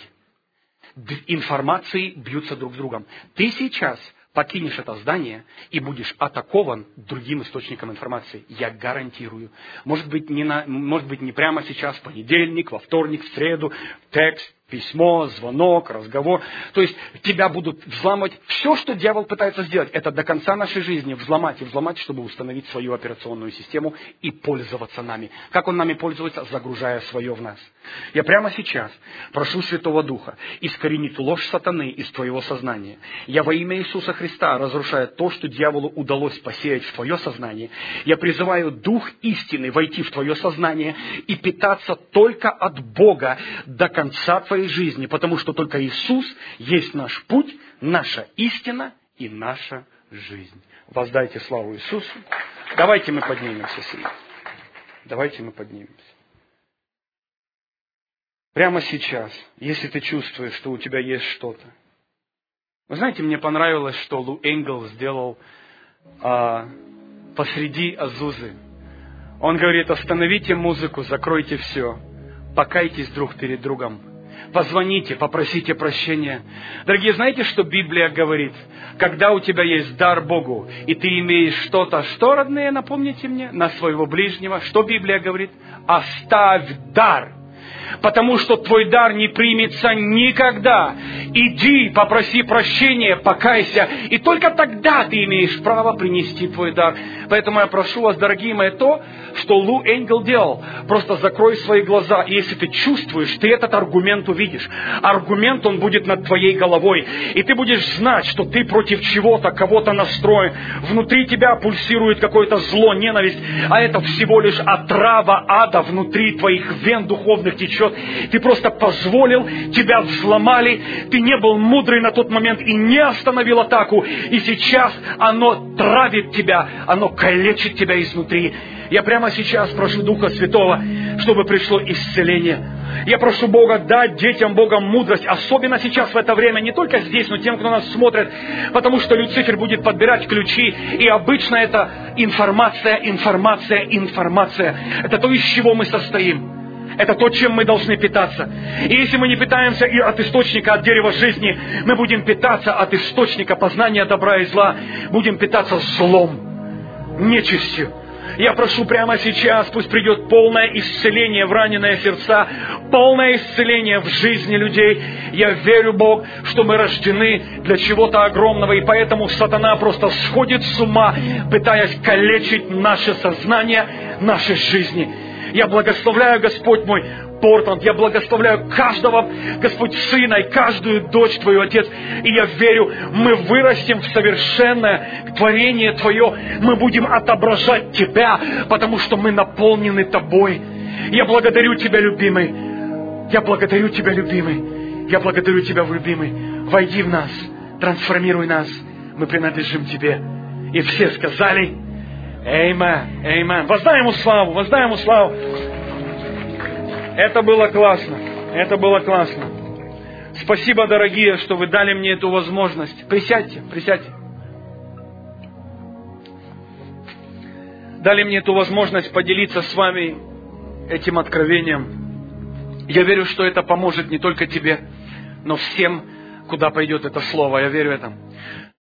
Информации бьются друг с другом. Ты сейчас покинешь это здание и будешь атакован другим источником информации. Я гарантирую. Может быть, не, на, может быть, не прямо сейчас, в понедельник, во вторник, в среду, текст, письмо, звонок, разговор. То есть тебя будут взламывать. Все, что дьявол пытается сделать, это до конца нашей жизни взломать и взломать, чтобы установить свою операционную систему и пользоваться нами. Как он нами пользуется? Загружая свое в нас. Я прямо сейчас прошу Святого Духа искоренить ложь сатаны из твоего сознания. Я во имя Иисуса Христа, разрушая то, что дьяволу удалось посеять в твое сознание, я призываю Дух истины войти в твое сознание и питаться только от Бога до конца твоей жизни, потому что только Иисус есть наш путь, наша истина и наша жизнь. Воздайте славу Иисусу. Давайте мы поднимемся сильно. Давайте мы поднимемся. Прямо сейчас, если ты чувствуешь, что у тебя есть что-то. Вы знаете, мне понравилось, что Лу Энгел сделал а, посреди Азузы. Он говорит, остановите музыку, закройте все, покайтесь друг перед другом. Позвоните, попросите прощения. Дорогие, знаете, что Библия говорит? Когда у тебя есть дар Богу, и ты имеешь что-то, что, родные, напомните мне, на своего ближнего, что Библия говорит? Оставь дар. Потому что твой дар не примется никогда. Иди, попроси прощения, покайся, и только тогда ты имеешь право принести твой дар. Поэтому я прошу вас, дорогие мои, то, что Лу Энгел делал. Просто закрой свои глаза, и если ты чувствуешь, ты этот аргумент увидишь. Аргумент, он будет над твоей головой. И ты будешь знать, что ты против чего-то, кого-то настроен. Внутри тебя пульсирует какое-то зло, ненависть, а это всего лишь отрава ада внутри твоих вен духовных течет. Ты просто позволил, тебя взломали, ты не был мудрый на тот момент и не остановил атаку. И сейчас оно травит тебя, оно калечит тебя изнутри. Я прямо сейчас прошу Духа Святого, чтобы пришло исцеление. Я прошу Бога дать детям Бога мудрость, особенно сейчас в это время, не только здесь, но тем, кто нас смотрит, потому что Люцифер будет подбирать ключи, и обычно это информация, информация, информация. Это то, из чего мы состоим. Это то, чем мы должны питаться. И если мы не питаемся и от источника, от дерева жизни, мы будем питаться от источника познания добра и зла. Будем питаться злом, нечистью. Я прошу прямо сейчас, пусть придет полное исцеление в раненые сердца, полное исцеление в жизни людей. Я верю, Бог, что мы рождены для чего-то огромного, и поэтому сатана просто сходит с ума, пытаясь калечить наше сознание, нашей жизни. Я благословляю, Господь мой, Портланд, я благословляю каждого, Господь, сына и каждую дочь Твою, Отец. И я верю, мы вырастем в совершенное творение Твое. Мы будем отображать Тебя, потому что мы наполнены Тобой. Я благодарю Тебя, любимый. Я благодарю Тебя, любимый. Я благодарю Тебя, любимый. Войди в нас, трансформируй нас. Мы принадлежим Тебе. И все сказали: Аминь, аминь. Воздай Ему славу, воздай Ему славу. Это было классно. Это было классно. Спасибо, дорогие, что вы дали мне эту возможность. Присядьте, присядьте. Дали мне эту возможность поделиться с вами этим откровением. Я верю, что это поможет не только тебе, но всем, куда пойдет это слово. Я верю в это.